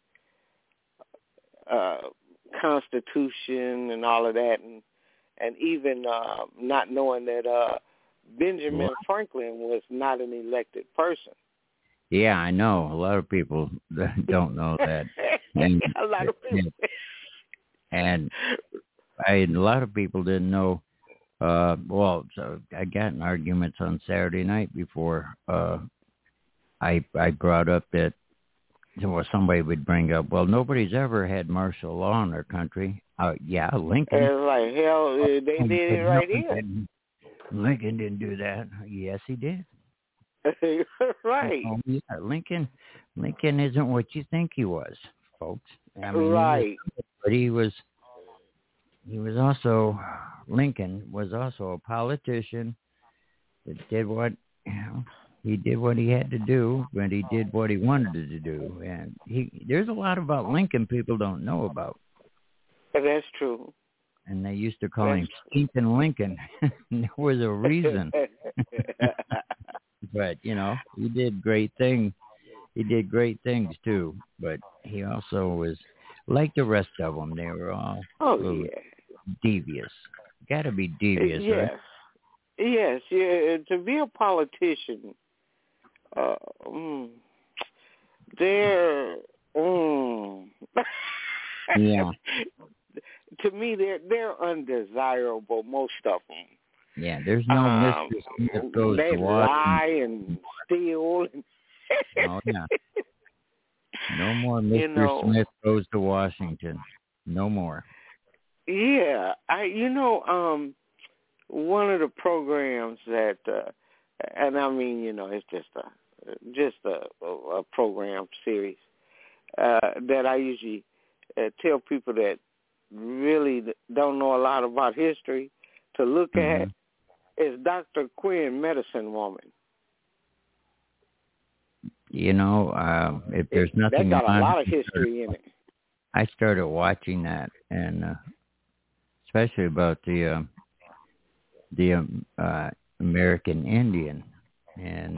Constitution and all of that, and even not knowing that Benjamin Franklin was not an elected person. Yeah, I know. A lot of people don't know that. And, a lot of people. And a lot of people didn't know. So I got in arguments on Saturday night before I brought up that somebody would bring up, well, nobody's ever had martial law in our country. Yeah, Lincoln. It's like, hell, they did it right here. Lincoln didn't do that. Yes, he did. Right. Yeah, Lincoln isn't what you think he was, folks. I mean, right. Lincoln was also a politician that did what, he did what he had to do, but he did what he wanted to do. And there's a lot about Lincoln people don't know about. That's true. And they used to call him Stinking Lincoln. There was a reason. But, he did great things. He did great things, too. But he also was, like the rest of them, they were all devious. Got to be devious, yes. right? Yes. Yeah. To be a politician, yeah. To me, they're undesirable, most of them. Yeah, there's no Mr. Smith goes they to Washington. Lie and steal. Oh, yeah. No more Mr. Smith goes to Washington. No more. Yeah. One of the programs that, and I mean, it's just a program series that I usually tell people that really don't know a lot about history to look at is Dr. Quinn, Medicine Woman. If there's nothing that got a lot of history in it. I started watching that, and especially about the American Indian, and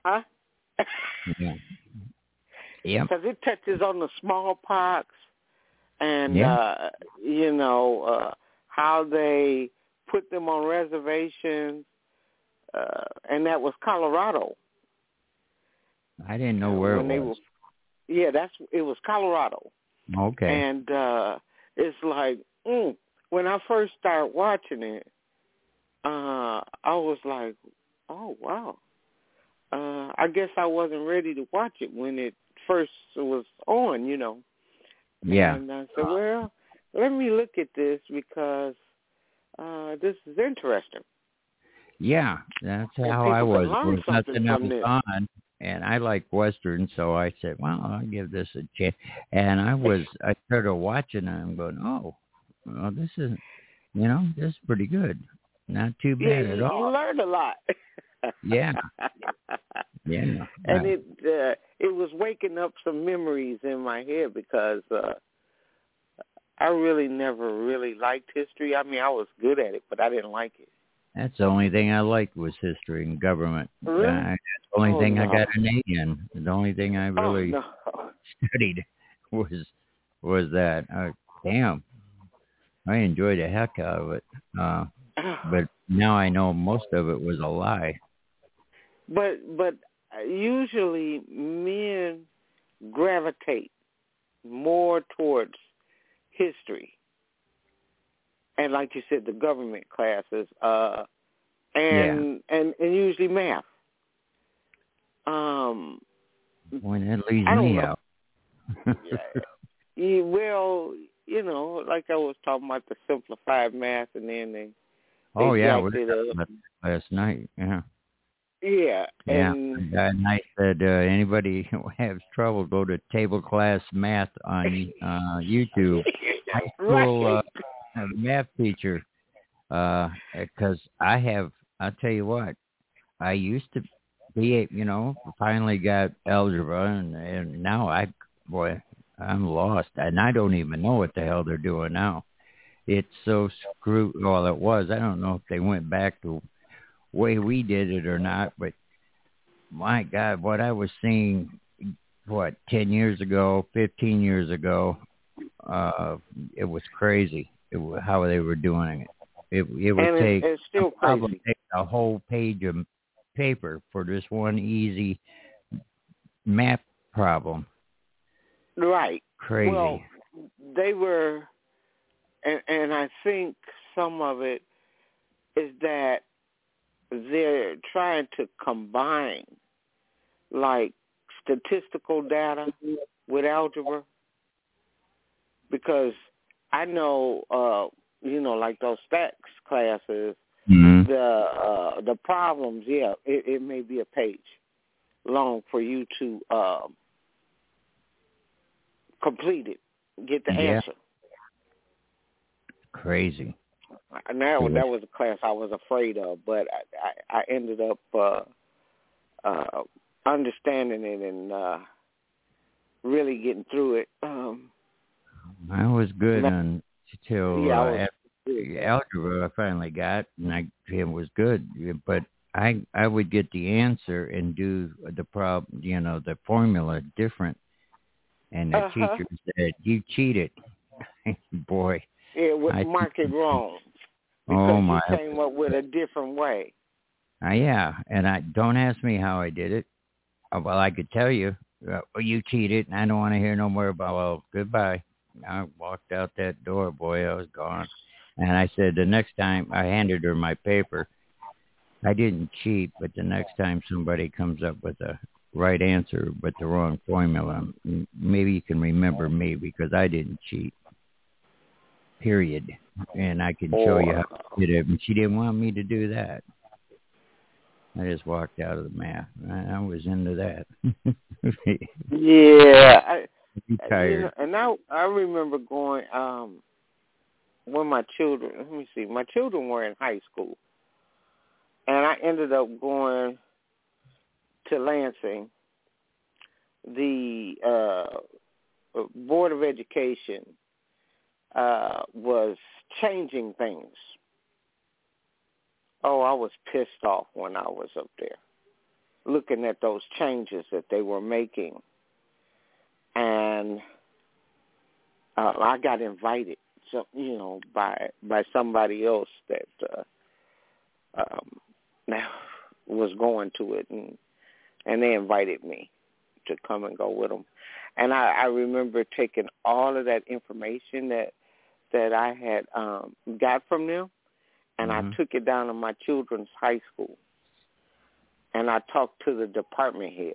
yeah, because it touches on the smallpox, and how they put them on reservations, and that was Colorado. I didn't know where it was. It was Colorado. Okay. And it's like, when I first started watching it, I was like, oh, wow. I guess I wasn't ready to watch it when it first was on, Yeah. And I said, well, let me look at this because this is interesting. Yeah, that's how I was. There was nothing else on, and I like Western, so I said, well, I'll give this a chance. And I started watching it, and I'm going, oh, well, this is, this is pretty good. Not too bad at all. You learned a lot. Yeah. Yeah. And it was waking up some memories in my head because I really never really liked history. I mean, I was good at it, but I didn't like it. That's the only thing I liked was history and government. Really? That's the only thing I got an A in. The only thing I really studied was that. Damn, I enjoyed the heck out of it. But now I know most of it was a lie. But usually men gravitate more towards history. And like you said, the government classes, and usually math. When that leaves me out. Well, like I was talking about the simplified math, and then they we were talking about last night. Yeah. Yeah. And I said, anybody who has trouble, go to Table Class Math on YouTube. High school math teacher Because I'll tell you what, I used to be, finally got algebra, and now I'm lost, and I don't even know what the hell they're doing now. It's so screwed. Well, it was. I don't know if they went back to the way we did it or not, but my God, what I was seeing, 10 years ago, 15 years ago, it was crazy how they were doing it. It would take it's still crazy. Take a whole page of paper for this one easy math problem. Right. Crazy. Well, they were, and I think some of it is that they're trying to combine, like, statistical data with algebra, because I know, like those stats classes, the problems, it may be a page long for you to complete it, get the answer. Crazy. Now that was a class I was afraid of, but I ended up understanding it and really getting through it. I was good until algebra I finally got, and it was good. But I would get the answer and do the problem, the formula different, and the teacher said, "You cheated." Boy. It would mark it wrong because you came up with a different way. Yeah, and don't ask me how I did it. Well, I could tell you, you cheated, and I don't want to hear no more about. Well, goodbye. I walked out that door, boy, I was gone. And I said the next time I handed her my paper, I didn't cheat, but the next time somebody comes up with a right answer but the wrong formula, maybe you can remember me because I didn't cheat. Period. And I can show you how I did it. And she didn't want me to do that. I just walked out of the math. I was into that. Yeah. I'm tired. And I remember going when my children, my children were in high school. And I ended up going to Lansing. The Board of Education was changing things. Oh, I was pissed off when I was up there, looking at those changes that they were making. And I got invited, by somebody else that was going to it, and they invited me to come and go with them. And I remember taking all of that information that I had got from them, and I took it down to my children's high school, and I talked to the department heads.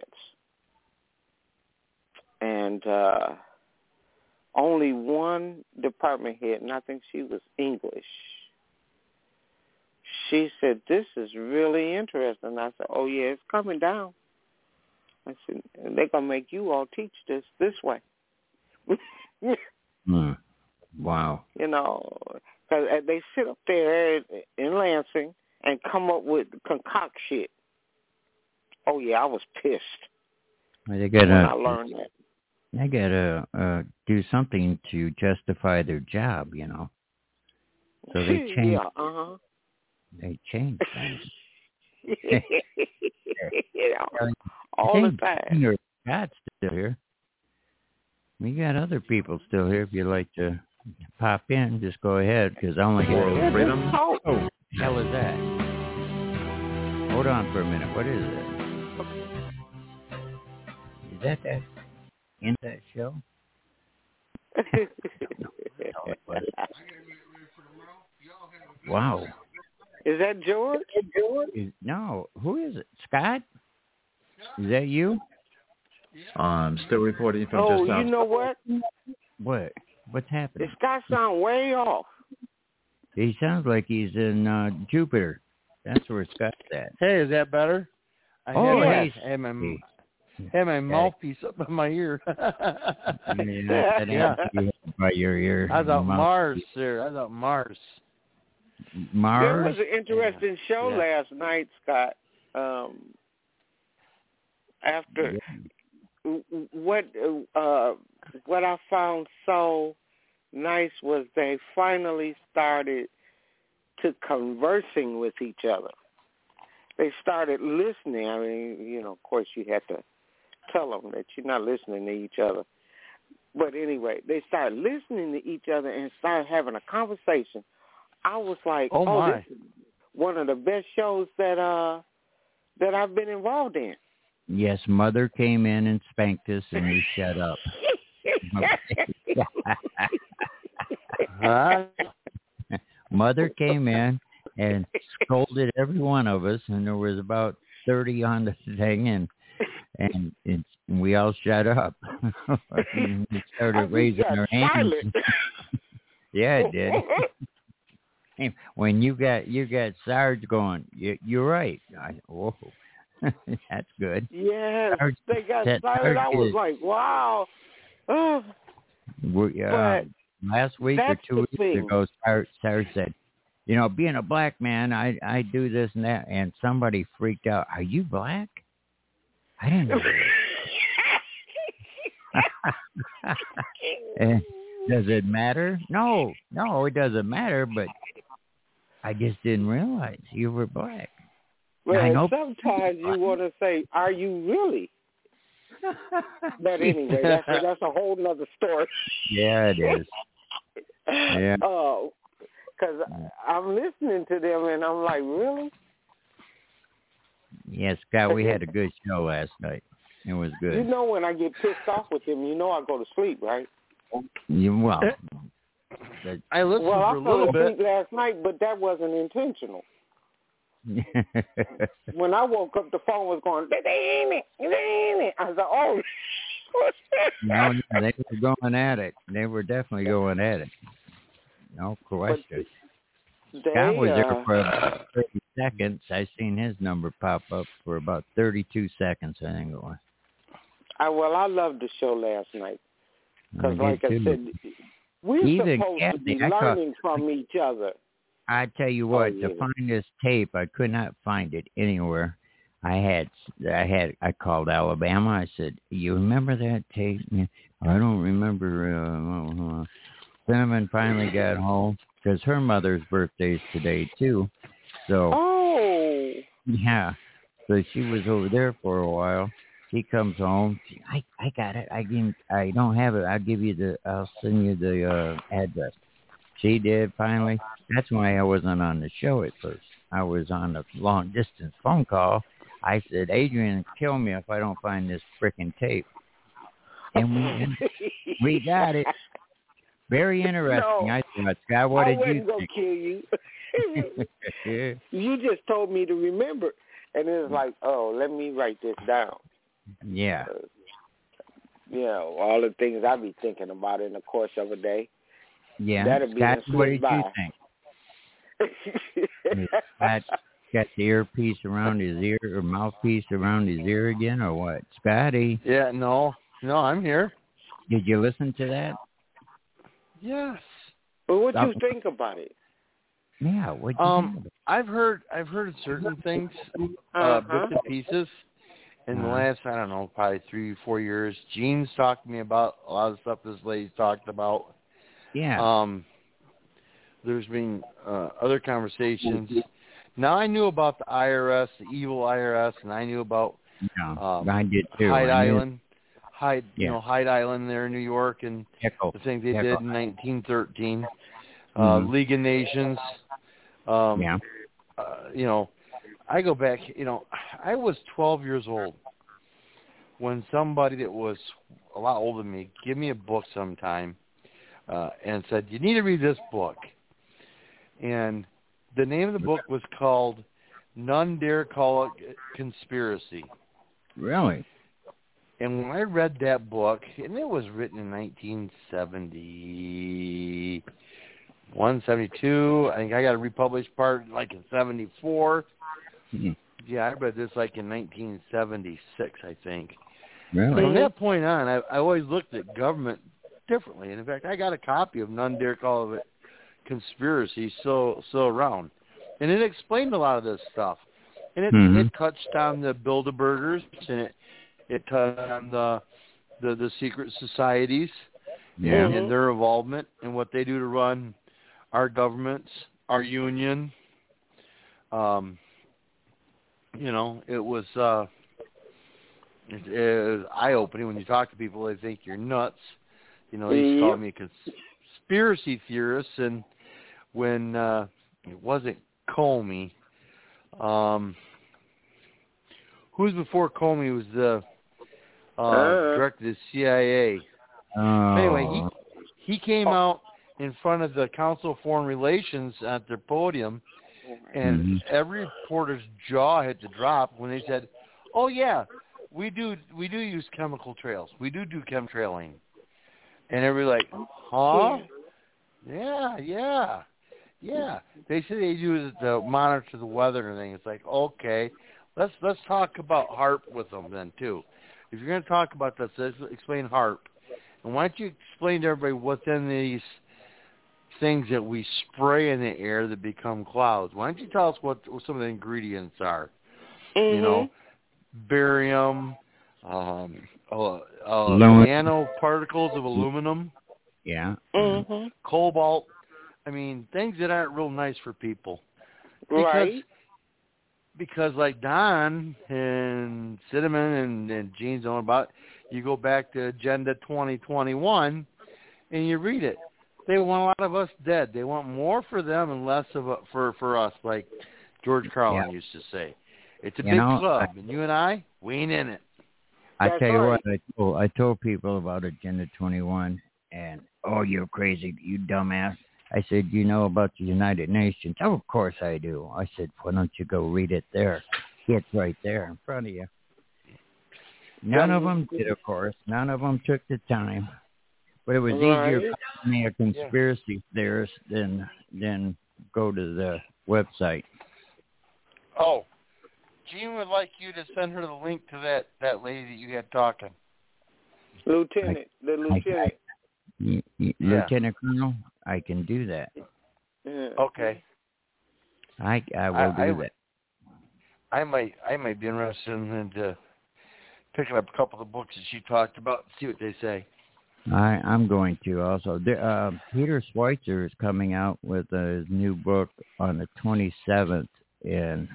And only one department head, and I think she was English, she said, "This is really interesting." I said, "Oh, yeah, it's coming down." I said, "They're going to make you all teach this way." Wow. Because they sit up there in Lansing and come up with concoct shit. Oh, yeah, I was pissed when I learned that. They got to do something to justify their job, So they change. They change things. All the time. God's still here. We got other people still here. If you'd like to pop in, just go ahead, because I only get freedom. Oh, what the hell is that? Hold on for a minute. What is it? Is that in that show? Wow. Is that George? No. Who is it? Scott? Is that you? I'm still reporting from just outside. You know what? What? What's happening? This guy sounds way off. He sounds like he's in Jupiter. That's where Scott's at. Hey, is that better? I had my mouthpiece up in my ear. By your ear. I was out Mars, sir. I was out Mars. Mars. There was an interesting show last night, Scott. After what I found so nice was they finally started to conversing with each other. They started listening. I mean, of course you had to tell them that you're not listening to each other. But anyway, they started listening to each other and started having a conversation. I was like, this is one of the best shows that I've been involved in. Yes, Mother came in and spanked us, and we shut up. Mother came in and scolded every one of us, and there was about 30 on the thing, and we all shut up. We started raising our hands. Yeah, it did. When you got Sarge going, you're right. Whoa. That's good. Yeah, they got silent. I was like, wow. Last week or 2 weeks ago, Sarge said, being a black man, I do this and that. And somebody freaked out. Are you black? I didn't know that. Does it matter? No, it doesn't matter, but I just didn't realize you were black. Well, sometimes you want to say, are you really? But anyway, that's a whole nother story. Yeah, it is. Yeah. Because I'm listening to them, and I'm like, really? Yes, Scott, we had a good show last night. It was good. When I get pissed off with them, I go to sleep, right? I listened for a little bit. I fell asleep last night, but that wasn't intentional. When I woke up, the phone was going, I was like, oh. No, they were going at it. They were definitely going at it. No question. Scott was there for about 30 seconds. I seen his number pop up for about 32 seconds, I think it was. I loved the show last night. Because like I said, we're supposed to be learning from each other. I tell you what, to find this tape, I could not find it anywhere. I called Alabama. I said, "You remember that tape?" I don't remember. Cinnamon finally got home because her mother's birthday's today too. So, yeah. So she was over there for a while. She comes home. I got it. I don't have it. I'll send you the address. She did finally. That's why I wasn't on the show at first. I was on a long distance phone call. I said, Adrian, kill me if I don't find this frickin' tape. And we got it. Very interesting. I thought, Scott, what did you think? I wasn't going to kill you. You just told me to remember. And it was like, let me write this down. Yeah. All the things I be thinking about in the course of a day. Yeah. That'd be Scott, what did you think? Scott got the earpiece around his ear or mouthpiece around his ear again or what? Scotty. Yeah, no, I'm here. Did you listen to that? Yes. Well, what do you think about it? Yeah, what do you think about it? I've heard certain things, bits and pieces in the last, I don't know, probably 3-4 years. Gene's talked to me about a lot of stuff this lady's talked about. Yeah. There's been other conversations. Now I knew about the IRS, the evil IRS, and I knew about I did too. Hyde Island. Hyde Island there in New York, and the things they did in 1913. League of Nations. I go back, I was 12 years old when somebody that was a lot older than me gave me a book sometime and said, you need to read this book. And the name of the book was called None Dare Call It Conspiracy. Really? And when I read that book, and it was written in 1971, 72, I think I got a republished part like in 74. Mm-hmm. Yeah, I read this like in 1976, I think. Really? From that point on, I always looked at government differently. And in fact, I got a copy of None Dare Call It conspiracy still around. And it explained a lot of this stuff. And it touched on the Bilderbergers, and it touched on the secret societies and their involvement and what they do to run our governments, our union. It was eye-opening when you talk to people. They think you're nuts. He's called me a conspiracy theorist, and when it wasn't Comey. Who was before Comey was the director of the CIA. Anyway, he came out in front of the Council of Foreign Relations at their podium, and every reporter's jaw had to drop when they said, "Oh yeah, we do use chemical trails. We do chemtrailing." And everybody like, "Huh? Yeah. They say they use it to monitor the weather and everything." It's like, okay, let's talk about HAARP with them then too. If you're going to talk about this, let's explain HAARP. And why don't you explain to everybody what's in these things that we spray in the air that become clouds? Why don't you tell us what some of the ingredients are? Barium, nanoparticles of aluminum. Yeah. Cobalt. I mean, things that aren't real nice for people. Because like Don and Cinnamon and Gene's knowing about, you go back to Agenda 2021 and you read it. They want a lot of us dead. They want more for them and less of it for us, like George Carlin used to say. It's a big club, and you and we ain't in it. I tell you what, I told people about Agenda 21, and, "Oh, you're crazy, you dumbass." I said, "You know about the United Nations?" "Oh, of course I do." I said, "Why don't you go read it there? It's right there in front of you." None of them did, of course. None of them took the time. But it was easier to be a conspiracy theorist than go to the website. Oh, Gene would like you to send her the link to that lady that you had talking. Lieutenant. Lieutenant Colonel, I can do that. Okay. I will do that. I might be interested in picking up a couple of the books that she talked about and see what they say. I'm going to also. Peter Schweitzer is coming out with a new book on the 27th, and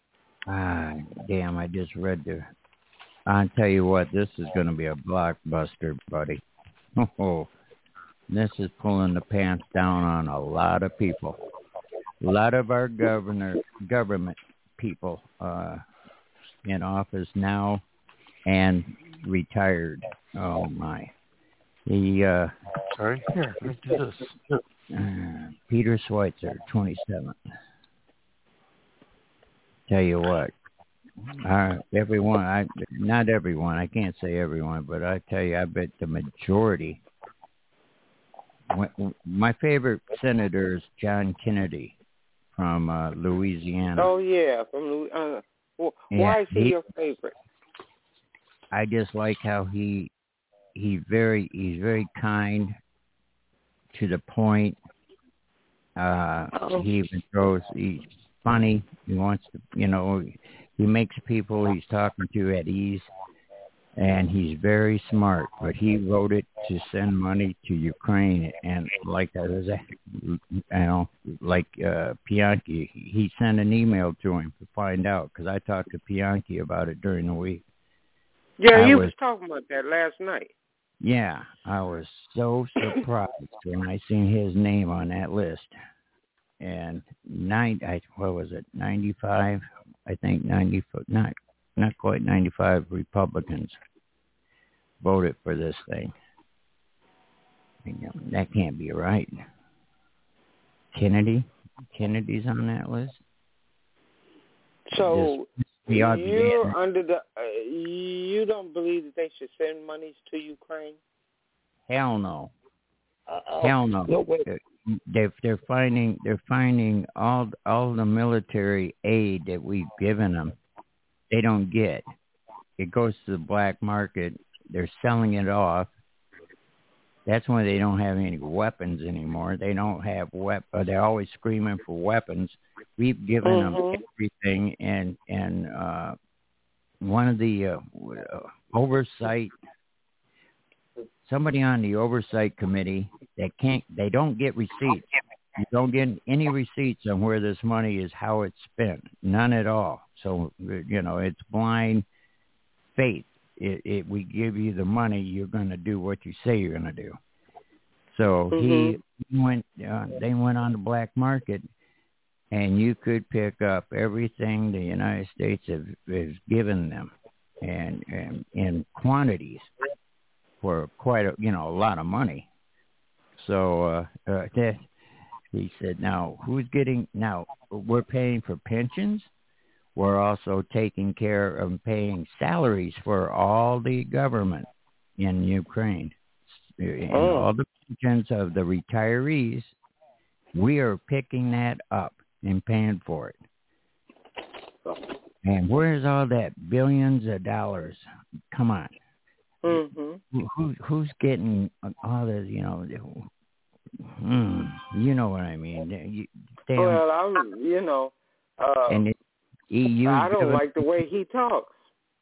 I just read I'll tell you what, this is going to be a blockbuster, buddy. Oh, this is pulling the pants down on a lot of people. A lot of our government people in office now and retired. Oh, my. Sorry, here, let's do this. Peter Schweitzer, 27th. Tell you what, everyone, not everyone, I can't say everyone, but I tell you, I bet the majority. My favorite senator is John Kennedy from Louisiana. Oh, yeah, from Louisiana. Why is he your favorite? I just like how he's very kind, to the point. He even he's funny. He wants to, he makes people he's talking to at ease, and he's very smart. But he voted to send money to Ukraine, and like Bianchi, he sent an email to him to find out, because I talked to Bianchi about it during the week. Yeah, he was talking about that last night. Yeah, I was so surprised when I seen his name on that list. And 95? I think 90, not quite 95 Republicans voted for this thing. That can't be right. Kennedy's on that list. So you don't believe that they should send monies to Ukraine? Hell no. Hell no. No way. They're finding all the military aid that we've given them. They don't get. It goes to the black market. They're selling it off, That's when they don't have any weapons anymore. They don't have they're always screaming for weapons. We've given them everything, and one of the oversight, somebody on the oversight committee, they don't get receipts. You don't get any receipts on where this money is, how it's spent. None at all. So, it's blind faith. We give you the money, you're going to do what you say you're going to do. So they went on the black market, and you could pick up everything the United States has given them, and in quantities for quite a lot of money. So he said, now we're paying for pensions. We're also taking care of paying salaries for all the government in Ukraine. And all the pensions of the retirees, we are picking that up and paying for it. And where's all that billions of dollars? Come on. Who's getting all this, you know what I mean. And the EU, I don't like the way he talks.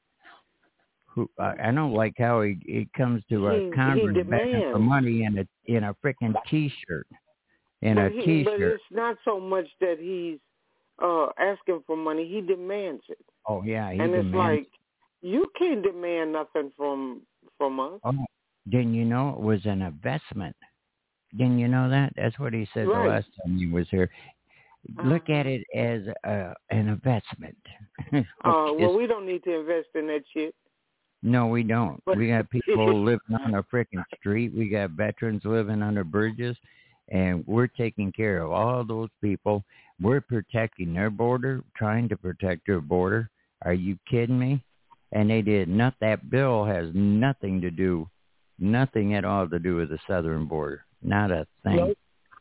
I don't like how he comes to Congress begging for money in a freaking T-shirt. But it's not so much that he's asking for money. He demands it. Oh, yeah. And it's like, you can't demand nothing from us. Oh, didn't you know it was an investment? Didn't you know that? That's what he said the last time he was here. Look at it as an investment. Well, we don't need to invest in that shit. No, we don't. We got people living on a freaking street. We got veterans living under bridges, and we're taking care of all those people. We're protecting their border, trying to protect their border. Are you kidding me? And they did not. That bill has nothing at all to do with the southern border. Not a thing. Nope.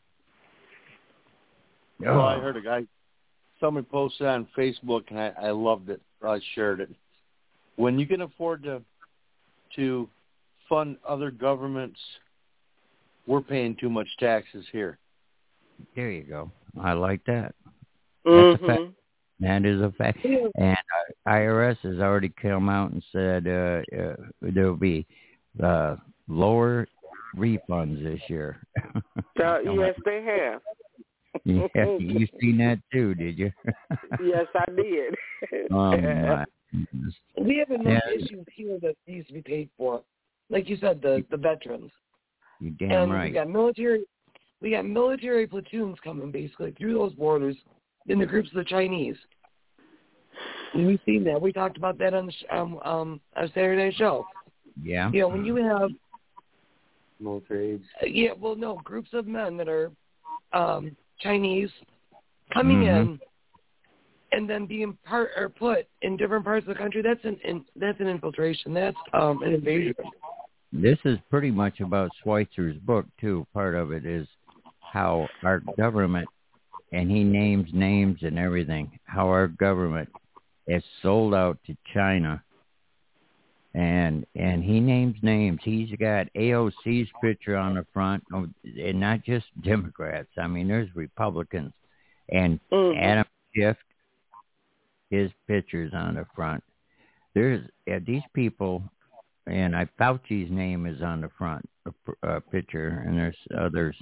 Well, I heard a guy, somebody posted on Facebook, and I loved it. I shared it. When you can afford to fund other governments, we're paying too much taxes here. There you go. I like that. That's a fact. That is a fact. And IRS has already come out and said there'll be lower refunds this year. Yes, they have. Yeah, you seen that too, did you? Yes, I did. Oh, my. We have enough issues here that needs to be paid for. Like you said, the veterans. You're damn right. We got military platoons coming basically through those borders in the groups of the Chinese. And we've seen that. We talked about that on our Saturday show. Yeah. You know, when you have military groups of men that are Chinese coming in and then being put in different parts of the country, that's an infiltration. That's an invasion. This is pretty much about Schweitzer's book too. Part of it is how our government, and he names names and everything, how our government is sold out to China. And he names names. He's got AOC's picture on the front, and not just Democrats. I mean, there's Republicans. And Adam Schiff, his picture's on the front. There's these people, and Fauci's name is on the front picture, and there's others.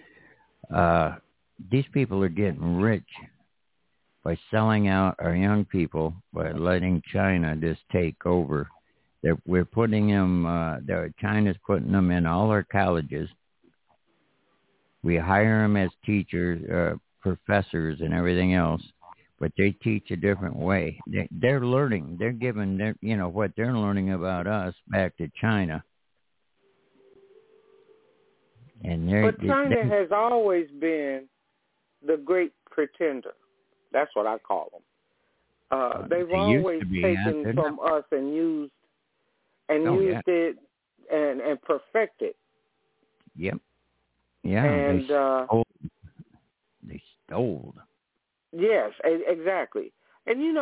These people are getting rich by selling out our young people, by letting China just take over. We're putting them, China's putting them in all our colleges. We hire them as teachers, professors, and everything else, but they teach a different way. They're learning. They're giving what they're learning about us back to China. But China has always been the great pretender. That's what I call them. They've always taken from us and used it and perfected. Yep. Yeah. And they stole. Yes, exactly. And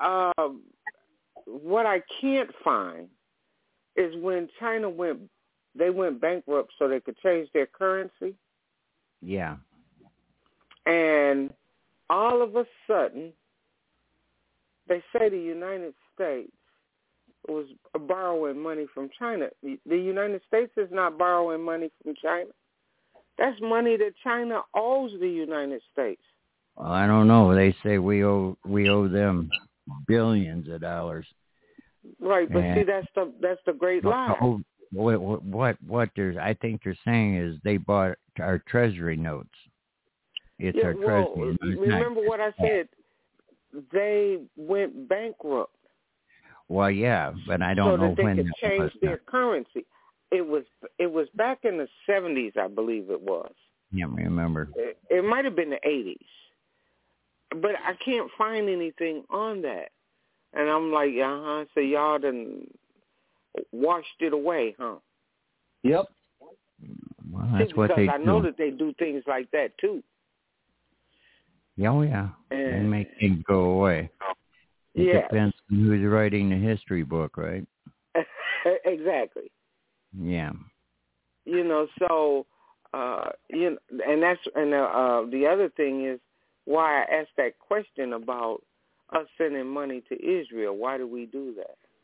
what I can't find is when China went they went bankrupt so they could change their currency. Yeah. And all of a sudden, they say the United States was borrowing money from China. The United States is not borrowing money from China. That's money that China owes the United States. Well, I don't know. They say we owe them billions of dollars. Right, but see, that's the great lie. What I think they're saying is they bought our treasury notes. It's our treasury notes. Remember what I said? They went bankrupt. Well, yeah, but I don't know when. So that they could change their currency. It was back in the 70s, I believe it was. Yeah, remember. It might have been the 80s. But I can't find anything on that. And I'm like, so y'all done washed it away, huh? Yep. Well, that's what they do. Because I know that they do things like that, too. Oh, yeah. They make things go away. It depends on who's writing the history book, right? Exactly. Yeah. So, and the other thing is why I asked that question about us sending money to Israel. Why do we do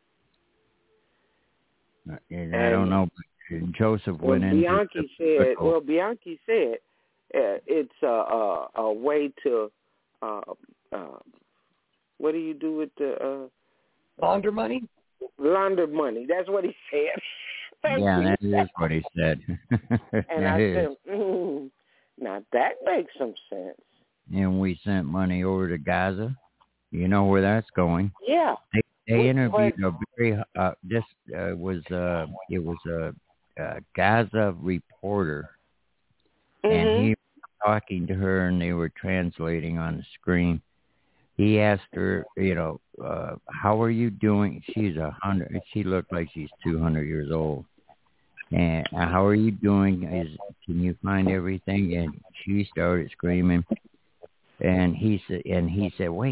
that? I don't know. Joseph went in. Bianchi said it's a way to, what do you do with the... launder money? Launder money. That's what he said. That is what he said. And I said, now that makes some sense. And we sent money over to Gaza. You know where that's going. Yeah. They interviewed a very it was a Gaza reporter, and he was talking to her, and they were translating on the screen. He asked her, how are you doing? She's 100. She looked like she's 200 years old. And how are you doing? Can you find everything? And she started screaming. And he said, wait.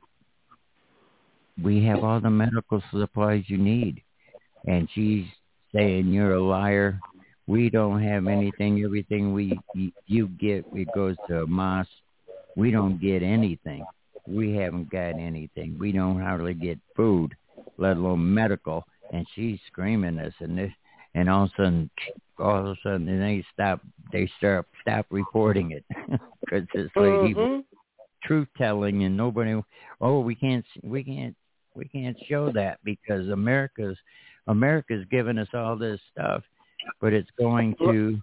We have all the medical supplies you need. And she's saying, you're a liar. We don't have anything. Everything you get, it goes to Hamas. We don't get anything. We haven't got anything. We don't hardly get food, let alone medical. And she's screaming this and this. And all of a sudden, they stop reporting it because this lady was truth telling, and nobody. Oh, we can't show that because America's giving us all this stuff, but it's going to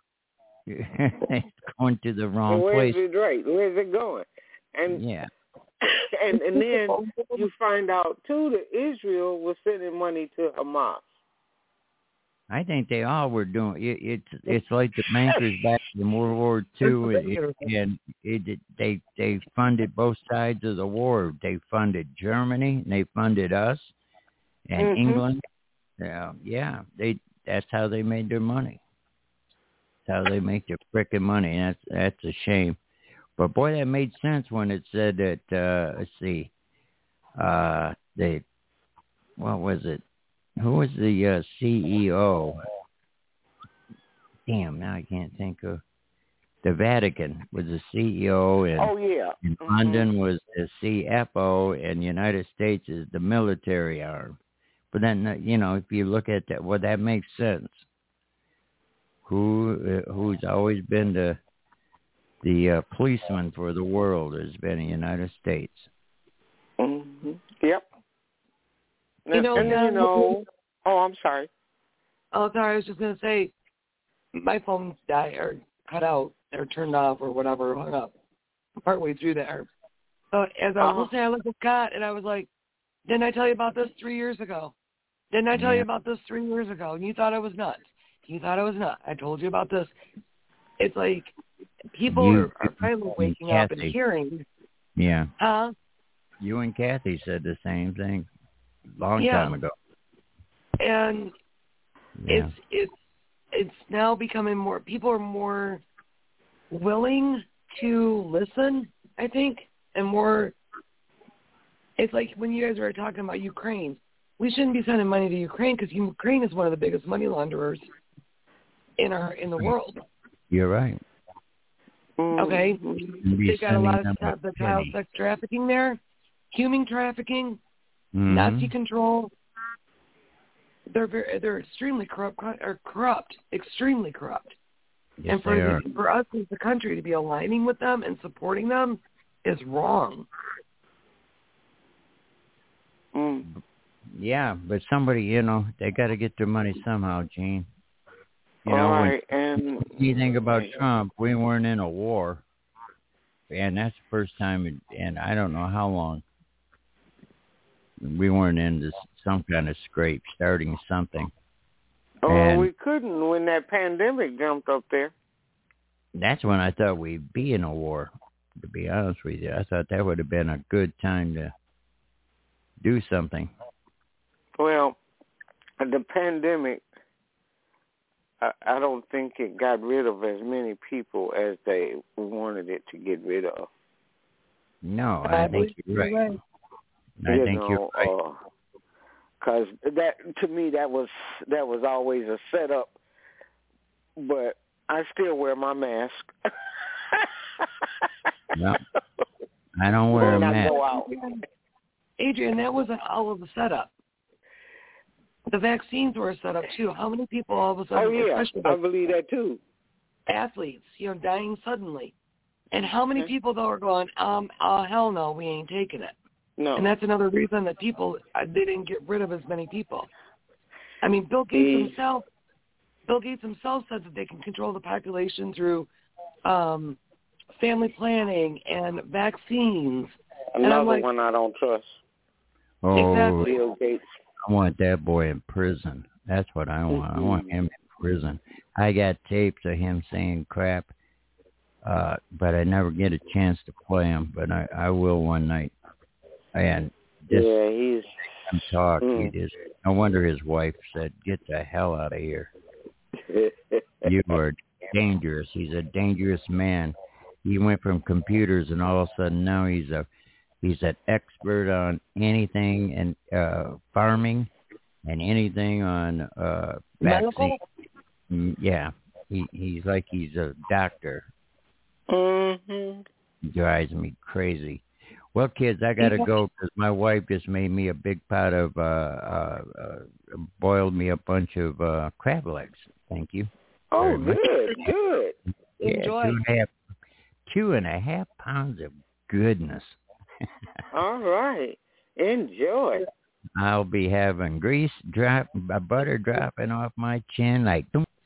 the wrong place. Where's it going? And yeah. And then you find out too that Israel was sending money to Hamas. I think they all were doing it. It's like the bankers back in World War II, and they funded both sides of the war. They funded Germany, and they funded us, and England. Yeah. That's how they made their money. That's how they make their frickin' money. And that's a shame. But boy, that made sense when it said that. Let's see, what was it? Who was the CEO? Damn, now I can't think of. The Vatican was the CEO, and London was the CFO, and the United States is the military arm. But then, if you look at that, well, that makes sense. Who's always been the policeman for the world has been the United States. Mm-hmm. Yep. I'm sorry. Oh, sorry. I was just going to say, my phone died or cut out or turned off or whatever, hung up partway through there. So as I was listening, I looked at Scott and I was like, didn't I tell you about this 3 years ago? Didn't I tell you about this 3 years ago? And you thought I was nuts. You thought I was nuts. I told you about this. It's like people are finally waking up and hearing. Yeah. Huh? You and Kathy said the same thing long time ago. And it's now becoming more, people are more willing to listen, I think, and more, it's like when you guys were talking about Ukraine, we shouldn't be sending money to Ukraine because Ukraine is one of the biggest money launderers in the world. You're right. Okay, they've got a lot of stuff. The child sex trafficking there, human trafficking, Nazi control. They're extremely corrupt, extremely corrupt. Yes, and for us as the country to be aligning with them and supporting them is wrong. Yeah, but somebody, they got to get their money somehow, Gene. And you think about Trump, we weren't in a war, and that's the first time in I don't know how long we weren't in some kind of scrape, starting something. We couldn't when that pandemic jumped up there. That's when I thought we'd be in a war, to be honest with you. I thought that would have been a good time to do something. Well, the pandemic, I don't think it got rid of as many people as they wanted it to get rid of. No, I think you're right. I think you're right. Because to me, that was always a setup. But I still wear my mask. No, I don't wear a mask. Go out. Adrian, that wasn't all of the setup. The vaccines were a setup too. How many people all of a sudden? Oh yeah, I believe that too. Athletes, dying suddenly, and how many people though are going? Hell no, we ain't taking it. No. And that's another reason that people they didn't get rid of as many people. I mean, Bill Gates himself said that they can control the population through family planning and vaccines. Another one I don't trust. Oh, exactly. Bill Gates. I want that boy in prison. That's what I want. I want him in prison. I got tapes of him saying crap, but I never get a chance to play him. But I will one night. And he's talk. He just. No wonder his wife said, "Get the hell out of here. You are dangerous." He's a dangerous man. He went from computers, and all of a sudden now he's an expert on anything and farming and anything on vaccine. Yeah, he's like he's a doctor. Mm-hmm. He drives me crazy. Well, kids, I got to go because my wife just made me a big pot of, boiled me a bunch of crab legs. Thank you. Oh, good. Yeah, Enjoy. 2.5 pounds of goodness. All right. Enjoy. I'll be having butter dropping off my chin like...